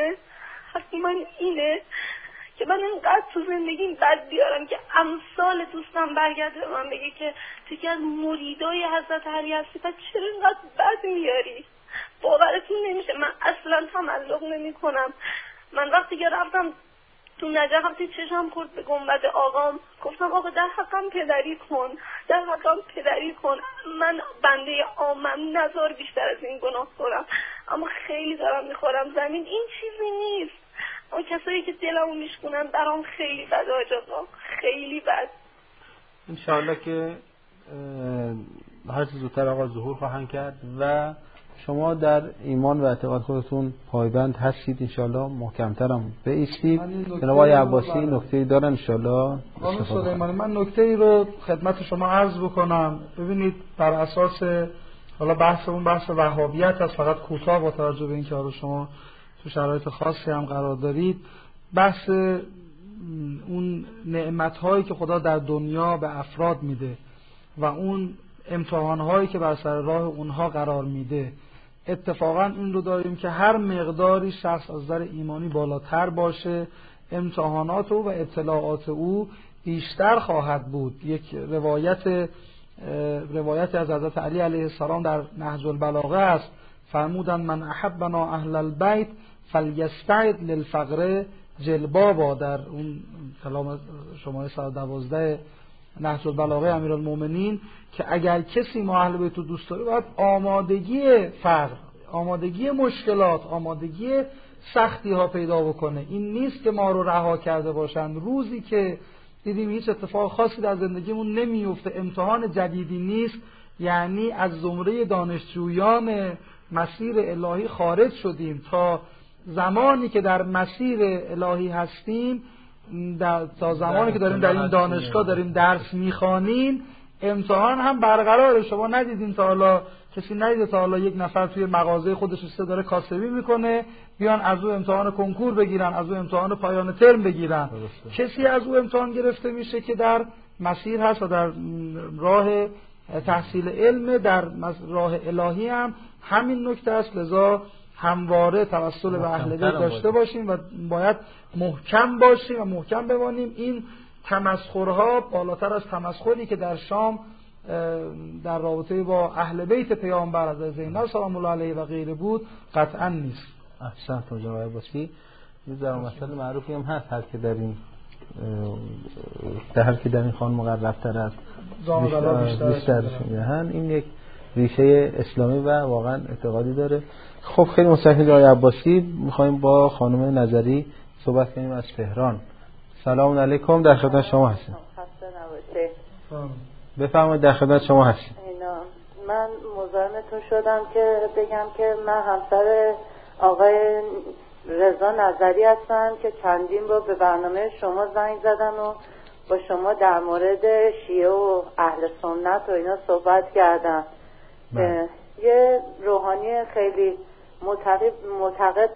اینه که من اینقدر تو زندگیم بد بیارم که امثال دوستم برگرده به من بگه که تو که از مریدای حضرت علی هستی، پس چرا اینقدر بد میاری؟ باورتون نمیشه، من اصلا تملق نمی کنم. من وقتی که رفتم تو نجف، وقتی چشم خورد به گنبد آقام، گفتم آقا در حقم پدری کن، من بنده عامم، نذار بیشتر از این گناه کنم، اما خیلی دارم میخورم زمین، این چیزی نیست. اما کسایی که دلمو میشکنن برام خیلی بد آقا، خیلی بد. انشاءالله که هر چه زودتر آقا ظهور خواهند کرد و شما در ایمان و اعتقاد خودتون پایبند هستید، انشاءالله محکمترم بایستید. جناب آقای عباسی نکته‌ای دارن انشاءالله. خانم سلیمانی، من نکته‌ای رو خدمت شما عرض بکنم. ببینید بر اساس حالا بحث وهابیت هست، فقط کوتاه با توجه به اینکه حالا شما تو شرایط خاصی هم قرار دارید، بحث اون نعمت‌هایی که خدا در دنیا به افراد میده و اون امتحان‌هایی که بر سر راه اونها قرار میده. اتفاقا این رو داریم که هر مقداری شخص از نظر ایمانی بالاتر باشه، امتحانات او و اطلاعات او بیشتر خواهد بود. یک روایت از حضرت علی علیه السلام در نهج البلاغه است، فرمودند من احبنا اهل البیت فلیستعد للفقر جلبابا، در اون کلام شماره 112 نهج البلاغه امیرالمومنین، که اگر کسی ما اهل بیت رو دوست داره باید آمادگی فقر، آمادگی مشکلات، آمادگی سختی ها پیدا بکنه. این نیست که ما رو رها کرده باشن. روزی که دیدیم هیچ اتفاق خاصی در زندگیمون نمیفته، امتحان جدیدی نیست، یعنی از زمره دانشجویان مسیر الهی خارج شدیم. تا زمانی که در مسیر الهی هستیم، تا زمانی که داریم در این دانشگاه داریم درس میخوانیم، امتحان هم برقراره. شما ندیدین تا حالا کسی ندیده تا حالا یک نفر توی مغازه خودش داره کاسبی میکنه بیان از او امتحان کنکور بگیرن، از او امتحان پایان ترم بگیرن. کسی از او امتحان گرفته میشه که در مسیر هست و در راه تحصیل علم، در راه الهی هم همین نکته است. لذا همواره توسل به اهل بیت داشته باشیم و باید محکم باشیم و محکم بمانیم. این تمسخرها بالاتر از تمسخری که در شام در رابطه با اهل بیت پیامبر حضرت زینب سلام الله علیه و غیره بود قطعا نیست. احسنت جناب عباسی. یه مثل معروفی هم هست، هر که در این خانم مقرب‌تر است بیشتر میهن. این یک ریشه اسلامی و واقعا اعتقادی داره. خب خیلی متشکرم جناب عباسی. میخوایم با خانم نظری صحبت کنیم از تهران. سلام علیکم، در خدمت شما هستیم. خسته نباشید. بفرمایید، در خدمت شما هستیم. من مزاحمتون شدم که بگم که من همسر آقای رضا نظری هستم که چندین بار به برنامه شما زنگ زدن و با شما در مورد شیعه و اهل سنت و اینا صحبت کردم. یه روحانی خیلی معتقد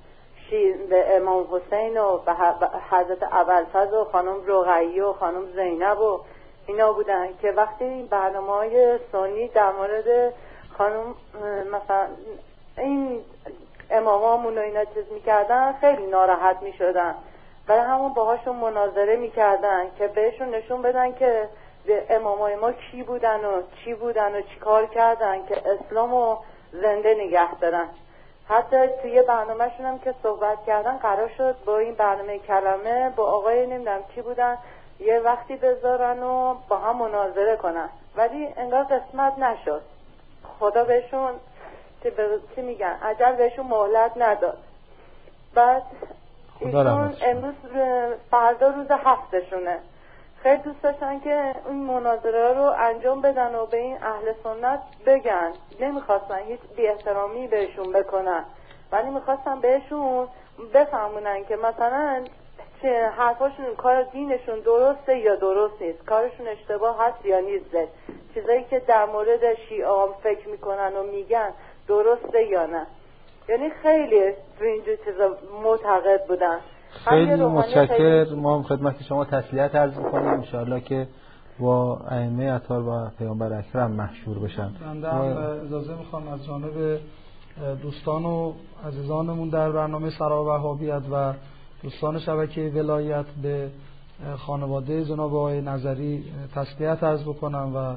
به امام حسین و به حضرت ابوالفضل و خانم رقیه و خانم زینب و اینا بودن که وقتی این برنامه‌های سنی در مورد خانم مثلا این امامامون و اینا چیز میکردن خیلی ناراحت میشدن، برای همون باهاشون مناظره میکردن که بهشون نشون بدن که امامای ما کی بودن و چی بودن و چی کار کردن که اسلامو زنده نگه دارن. حتی توی برنامه‌شون هم که صحبت کردن قرار شد با این برنامه کلمه با آقای نمیدونم کی بودن یه وقتی بذارن و با هم مناظره کنن، ولی انگار قسمت نشد. خدا بهشون چی میگن اجل بهشون مهلت نداد. بعد ایشون امروز فردا روز هفتشونه، خیلی دوست داشتن که این مناظره رو انجام بدن و به این اهل سنت بگن. نمیخواستن هیچ بی احترامی بهشون بکنن، ولی میخواستن بهشون بفهمونن که مثلا چه حرفاشون، کار دینشون درسته یا درست نیست، کارشون اشتباه هست یا نیست، چیزایی که در مورد شیعه فکر میکنن و میگن درسته یا نه. یعنی خیلی تو اینجور چیزا معتقد بودن. خیلی متشکر. ما خدمت شما تسلیت عرض می‌کنیم، ان شاءالله که با ائمه اطهار و پیامبر اکرم محشور بشن. بنده هم اجازه میخوام از جانب دوستان و عزیزانمون در برنامه سرا وهابیت و دوستان شبکه ولایت به خانواده جناب آقای نظری تسلیت عرض بکنم و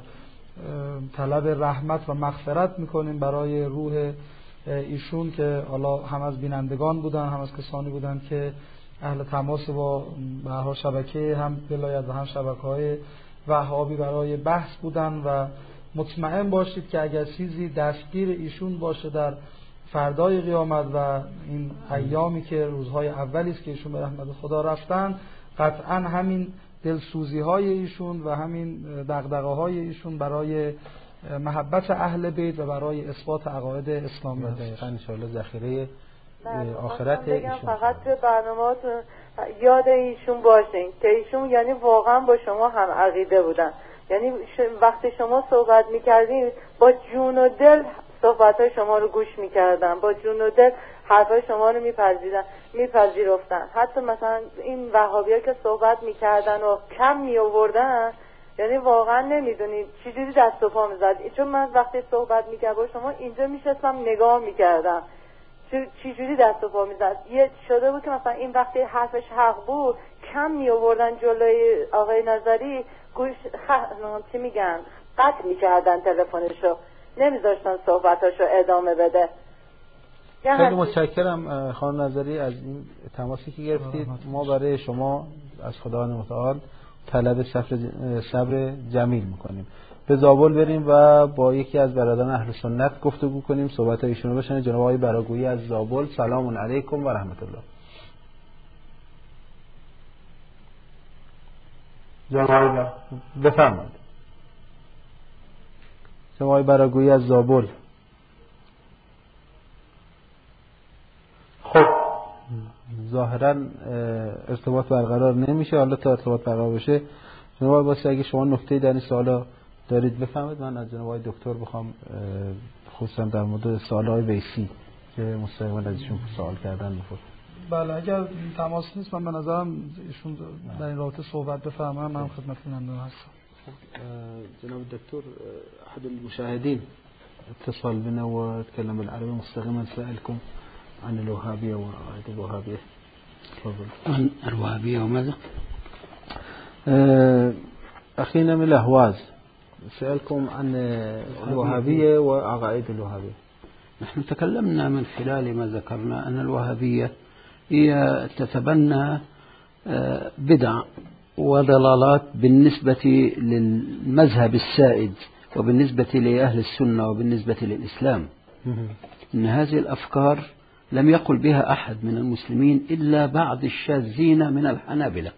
طلب رحمت و مغفرت میکنیم برای روح ایشون که حالا هم از بینندگان بودن، هم از کسانی بودن که اهل تماس با به هر حال شبکه هم ولایت و هم شبکه‌های وهابی برای بحث بودن و مطمئن باشید که اگر چیزی دستگیر ایشون باشه در فردای قیامت و این ایامی که روزهای اولی است که ایشون به رحمت خدا رفتن، قطعا همین دلسوزی‌های ایشون و همین دغدغه‌های ایشون برای محبت اهل بیت و برای اثبات عقاید اسلامی است. ان شاء الله ذخیره آخرت ایشون. فقط به برنامه‌تون یاد ایشون باشین که ایشون یعنی واقعا با شما هم عقیده بودن. یعنی وقتی شما صحبت می‌کردین با جون و دل صحبت‌های شما رو گوش می‌کردن، با جون و دل حرفای شما رو میپذیرفتن. حتی مثلا این وهابی‌ها که صحبت می‌کردن و کم می‌آوردن، یعنی واقعا نمیدونید چجوری دست و پا می‌زد. چون من وقتی صحبت می‌کردم با شما اینجا میشستم نگاه می‌کردم چجوری دست و پا می‌زد. یه شده بود که مثلا این وقتی حرفش حق بود کم می‌آوردن جلوی آقای نظری، گوش چی میگن قطع می‌کردن تلفنشو، نمیذاشتن صحبتاشو ادامه بده. خیلی متشکرم خانم نظری از این تماسی که گرفتید. ما برای شما از خداوند متعال طلب صبر جمیل میکنیم. به زابل بریم و با یکی از برادران اهل سنت گفتگو کنیم، صحبت ایشون رو بشنویم. جناب آقای براگویی از زابل، سلام علیکم و رحمت الله. جناب بفرمایید. جناب آقای براگویی از زابل. خب ظاهرا ارتباط برقرار نمیشه. حالا تا ارتباط برقرار بشه جناب عباسی اگه شما نکته‌ای در این سوالا دارید بفهمید. من از جناب آقای دکتر بخوام خصوصا در مورد سوال‌های ویسی که مستقیما ازشون سوال کردن بپرسم. بله اگر تماس نیست من به نظرم ایشون در این رابطه صحبت بفرمایند، من خدمتتون هستم. جناب الدكتور أحد المشاهدين اتصل بنا وتكلم بالعربي مستقيما سألكم عن الوهابية وعقائد الوهابية. تفضل. عن الوهابية وماذا؟ أخينا من الأهواز سألكم عن الوهابية وعقائد الوهابية. نحن تكلمنا من خلال ما ذكرنا أن الوهابية هي تتبنى بدع وضلالات بالنسبة للمذهب السائد وبالنسبة لأهل السنة وبالنسبة للإسلام. إن هذه الأفكار لم يقل بها أحد من المسلمين إلا بعض الشاذين من الحنابلة،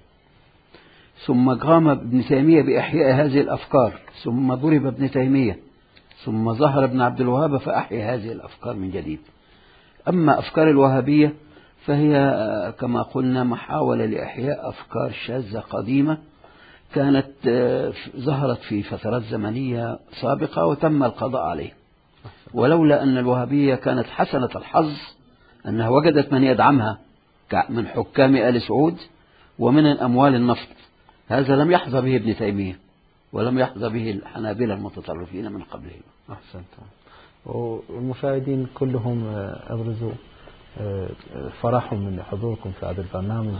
ثم قام ابن تيمية بإحياء هذه الأفكار، ثم ضرب ابن تيمية، ثم ظهر ابن عبد الوهاب فأحيا هذه الأفكار من جديد. أما أفكار الوهابية فهي كما قلنا محاولة لإحياء أفكار شاذة قديمة كانت ظهرت في فترات زمنية سابقة وتم القضاء عليه. ولولا أن الوهابية كانت حسنة الحظ أنها وجدت من يدعمها من حكام آل سعود ومن الأموال النفط، هذا لم يحظى به ابن تيمية ولم يحظى به الحنابلة المتطرفين من قبلهم. أحسنت. والمشاهدين كلهم أبرزوا فرحهم من حضوركم في هذا البرنامج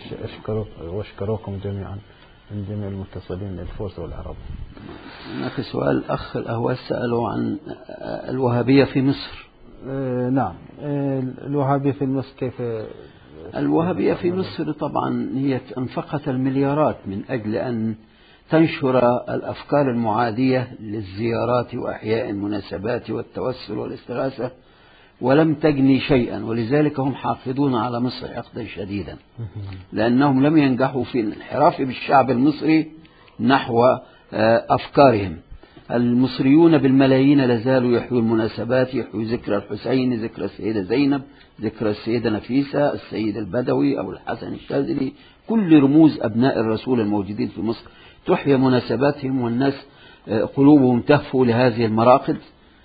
واشكروكم جميعا من جميع المتصلين الفرس والعرب. هناك سؤال الأخ الأهواز سألوا عن الوهابية في مصر. نعم، الوهابية في مصر كيف؟ الوهابية في مصر طبعا هي أنفقت المليارات من أجل أن تنشر الأفكار المعادية للزيارات وأحياء المناسبات والتوسل والاستغاثة، ولم تجني شيئا، ولذلك هم حاقدون على مصر حقدا شديدا، لأنهم لم ينجحوا في الانحراف بالشعب المصري نحو أفكارهم. المصريون بالملايين لازالوا يحيوا المناسبات، يحيوا ذكرى الحسين، ذكرى السيدة زينب، ذكرى السيدة نفيسة، السيد البدوي أو الحسن الشاذلي، كل رموز أبناء الرسول الموجودين في مصر تحيا مناسباتهم، والناس قلوبهم تهفو لهذه المراقد،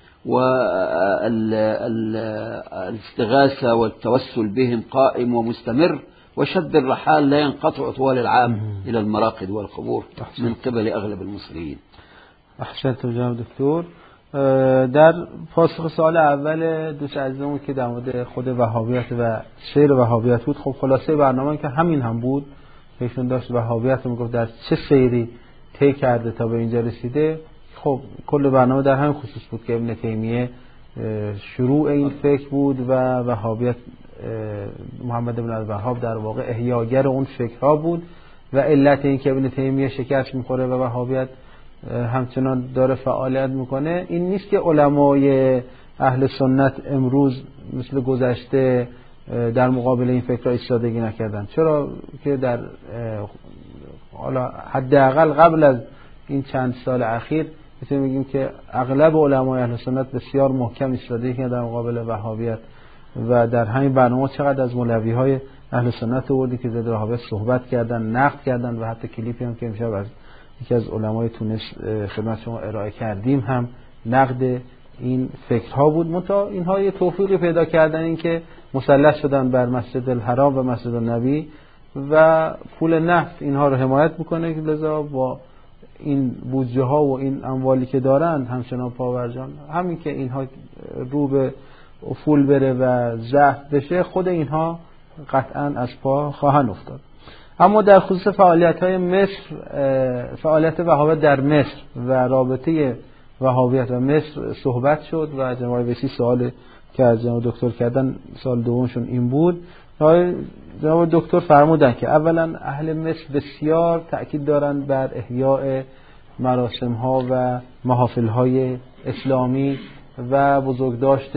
والاستغاثة والتوسل بهم قائم ومستمر، وشد الرحال لا ينقطع طوال العام إلى المراقد والقبور من قبل أغلب المصريين. احسنتم جناب دکتر. در پاسخ سوال اول دوست عزیزمون که در مورد خود وهابیت و سیر وهابیت بود، خب خلاصه برنامه که همین هم بود، ایشون داشت وهابیت رو میگفت در چه سیری طی کرده تا به اینجا رسیده. خب کل برنامه در همین خصوص بود که ابن تیمیه شروع این فکر بود و وهابیت محمد بن الوهاب در واقع احیاگر اون فکرها بود و علت این که ابن تیمیه شکست میخوره و وهابیت همچنان داره فعالیت میکنه این نیست که علمای اهل سنت امروز مثل گذشته در مقابل این فکرها ایستادگی نکردن. چرا که در حالا حداقل قبل از این چند سال اخیر میتونیم بگیم که اغلب علمای اهل سنت بسیار محکم ایستادگی کردن در مقابل وهابیت و در همین برنامه چقدر از مولوی های اهل سنت آوردی که ضد وهابیت صحبت کردن، نقد کردن و حتی کلیپی هم که امشب از یکی از علمای تونس خدمت شما ارائه کردیم هم نقد این فکرها بود. منتها اینها یه توفیقی پیدا کردن این که مسلط شدن بر مسجد الحرام و مسجد النبی و پول نفت اینها رو حمایت میکنه، که لذا با این بودجه ها و این اموالی که دارن همچنان پاورجان، همین که اینها رو به افول بره و ضعف بشه خود اینها قطعا از پا خواهن افتاد. اما در خصوص فعالیت‌های مصر، فعالیت وهابیت در مصر و رابطه وهابیت و مصر صحبت شد و جناب ویسی سوال که از جناب دکتر کردن سال دومشون این بود. جناب دکتر فرمودن که اولا اهل مصر بسیار تأکید دارن بر احیاء مراسم‌ها و محافل‌های اسلامی و بزرگداشت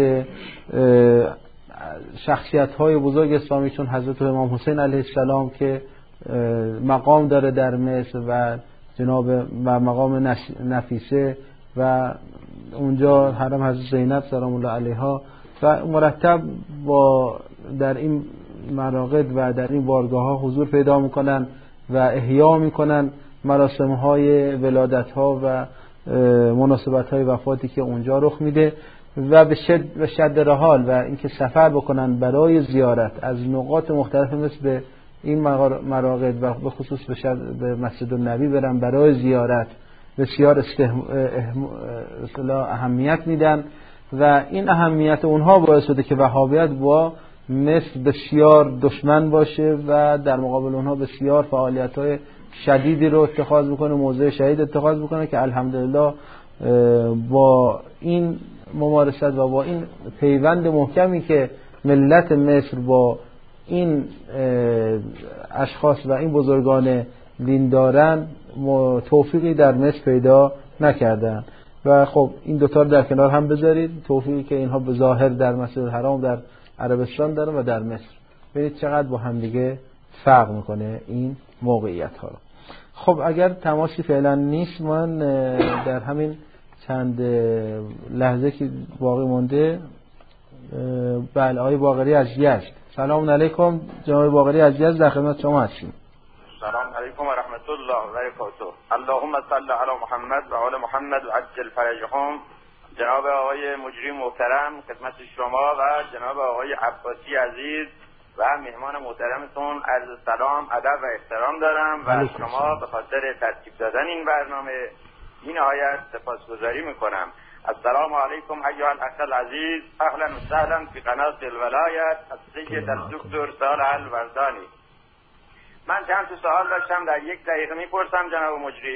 شخصیت‌های بزرگ اسلامی چون حضرت امام حسین علیه السلام که مقام داره در مصر و جناب و مقام نفیسه و اونجا حرم حضرت زینب سلام الله علیها و مرتب با در این مراقد و در این بارگاه ها حضور پیدا میکنن و احیا میکنن مراسم های ولادت ها و مناسبت‌های وفاتی که اونجا رخ میده و به شد رحال و اینکه سفر بکنن برای زیارت از نقاط مختلف مثل این مراقد و به خصوص به مسجد النبی برن برای زیارت بسیار اهمیت میدن و این اهمیت اونها باعث شده که وهابیت با مصر بسیار دشمن باشه و در مقابل اونها بسیار فعالیت‌های شدیدی رو اتخاذ بکنه، موضع شدید اتخاذ بکنه که الحمدلله با این ممارست و با این پیوند محکمی که ملت مصر با این اشخاص و این بزرگان دین دارن توفیقی در مصر پیدا نکردن و خب این دوتا رو در کنار هم بذارید، توفیقی که اینها به ظاهر در مسجد الحرام در عربستان دارن و در مصر، ببینید چقدر با هم دیگه فرق میکنه این موقعیت ها رو. خب اگر تماسی فعلا نیست، من در همین چند لحظه که باقی مونده بله آقای باقری از یزد. سلام علیکم جناب باقری از یزد، در خدمت شما هستیم. سلام علیکم و رحمت الله و برکاته. اللهم صل علی محمد و آل محمد و عجل فرجهم. جناب آقای مجری محترم خدمت شما و جناب آقای عباسی عزیز و مهمان محترمتون عرض سلام، ادب و احترام دارم و شما به خاطر ترتیب دادن این برنامه این نهایت سپاسگزاری میکنم. السلام علیکم ایها الاخ العزیز، اهلا و سهلا فی قناه الولایت السید الدکتر صالح الوردانی. من چند تا سوال داشتم، در 1 دقیقه میپرسم جناب مجری.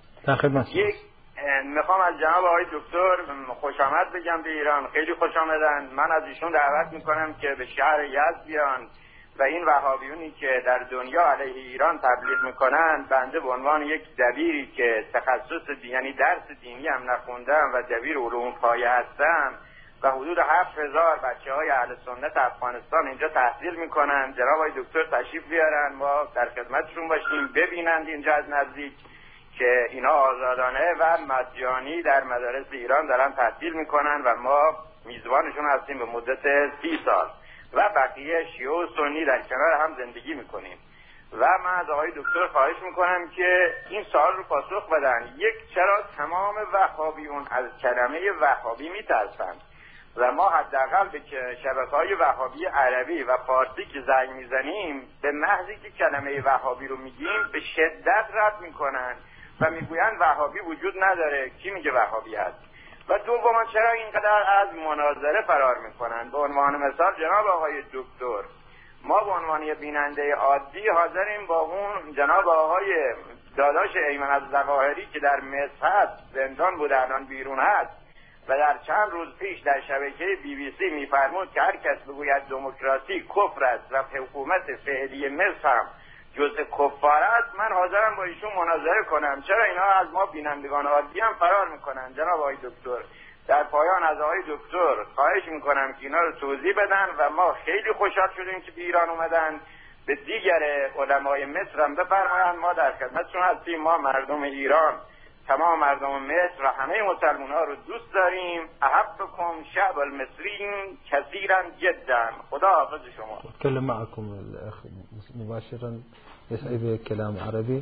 یک، میخوام از جناب آقای دکتر خوش آمد بگم به ایران، خیلی خوش آمدن. من از ایشون دعوت میکنم که به شهر یزد بیان و این وهابیونی که در دنیا علیه ایران تبلیغ میکنن، بنده به عنوان یک دبیری که تخصص یعنی درس دینی هم نخوندم و دبیر علوم پایه هستم و حدود 7000 بچه‌های اهل سنت افغانستان اینجا تحصیل میکنن، جناب آقای دکتر تشریف بیارن، ما در خدمتشون باشیم، ببینند اینجا از نزدیک که اینا آزادانه و مجانی در مدارس ایران دارن تحصیل میکنن و ما میزبانشون هستیم به مدت 30 سال و بقیه شیعه و سنی در کنار هم زندگی میکنیم. و من از آقای دکتر خواهش میکنم که این سوال رو پاسخ بدن. یک، چرا تمام وهابیون از کلمه وهابی میترسن و ما حداقل به شبکه‌های وهابی عربی و فارسی که زنگ میزنیم به محضی که کلمه وهابی رو میگیم به شدت رد میکنن و میگویند وهابی وجود نداره، کی میگه وهابی هست؟ و دوما چرا اینقدر از مناظره فرار میکنن؟ به عنوان مثال جناب آقای دکتر، ما به عنوان بیننده عادی حاضریم با اون جناب آقای داداش ایمن الظواهری که در مصر هست، زندان بوده الان بیرون هست و در چند روز پیش در شبکه BBC میفرمود که هر کس بگوید دموکراسی کفر است و حکومت فعلی مصر هم جزء کفار است، من حاضرم با ایشون مناظره کنم. چرا اینا از ما بینندگان عادی هم فرار میکنن؟ جناب آقای دکتر، در پایان از آقای دکتر خواهش میکنم که اینا رو توضیح بدن و ما خیلی خوشحال شدیم که به ایران اومدن. به دیگر علمای مصر هم بفرمایند ما در خدمتشون هستیم. ما مردم ایران، تمام مردم مصر و همه مسلمان ها رو دوست داریم. احبکم شعب المصرین کثیرا جدا. خدا حافظ شما. اتكلم معكم الاخ مباشرا يسأل بكلام عربي.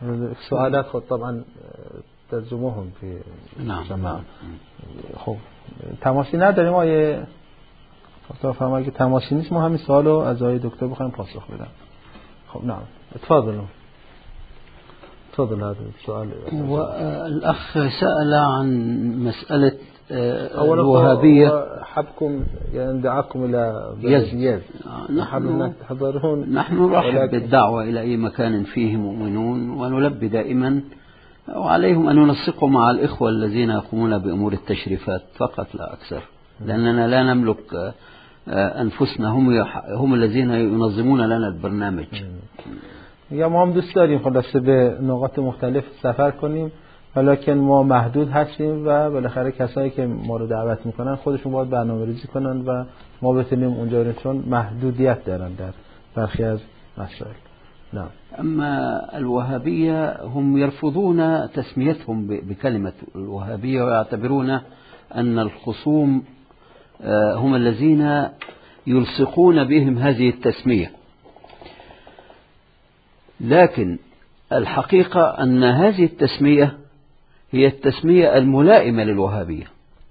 سؤالات خود طبعا ترجموهم في جماعة. خب تماسی نداریم آیه خب فهمه که تماسی نیست، ما همین سوالو از آیه دکتر بخوایم پاسخ بدم. خب نعم اتفضلوا. تفضل هذا السؤال. والأخ سأل عن مسألة الوهابية. حبكم يعني دعاكم إلى يزد. نحن نرحب بالدعوة إلى أي مكان فيه مؤمنون ونلبي دائما، وعليهم أن ينسقوا مع الإخوة الذين يقومون بأمور التشريفات فقط لا أكثر، لأننا لا نملك أنفسنا، هم الذين ينظمون لنا البرنامج. یا ما هم دوست داریم خلاصه به نقاط مختلف سفر کنیم، ولیکن ما محدود هستیم و بالاخره کسایی که ما رو دعوت میکنن خودشون باید برنامه‌ریزی کنن و ما بتونیم اونجا رو، چون محدودیت دارن در برخی از مسائل. نعم. أما الوهابية هم يرفضون تسميتهم بكلمة الوهابية ويعتبرون أن الخصوم هم الذين يلصقون بهم هذه التسمية، لكن الحقيقة أن هذه التسمية هي التسمية الملائمة للوهابية،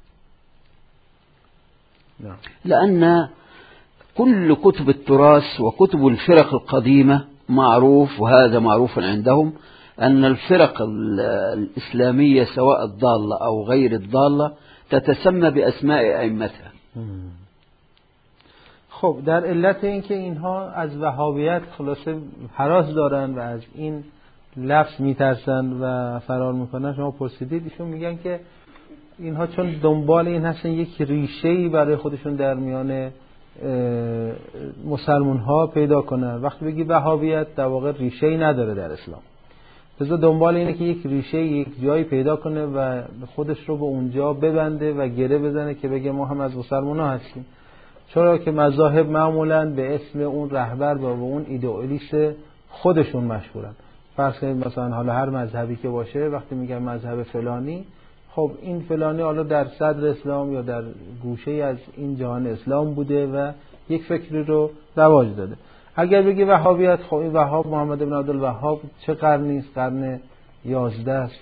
لأن كل كتب التراث وكتب الفرق القديمة معروف، وهذا معروف عندهم، أن الفرق الإسلامية سواء الضالة أو غير الضالة تتسمى بأسماء أئمتها. خب در علت اینکه اینها از وهابیت خلاصه هراس دارن و از این لفظ میترسن و فرار میکنن، شما پرسیدید، ایشون میگن که اینها چون دنبال این هستن یک ریشه‌ای برای خودشون در میان مسلمان ها پیدا کنن. وقتی بگی وهابیت در واقع ریشه‌ای نداره در اسلام، لذا دنبال اینه که یک ریشه یک جایی پیدا کنه و خودش رو به اونجا ببنده و گره بزنه که بگه ما هم از مسلمان ها هستیم، چرا که مذاهب معمولاً به اسم اون رهبر و به اون ایدئولیست خودشون مشهورن. فرض کنید مثلا حالا هر مذهبی که باشه وقتی میگن مذهب فلانی، خب این فلانی حالا در صدر اسلام یا در گوشه از این جهان اسلام بوده و یک فکری رو رواج داده. اگر بگی وهابیت، خب این وهاب محمد بن عبدالوهاب چه قرنی است؟ قرن 11 است،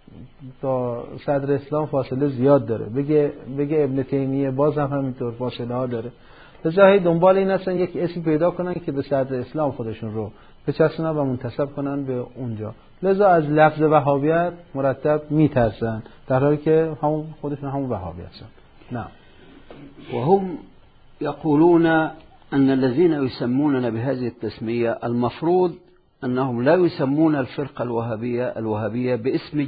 تا صدر اسلام فاصله زیاد داره. بگه ابن تیمیه باز هم همینطور فاصله ها داره. لذا دنبال این هستن یک اسم پیدا کنن که به صدر اسلام خودشون رو بچسبونن و منتسب کنن به اونجا. لذا از لفظ وهابیت مرتب میترسن، در حالی که همون خودشون همون وهابی هستن. نه. وهم يقولون أن الذين يسموننا بهذه التسمية المفروض أنهم لا يسمون الفرقة الوهابية باسم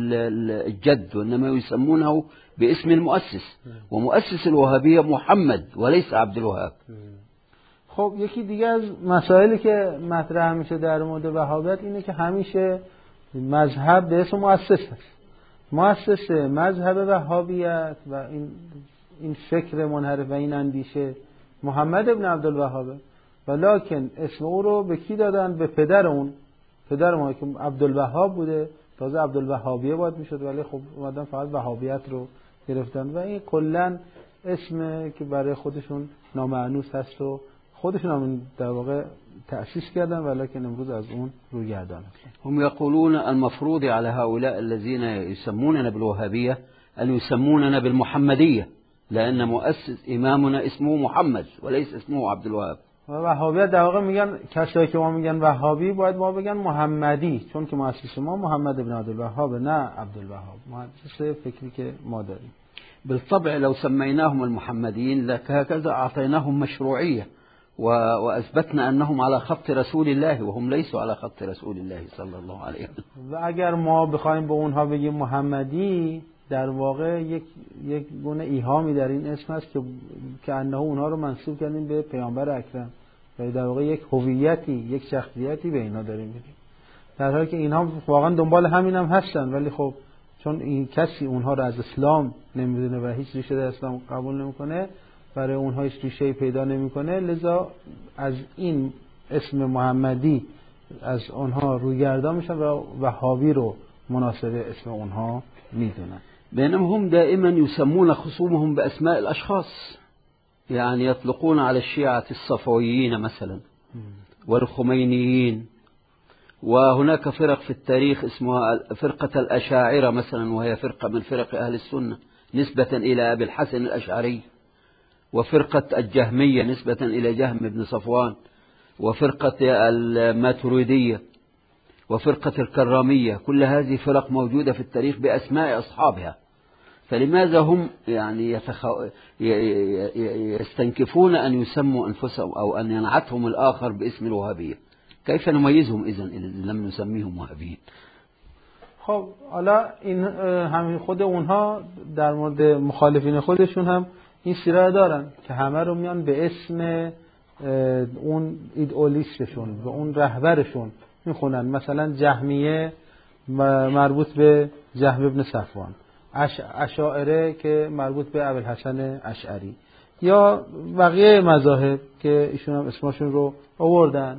الجد، وإنما يسمونه باسم المؤسس، ومؤسس الوهابية محمد وليس عبد الوهاب. خب یکی دیگه از مسائلی که مطرح میشه در مورد وهابیت اینه که همیشه مذهب به اسم مؤسس هست. مؤسس مذهب وهابیت و این فکر منحرف و این اندیشه محمد ابن عبدالوهاب، ولکن اسم او رو به کی دادن؟ به پدر ما که عبدالوهاب بوده، تازه عبدالوهابیه باید میشد، ولی خب اومدن فقط وهابیت رو گرفتن و این کلا اسم که برای خودشون نامعنوس هست و خودشون هم در واقع تأسیس کردن، ولکن امروز از اون روی گردان هستن. هم يقولون المفروض على هؤلاء الذين يسموننا بالوهابية أن يسموننا بالمحمدية، لأن مؤسس إمامنا اسمه محمد وليس اسمه عبد الوهاب. وهابیت در واقع میگن کسایی که ما میگن وهابی باید ما بگن محمدی، چون که مؤسس ما محمد بن عبدالوهاب نه عبدالوهاب، مؤسس فکری که ما داریم. بالطبع لو سميناهم المحمديين لهكذا أعطيناهم مشروعية وأثبتنا أنهم على خط رسول الله وهم ليسوا على خط رسول الله صلى الله عليه وسلم. و اگر ما بخوایم به اونها بگیم محمدی، در واقع یک گونه ایهامی در این اسم هست که انه اونها رو منسوب کردیم به پیامبر اکرم و در واقع یک هویتی، یک شخصیتی به اینا داریم میدیم، در حالی که اینها واقعا دنبال همین هم هستن، ولی خب چون این کسی اونها رو از اسلام نمیدونه و هیچ ریشه در اسلام قبول نمیکنه، برای اونها هیچ ریشه‌ای پیدا نمیکنه، لذا از این اسم محمدی از اونها رویگردان میشن و وهابی رو مناسب اسم اونها میدونن. بينما هم دائما يسمون خصومهم بأسماء الأشخاص، يعني يطلقون على الشيعة الصفويين مثلا والخمينيين، وهناك فرق في التاريخ اسمها فرقة الأشاعرة مثلا، وهي فرقة من فرق أهل السنة نسبة إلى أبي الحسن الأشعري، وفرقة الجهمية نسبة إلى جهم بن صفوان، وفرقة الماتريدية، وفرقة الكرامية. كل هذه فرق موجودة في التاريخ بأسماء أصحابها، فلماذا هم يعني يستنكفون أن يسموا أنفسهم أو أن ينعتهم الآخر باسم الوهابية؟ كيف نميزهم إذن إذا لم نسميهم وهابيين؟ خب حالا این همین خود اونها در مورد مخالفین خودشون هم این سیره دارن که همه رو میان به اسم اون ایدئولیستشون، به اون رهبرشون میخونن. مثلا جهمیه مربوط به جهم ابن صفوان، اشاعره که مربوط به ابوالحسن اشعری، یا بقیه مذاهب که ایشون هم اسمشون رو آوردن،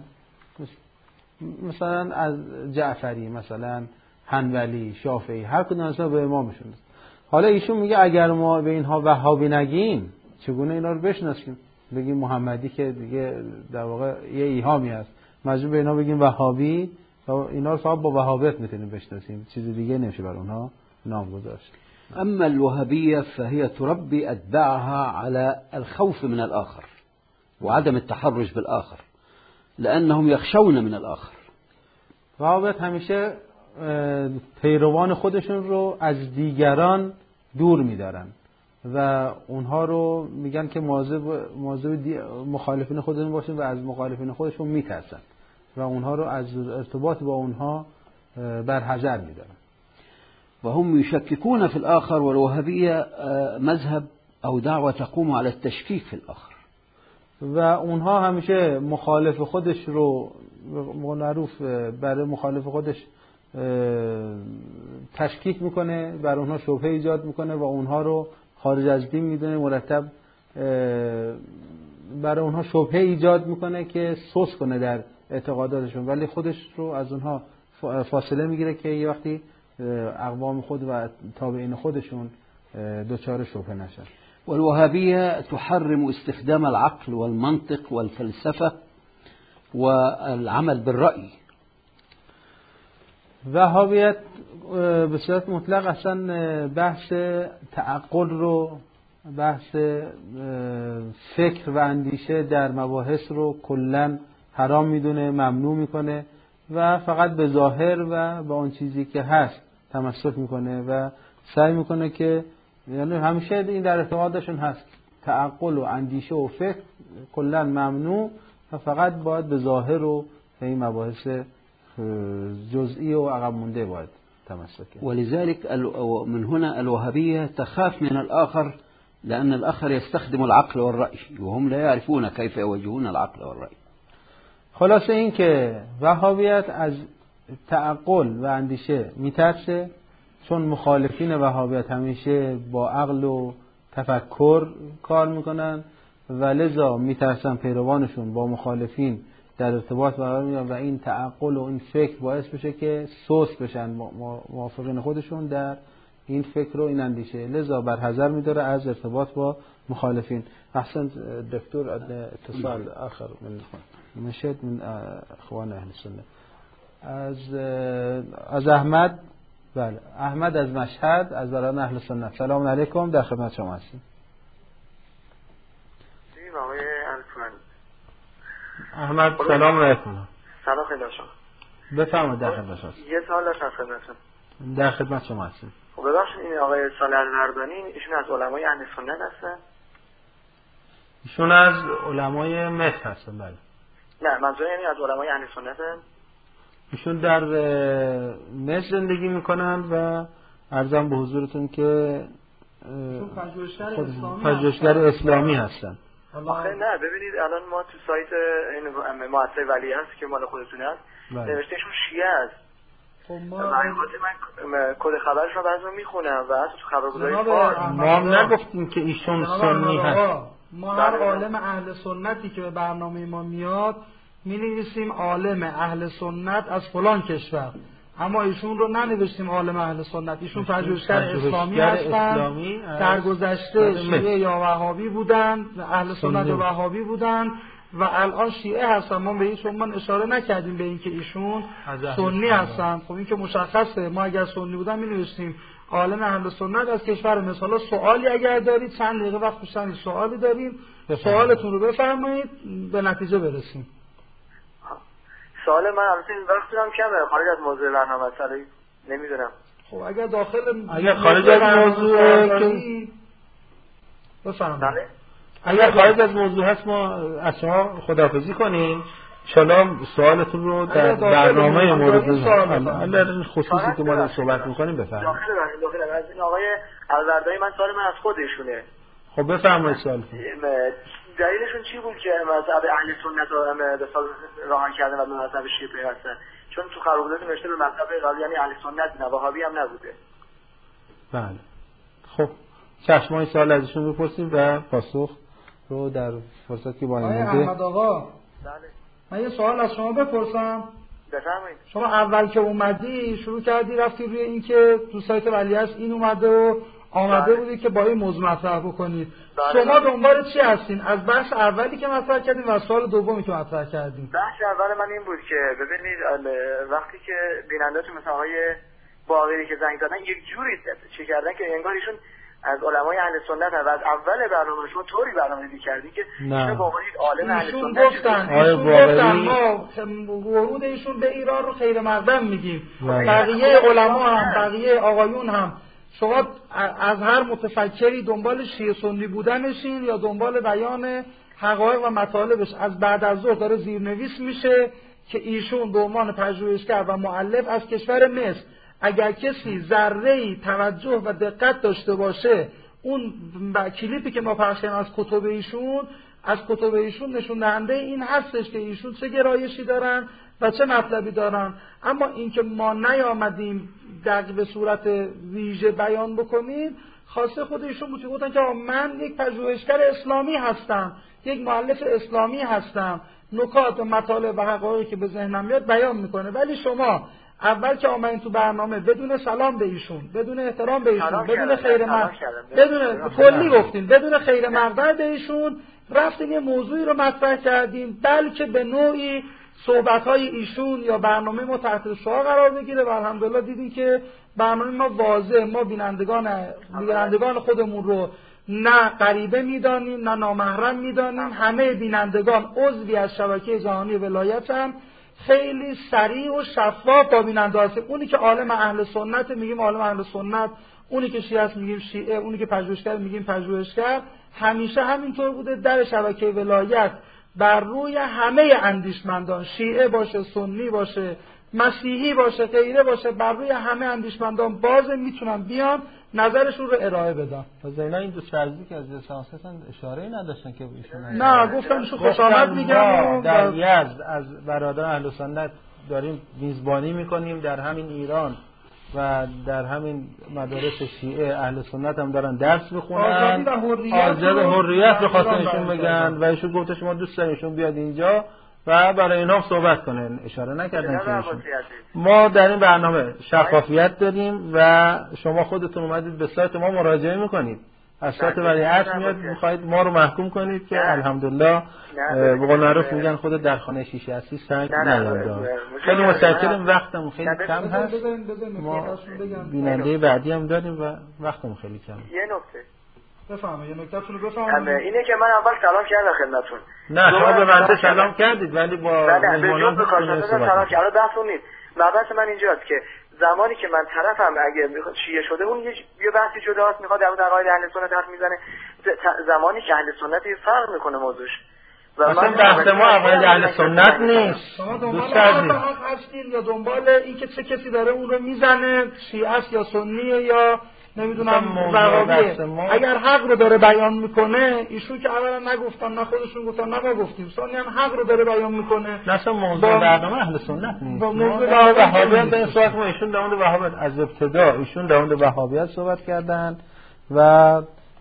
مثلا از جعفری، مثلا حنبلی، شافعی، هر کدوم از اینا به امامشون. حالا ایشون میگه اگر ما به اینها وهابی نگیم چگونه اینا رو بشناسیم؟ بگیم محمدی که دیگه در واقع یه ایهامی هست، مجبور به اینا بگیم وهابی و اینا رو فقط با وهابیت میتونیم بشناسیم، چیز دیگه نمیشه برای اونها نامگذار شد. أما الوهابية فهي تربي أتباعها على الخوف من الآخر وعدم التحرج بالآخر لأنهم يخشون من الآخر. وهابیت همیشه پیروان خودشون رو از دیگران دور می‌دارن و اونها رو میگن که مواظب مخالفین خودشون باشن و از مخالفین خودشون میترسن و اونها رو از ارتباط با اونها برحذر می‌دارن. وهم يشككون في الآخر، والوهابية مذهب أو دعوة تقوم على التشكيك في الآخر. و اونها همیشه مخالف خودش رو معروف برای مخالف خودش تشکیک میکنه، بر اونها شبهه ایجاد میکنه و اونها رو خارج از دین میدونه، مرتب برای اونها شبهه ایجاد میکنه که سوس کنه در اعتقاداتشون، ولی خودش رو از اونها فاصله میگیره که یه وقتی اقوام خود و تابعین خودشون دچار شبهه نشن. والوهابية تحرم استخدام العقل والمنطق والفلسفة والعمل بالرأي. وهابیت به صورت مطلق اصلا بحث تعقل رو، بحث فکر و اندیشه در مباحث رو کلاً حرام میدونه، ممنوع میکنه و فقط به ظاهر و به اون چیزی که هست تمسک میکنه و سعی میکنه که یعنی همیشه این در اعتقادشون هست تعقل و اندیشه و فکر کلا ممنوع و فقط باید به ظاهر و به این مباحث جزئی و عقب مونده باید تمسک کنه. ولذلك من هنا الوهابية تخاف من الآخر لأن الآخر يستخدم العقل والرأي وهم لا يعرفون كيف يواجهون العقل والرأي. خلاصه این که وهابیت از تعقل و اندیشه میترسه، چون مخالفین وهابیت همیشه با عقل و تفکر کار میکنن و لذا میترسن پیروانشون با مخالفین در ارتباط قرار میگیرن و این تعقل و این فکر باعث بشه که سوس بشن موافقین خودشون در این فکر و این اندیشه، لذا برحذر میداره از ارتباط با مخالفین. احسن دکتر اتصال آخر من مشهد من اخوان اهل سنت از احمد. بله، احمد از مشهد از برادران اهل سنت. سلام علیکم، در خدمت شما هستیم. احمد سلام علیکم. سلام خیلی شما. بفرمایید در خدمت شما. یه سوال داشتم خدمتتون. در خدمت شما هستیم. خب ببخشید این آقای صالح الوردانی ایشون از علمای اهل سنت هستن؟ ایشون از علمای مصر هستن. بله. نه منظور یعنی از علمای اهل سنتن؟ ایشون در مصر زندگی میکنن و عرضم به حضورتون که پژوهشگر اسلامی هستن. آخه نه ببینید الان ما تو سایت این مؤسسه ولی هست که مال خودتون هست نوشتهشون شیعه است. خب من کد خبرش رو بعضی میخونم و اصلا تو خبرگزاری ما نگفتیم که ایشون سنی هست. ما هر عالم اهل سنتی که به برنامه ما میاد می‌نویسیم عالم اهل سنت از فلان کشور، اما ایشون رو ننوشتیم عالم اهل سنت. ایشون پژوهشگر اسلامی هستن، در گذشته شیعه یا وهابی بودن، اهل سنت و وهابی بودن و الان شیعه هستن. ما به ایشون اشاره نکردیم به اینکه ایشون سنی هستن. خب این که مشخصه، ما اگر سنی بودن می‌نوشتیم عالم اهل سنت از کشور. مثلا سوالی اگر دارید چند دقیقه وقت بیشتر سوالی داریم، سوالتون رو بفرمایید به نتیجه برسیم. سوال من البته وقتی هم کمه، خارج از موضوع برنامه سری نمیدونم. خب اگر خارج از موضوع بفرمایید. اگر خارج از موضوع هست ما از شما خداحافظی کنیم. انشالله سوالتون رو در برنامه مورد نظر خصوصی که ما در صحبت میکنیم بفرمایید. داخل از این آقای الوردانی من سوال من از خودشونه. خب بفرمایید سوالتون. دلیلشون چی بود که مذهب اهل سنت رو به سال راهن کردن و به مذهب شیعه پیوستن؟ چون تو خبرگزاری نوشته به مذهب غالی یعنی اهل سنت نه، وهابی هم نبوده. بله. خب چشمای سوال ازشون بپرسیم و پاسخ رو در فرصت که با این احمد آقا. بله. من یه سوال از شما بپرسم. بفرمایید. شما اول که اومدی شروع کردی رفتی روی این که تو سایت ولی هست این اومده و آمده بودی که با این موضوع مطرح بکنید. شما دنبال چی هستین؟ از بحث اولی که مطرح کردیم و سوال دومی که مطرح کردیم. بحث اول من این بود که ببینید وقتی که بیننده‌تون مثل آقای باقری که زنگ زدن یک جوری چه کردن که انگار ایشون از علمای اهل سنت و از اول برنامه شما طوری برنامه‌ریزی کردی که ایشون به عنوان عالم اهل سنت گفتن ما ورود ایشون به ایران رو خیر مقدم میگیم. بقیه علما هم بقیه آقایون هم شما از هر متفکری دنبال شیعه سنی بودنشین یا دنبال بیان حقایق و مطالبش. از بعد از ظهر داره زیرنویس میشه که ایشون به عنوان پژوهشگر و مؤلف از کشور مصر اگر کسی ذره‌ای توجه و دقت داشته باشه اون کلیپی که ما پخش کردیم از کتب ایشون نشون دهنده این هستش که ایشون چه گرایشی دارن و چه مطلبی دارن. اما اینکه ما نیامدیم به صورت ویژه بیان بکنیم خاصه خود ایشون بود که گفتن که من یک پژوهشگر اسلامی هستم، یک مؤلف اسلامی هستم، نکات و مطالب و حقایقی که به ذهنم میاد بیان میکنه. ولی شما اول که آمدین تو برنامه بدون سلام به ایشون، بدون احترام به ایشون، بدون خیر مقدم، بدون کلی گفتین، بدون خیر مقدم به ایشون رفتین یه موضوعی رو مطرح کردین بلکه به نوعی صحبت‌های ایشون یا برنامه ما تحت شعاع قرار بگیره و الحمدلله دیدیم که برنامه ما واضح، ما بینندگان خودمون رو نه غریبه میدانیم نه نامحرم میدانیم. همه بینندگان عضوی از شبکه جهانی ولایت هم خیلی سریع و شفاف با بیننده هست. اونی که عالم اهل سنت میگیم عالم اهل سنت، اونی که شیعه است میگیم شیعه، اونی که پژوهشگر میگیم پژوهشگر. همیشه همینطور بوده. در شبکه ولایت بر روی همه اندیشمندان، شیعه باشه، سنی باشه، مسیحی باشه، غیره باشه، بر روی همه اندیشمندان باز میتونن بیان نظرشون رو ارائه بدن. زینا این دو شرزی که از اساس اشاره‌ای نداشتن که ایشون نه گفتن ایشون خوش آمد میگم. در یزد از برادران اهل سنت داریم میزبانی میکنیم در همین ایران و در همین مدارس شیعه اهل سنت هم دارن درس بخونن. آزاد حریت رو خواستن ایشون بگن و ایشون گفت شما دوست دارین ایشون بیاد اینجا و برای اینا صحبت کنن. اشاره نکردن که ایشون. ما در این برنامه شفافیت داریم و شما خودتون اومدید به سایت ما مراجعه میکنید، از سایت ولیعصر میاد میخواید ما رو محکوم کنید که الحمدلله به قول معروف میگن خود در خانه شیشه هستی سنگ نیاد. خیلی متشکرم، وقتمون خیلی کم هست، ما بیننده بعدی هم داریم و وقتمون خیلی کم. یه نکته بفهمه، یه نکته‌تون رو بفهمید. اینه که من اول سلام کردم خدمتتون. نه شما به بنده سلام کردید ولی با مهمانان سلام کردم. بحثون نیست. مبحث من اینجاست که زمانی که من طرفم اگه میخواد شیعه شده اون یه بحثی جداست، میخواد در عقاید اهل سنت حرف میزنه. زمانی که اهل سنت یه فرق میکنه موضوعش. اصلا بحث ما عقاید اهل سنت نیست. شما دنبال حق هستین یا دنبال این که چه کسی داره اون رو میزنه، شیعه است یا سنیه یا نمیدونم وهابیه. اگر حق رو داره بیان میکنه ایشون که اولا نگفتن نه خودشون گفتن نه ما گفتیم، ثانیا حق رو داره بیان میکنه. اصلا موضوع برنامه اهل سنت نیست. موضوع وهابیت به صورت ما ایشون در مورد وهابیت از ابتدا ایشون در مورد وهابیت صحبت کردن و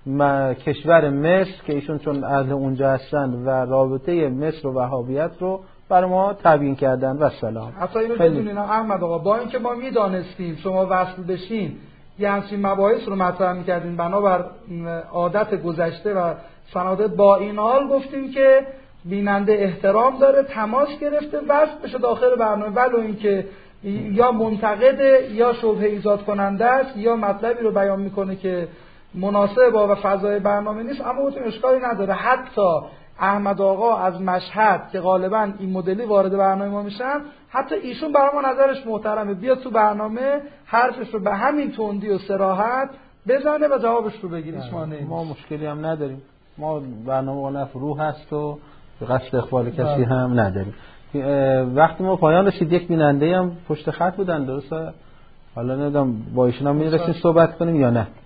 کشور مصر که ایشون چون اهل اونجا هستن و رابطه مصر و وهابیت رو برای ما تبیین کردن و سلام. حتی اینو بدونین احمد آقا، با اینکه ما میدانستیم شما وصل بشین یه همچین مباحث رو مطرح میکردین بنابر عادت گذشته و سنادت، با این حال گفتیم که بیننده احترام داره، تماس گرفته وصل بشه داخل برنامه، ولو اینکه یا منتقده یا شبهه ایجاد کننده است یا مطلبی رو بیان میکنه که مناسب با فضای برنامه نیست، اما اون اشکالی نداره. حتی احمد آقا از مشهد که غالبا این مدلی وارد برنامه ما میشن، حتی ایشون برای ما نظرش محترمه، بیاد تو برنامه حرفش رو به همین تندی و صراحت بزنه و جوابش رو بگیره. ما مشکلی هم نداریم، ما برنامه قنف روح هست و به قصد اخبار کسی هم نداریم. وقتی ما پایان رسید یک بیننده هم پشت خط بودن، درسته؟ حالا نمیدونم با ایشون هم میرسیم صحبت کنیم یا نه.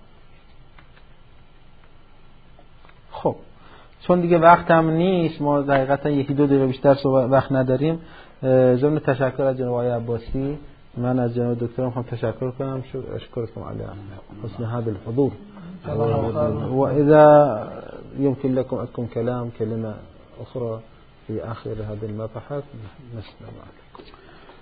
خب چون دیگه وقت هم نیست، ما دقیقاً یکی دو دقیقه بیشتر وقت نداریم. ضمن تشکر از جناب آقای عباسی، من از جناب دکتر هم تشکر کنم. اشکركم على حسن هذا الحضور واذا يمكن لكم كلمه اخرى في اخر هذه المباحث نسمع معكم.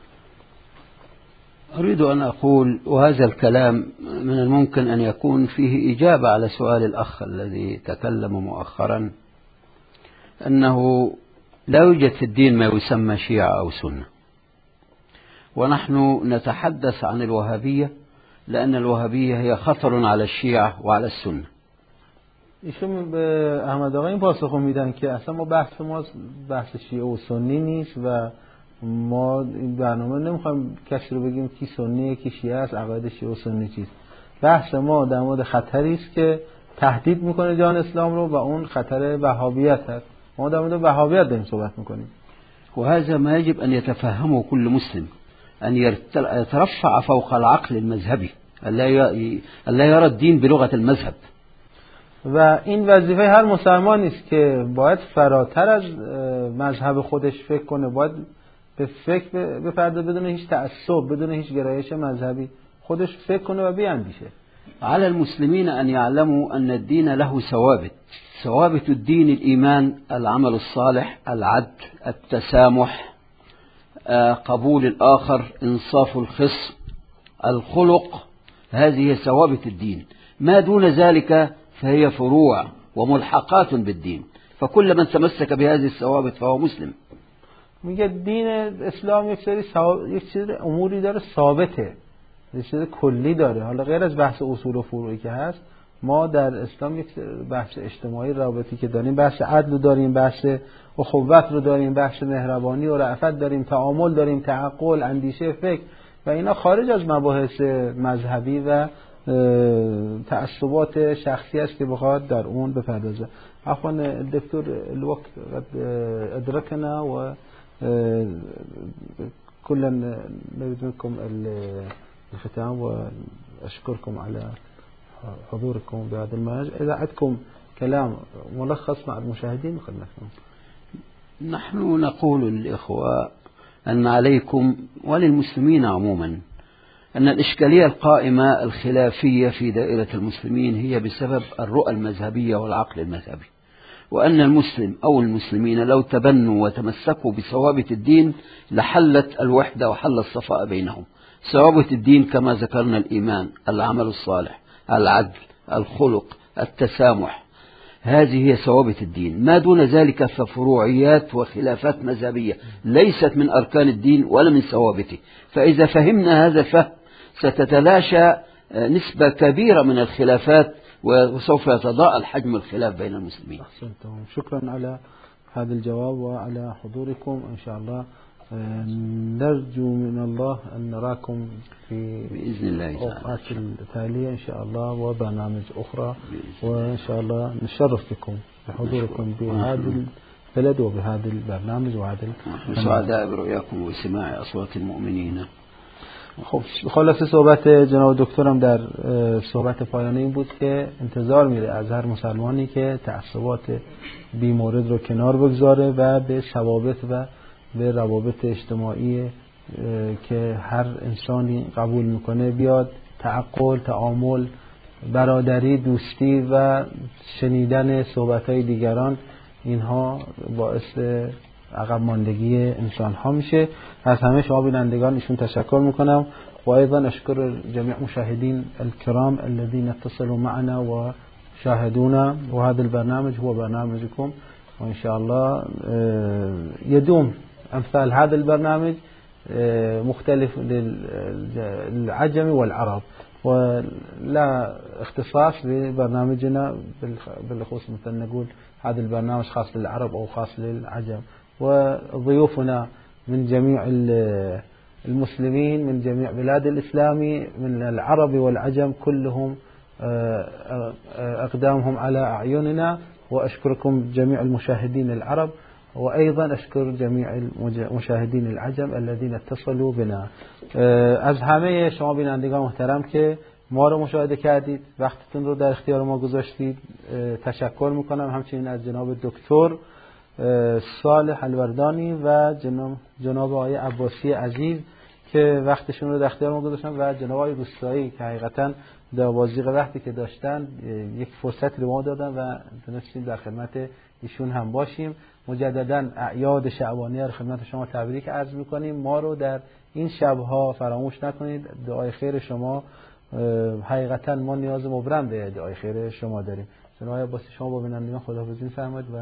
أريد أن أقول، وهذا الكلام من الممكن أن يكون فيه إجابة على سؤال الأخ الذي تكلم مؤخرا، أنه لا يوجد في الدين ما يسمى شيعة أو سنة، ونحن نتحدث عن الوهابية لأن الوهابية هي خطر على الشيعة وعلى السنة. ایشون به احمد آقا این پاسخ میدن که اصلا ما بحث شیعه و سنی نیست و ما این برنامه نمیخوایم کسی رو بگیم کی سنیه کی شیعه است، عقاید شیعه و سنی چیست. بحث ما در مورد خطری است که تهدید میکنه جان اسلام رو و اون خطر وهابیت هست. ما در مورد وهابیت داریم صحبت میکنیم. وهذا ما يجب أن يتفهمه كل مسلم، أن يترفع فوق العقل المذهبي، ألا يرى الدين بلغة المذهب. و این وظیفه هر مسلمانی است که باید فراتر از مذهب خودش فکر کنه، باید به فکر بپرده بدون هیچ تعصب، بدون هیچ گرایش مذهبی، خودش فکر کنه و بیاندیشه. على المسلمين أن يعلموا أن الدين له ثوابت الدين الإيمان، العمل الصالح، العدل، التسامح، قبول الآخر، إنصاف الخصم، الخلق، هذه ثوابت الدين. ما دون ذلك فهي فروع وملحقات بالدين، فكل من تمسك بهذه الثوابت فهو مسلم. میگه دین اسلام یک سری اموری داره ثابته، یک سری کلی داره، حالا غیر از بحث اصول و فروعی که هست. ما در اسلام یک بحث اجتماعی رابطی که داریم، بحث عدل رو داریم، بحث اخوت رو داریم، بحث مهربانی و رأفت داریم، تعامل داریم، تعقل، اندیشه، فکر، و اینا خارج از مباحث مذهبی و تعصبات شخصی است که بخواد در اون بپردازه. اخوان الدكتور الوقت قد ادركنا و كلا نريد منكم الختام واشكركم على حضوركم بهذا المنهج. اذا عندكم كلام ملخص مع المشاهدين خدمتكم. نحن نقول للإخوة أن عليكم وللمسلمين عموما أن الإشكالية القائمة الخلافية في دائرة المسلمين هي بسبب الرؤى المذهبية والعقل المذهبي، وأن المسلم أو المسلمين لو تبنوا وتمسكوا بثوابت الدين لحلت الوحدة وحل الصفاء بينهم. ثوابت الدين كما ذكرنا الإيمان، العمل الصالح، العدل، الخلق، التسامح، هذه هي ثوابت الدين. ما دون ذلك ففروعيات وخلافات مذهبية ليست من أركان الدين ولا من ثوابته. فإذا فهمنا هذا الفهم ستتلاشى نسبة كبيرة من الخلافات وسوف يتضاءل حجم الخلاف بين المسلمين. أحسنتم، شكرا على هذا الجواب وعلى حضوركم. إن شاء الله نرجو من الله أن نراكم في بإذن الله أوقات التالية إن شاء الله وبرنامج أخرى، وإن شاء الله نشرف بكم بحضوركم بهذا البلد وبهذا البرنامج وهذا سعداء برؤياكم وسماع أصوات المؤمنين. خب خلاصه صحبت جناب دکترم در صحبت پایانی این بود که انتظار میره از هر مسلمانی که تعصبات بی مورد رو کنار بگذاره و به ثوابت و به روابط اجتماعی که هر انسانی قبول میکنه بیاد، تعقل، تعامل، برادری، دوستی و شنیدن صحبت‌های دیگران، اینها باعث عقب ماندگی انسان ها میشه. از همه شما بینندگان ایشون تشکر میکنم و ایضا اشکر جميع مشاهدين الكرام الذين اتصلوا معنا وشاهدونا، وهذا البرنامج هو برنامجكم، وإن شاء الله يدوم أمثال هذا البرنامج مختلف للعجم والعرب، ولا اختصاص ببرنامجنا بالخصوص مثلا نقول هذا البرنامج خاص للعرب أو خاص للعجم. وضيوفنا من جميع المسلمين من جميع بلاد الإسلام من العرب والعجم كلهم أقدامهم على أعيننا، وأشكركم جميع المشاهدين العرب، وأيضا أشكر جميع المشاهدين العجم الذين اتصلوا بنا. از همه شما بینندگان محترم که ما رو مشاهده کردید، وقتتون رو در اختیار ما گذاشتید تشکر میکنم. همچنین از جناب دکتر صالح الوردانی و جناب آقای عباسی عزیز که وقتشون رو در اختیار ما گذاشتن و جناب آقای روستایی که حقیقتا در بازیق وقتی که داشتن یک فرصت به ما دادن و تونستیم در خدمت ایشون هم باشیم. مجددا اعیاد شعبانیه رو خدمت شما تبریک عرض میکنیم. ما رو در این شبها فراموش نکنید. دعای خیر شما، حقیقتا ما نیاز مبرم به دعای خیر شما داریم. جناب آقای عباسی شما با بینندگان خداحافظی فرمایید. و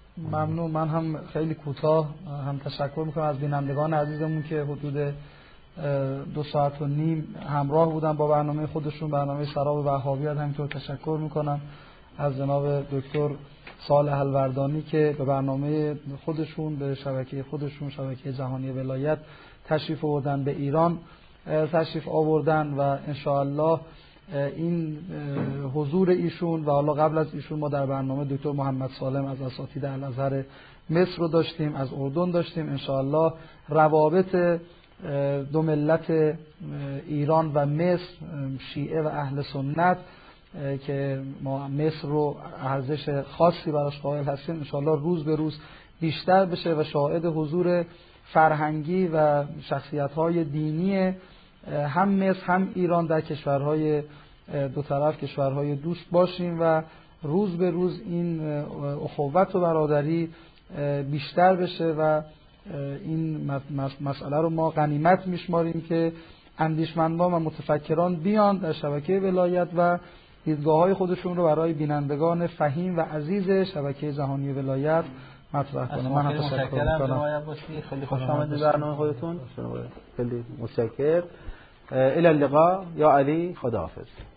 ممنون. من هم خیلی کوتاه هم تشکر میکنم از بینندگان عزیزمون که حدود 2 ساعت و نیم همراه بودن با برنامه خودشون، برنامه سراب وهابیت. همینطور تشکر میکنم از جناب دکتر صالح الوردانی که به برنامه خودشون، به شبکه خودشون، شبکه جهانی ولایت تشریف آوردن، به ایران تشریف آوردن و انشاءالله این حضور ایشون و حالا قبل از ایشون ما در برنامه دکتر محمد سالم از اساتید الازهر مصر رو داشتیم، از اردن داشتیم. انشاءالله روابط دو ملت ایران و مصر، شیعه و اهل سنت که ما مصر رو ارزش خاصی براش قائل هستیم، انشاءالله روز به روز بیشتر بشه و شاهد حضور فرهنگی و شخصیت‌های دینی هم مصر هم ایران در کشورهای دو طرف، کشورهای دوست باشیم و روز به روز این اخوت و برادری بیشتر بشه و این مسئله رو ما غنیمت میشماریم که اندیشمندان و متفکران بیان در شبکه ولایت و دیدگاه‌های خودشون رو برای بینندگان فهیم و عزیز شبکه جهانی ولایت مطرح کنم. من هم تشکر می‌کنم. خیلی خوش آمدید برنامه خودتون. خیلی متشکرم. الى اللقاء یا علی، خداحافظ.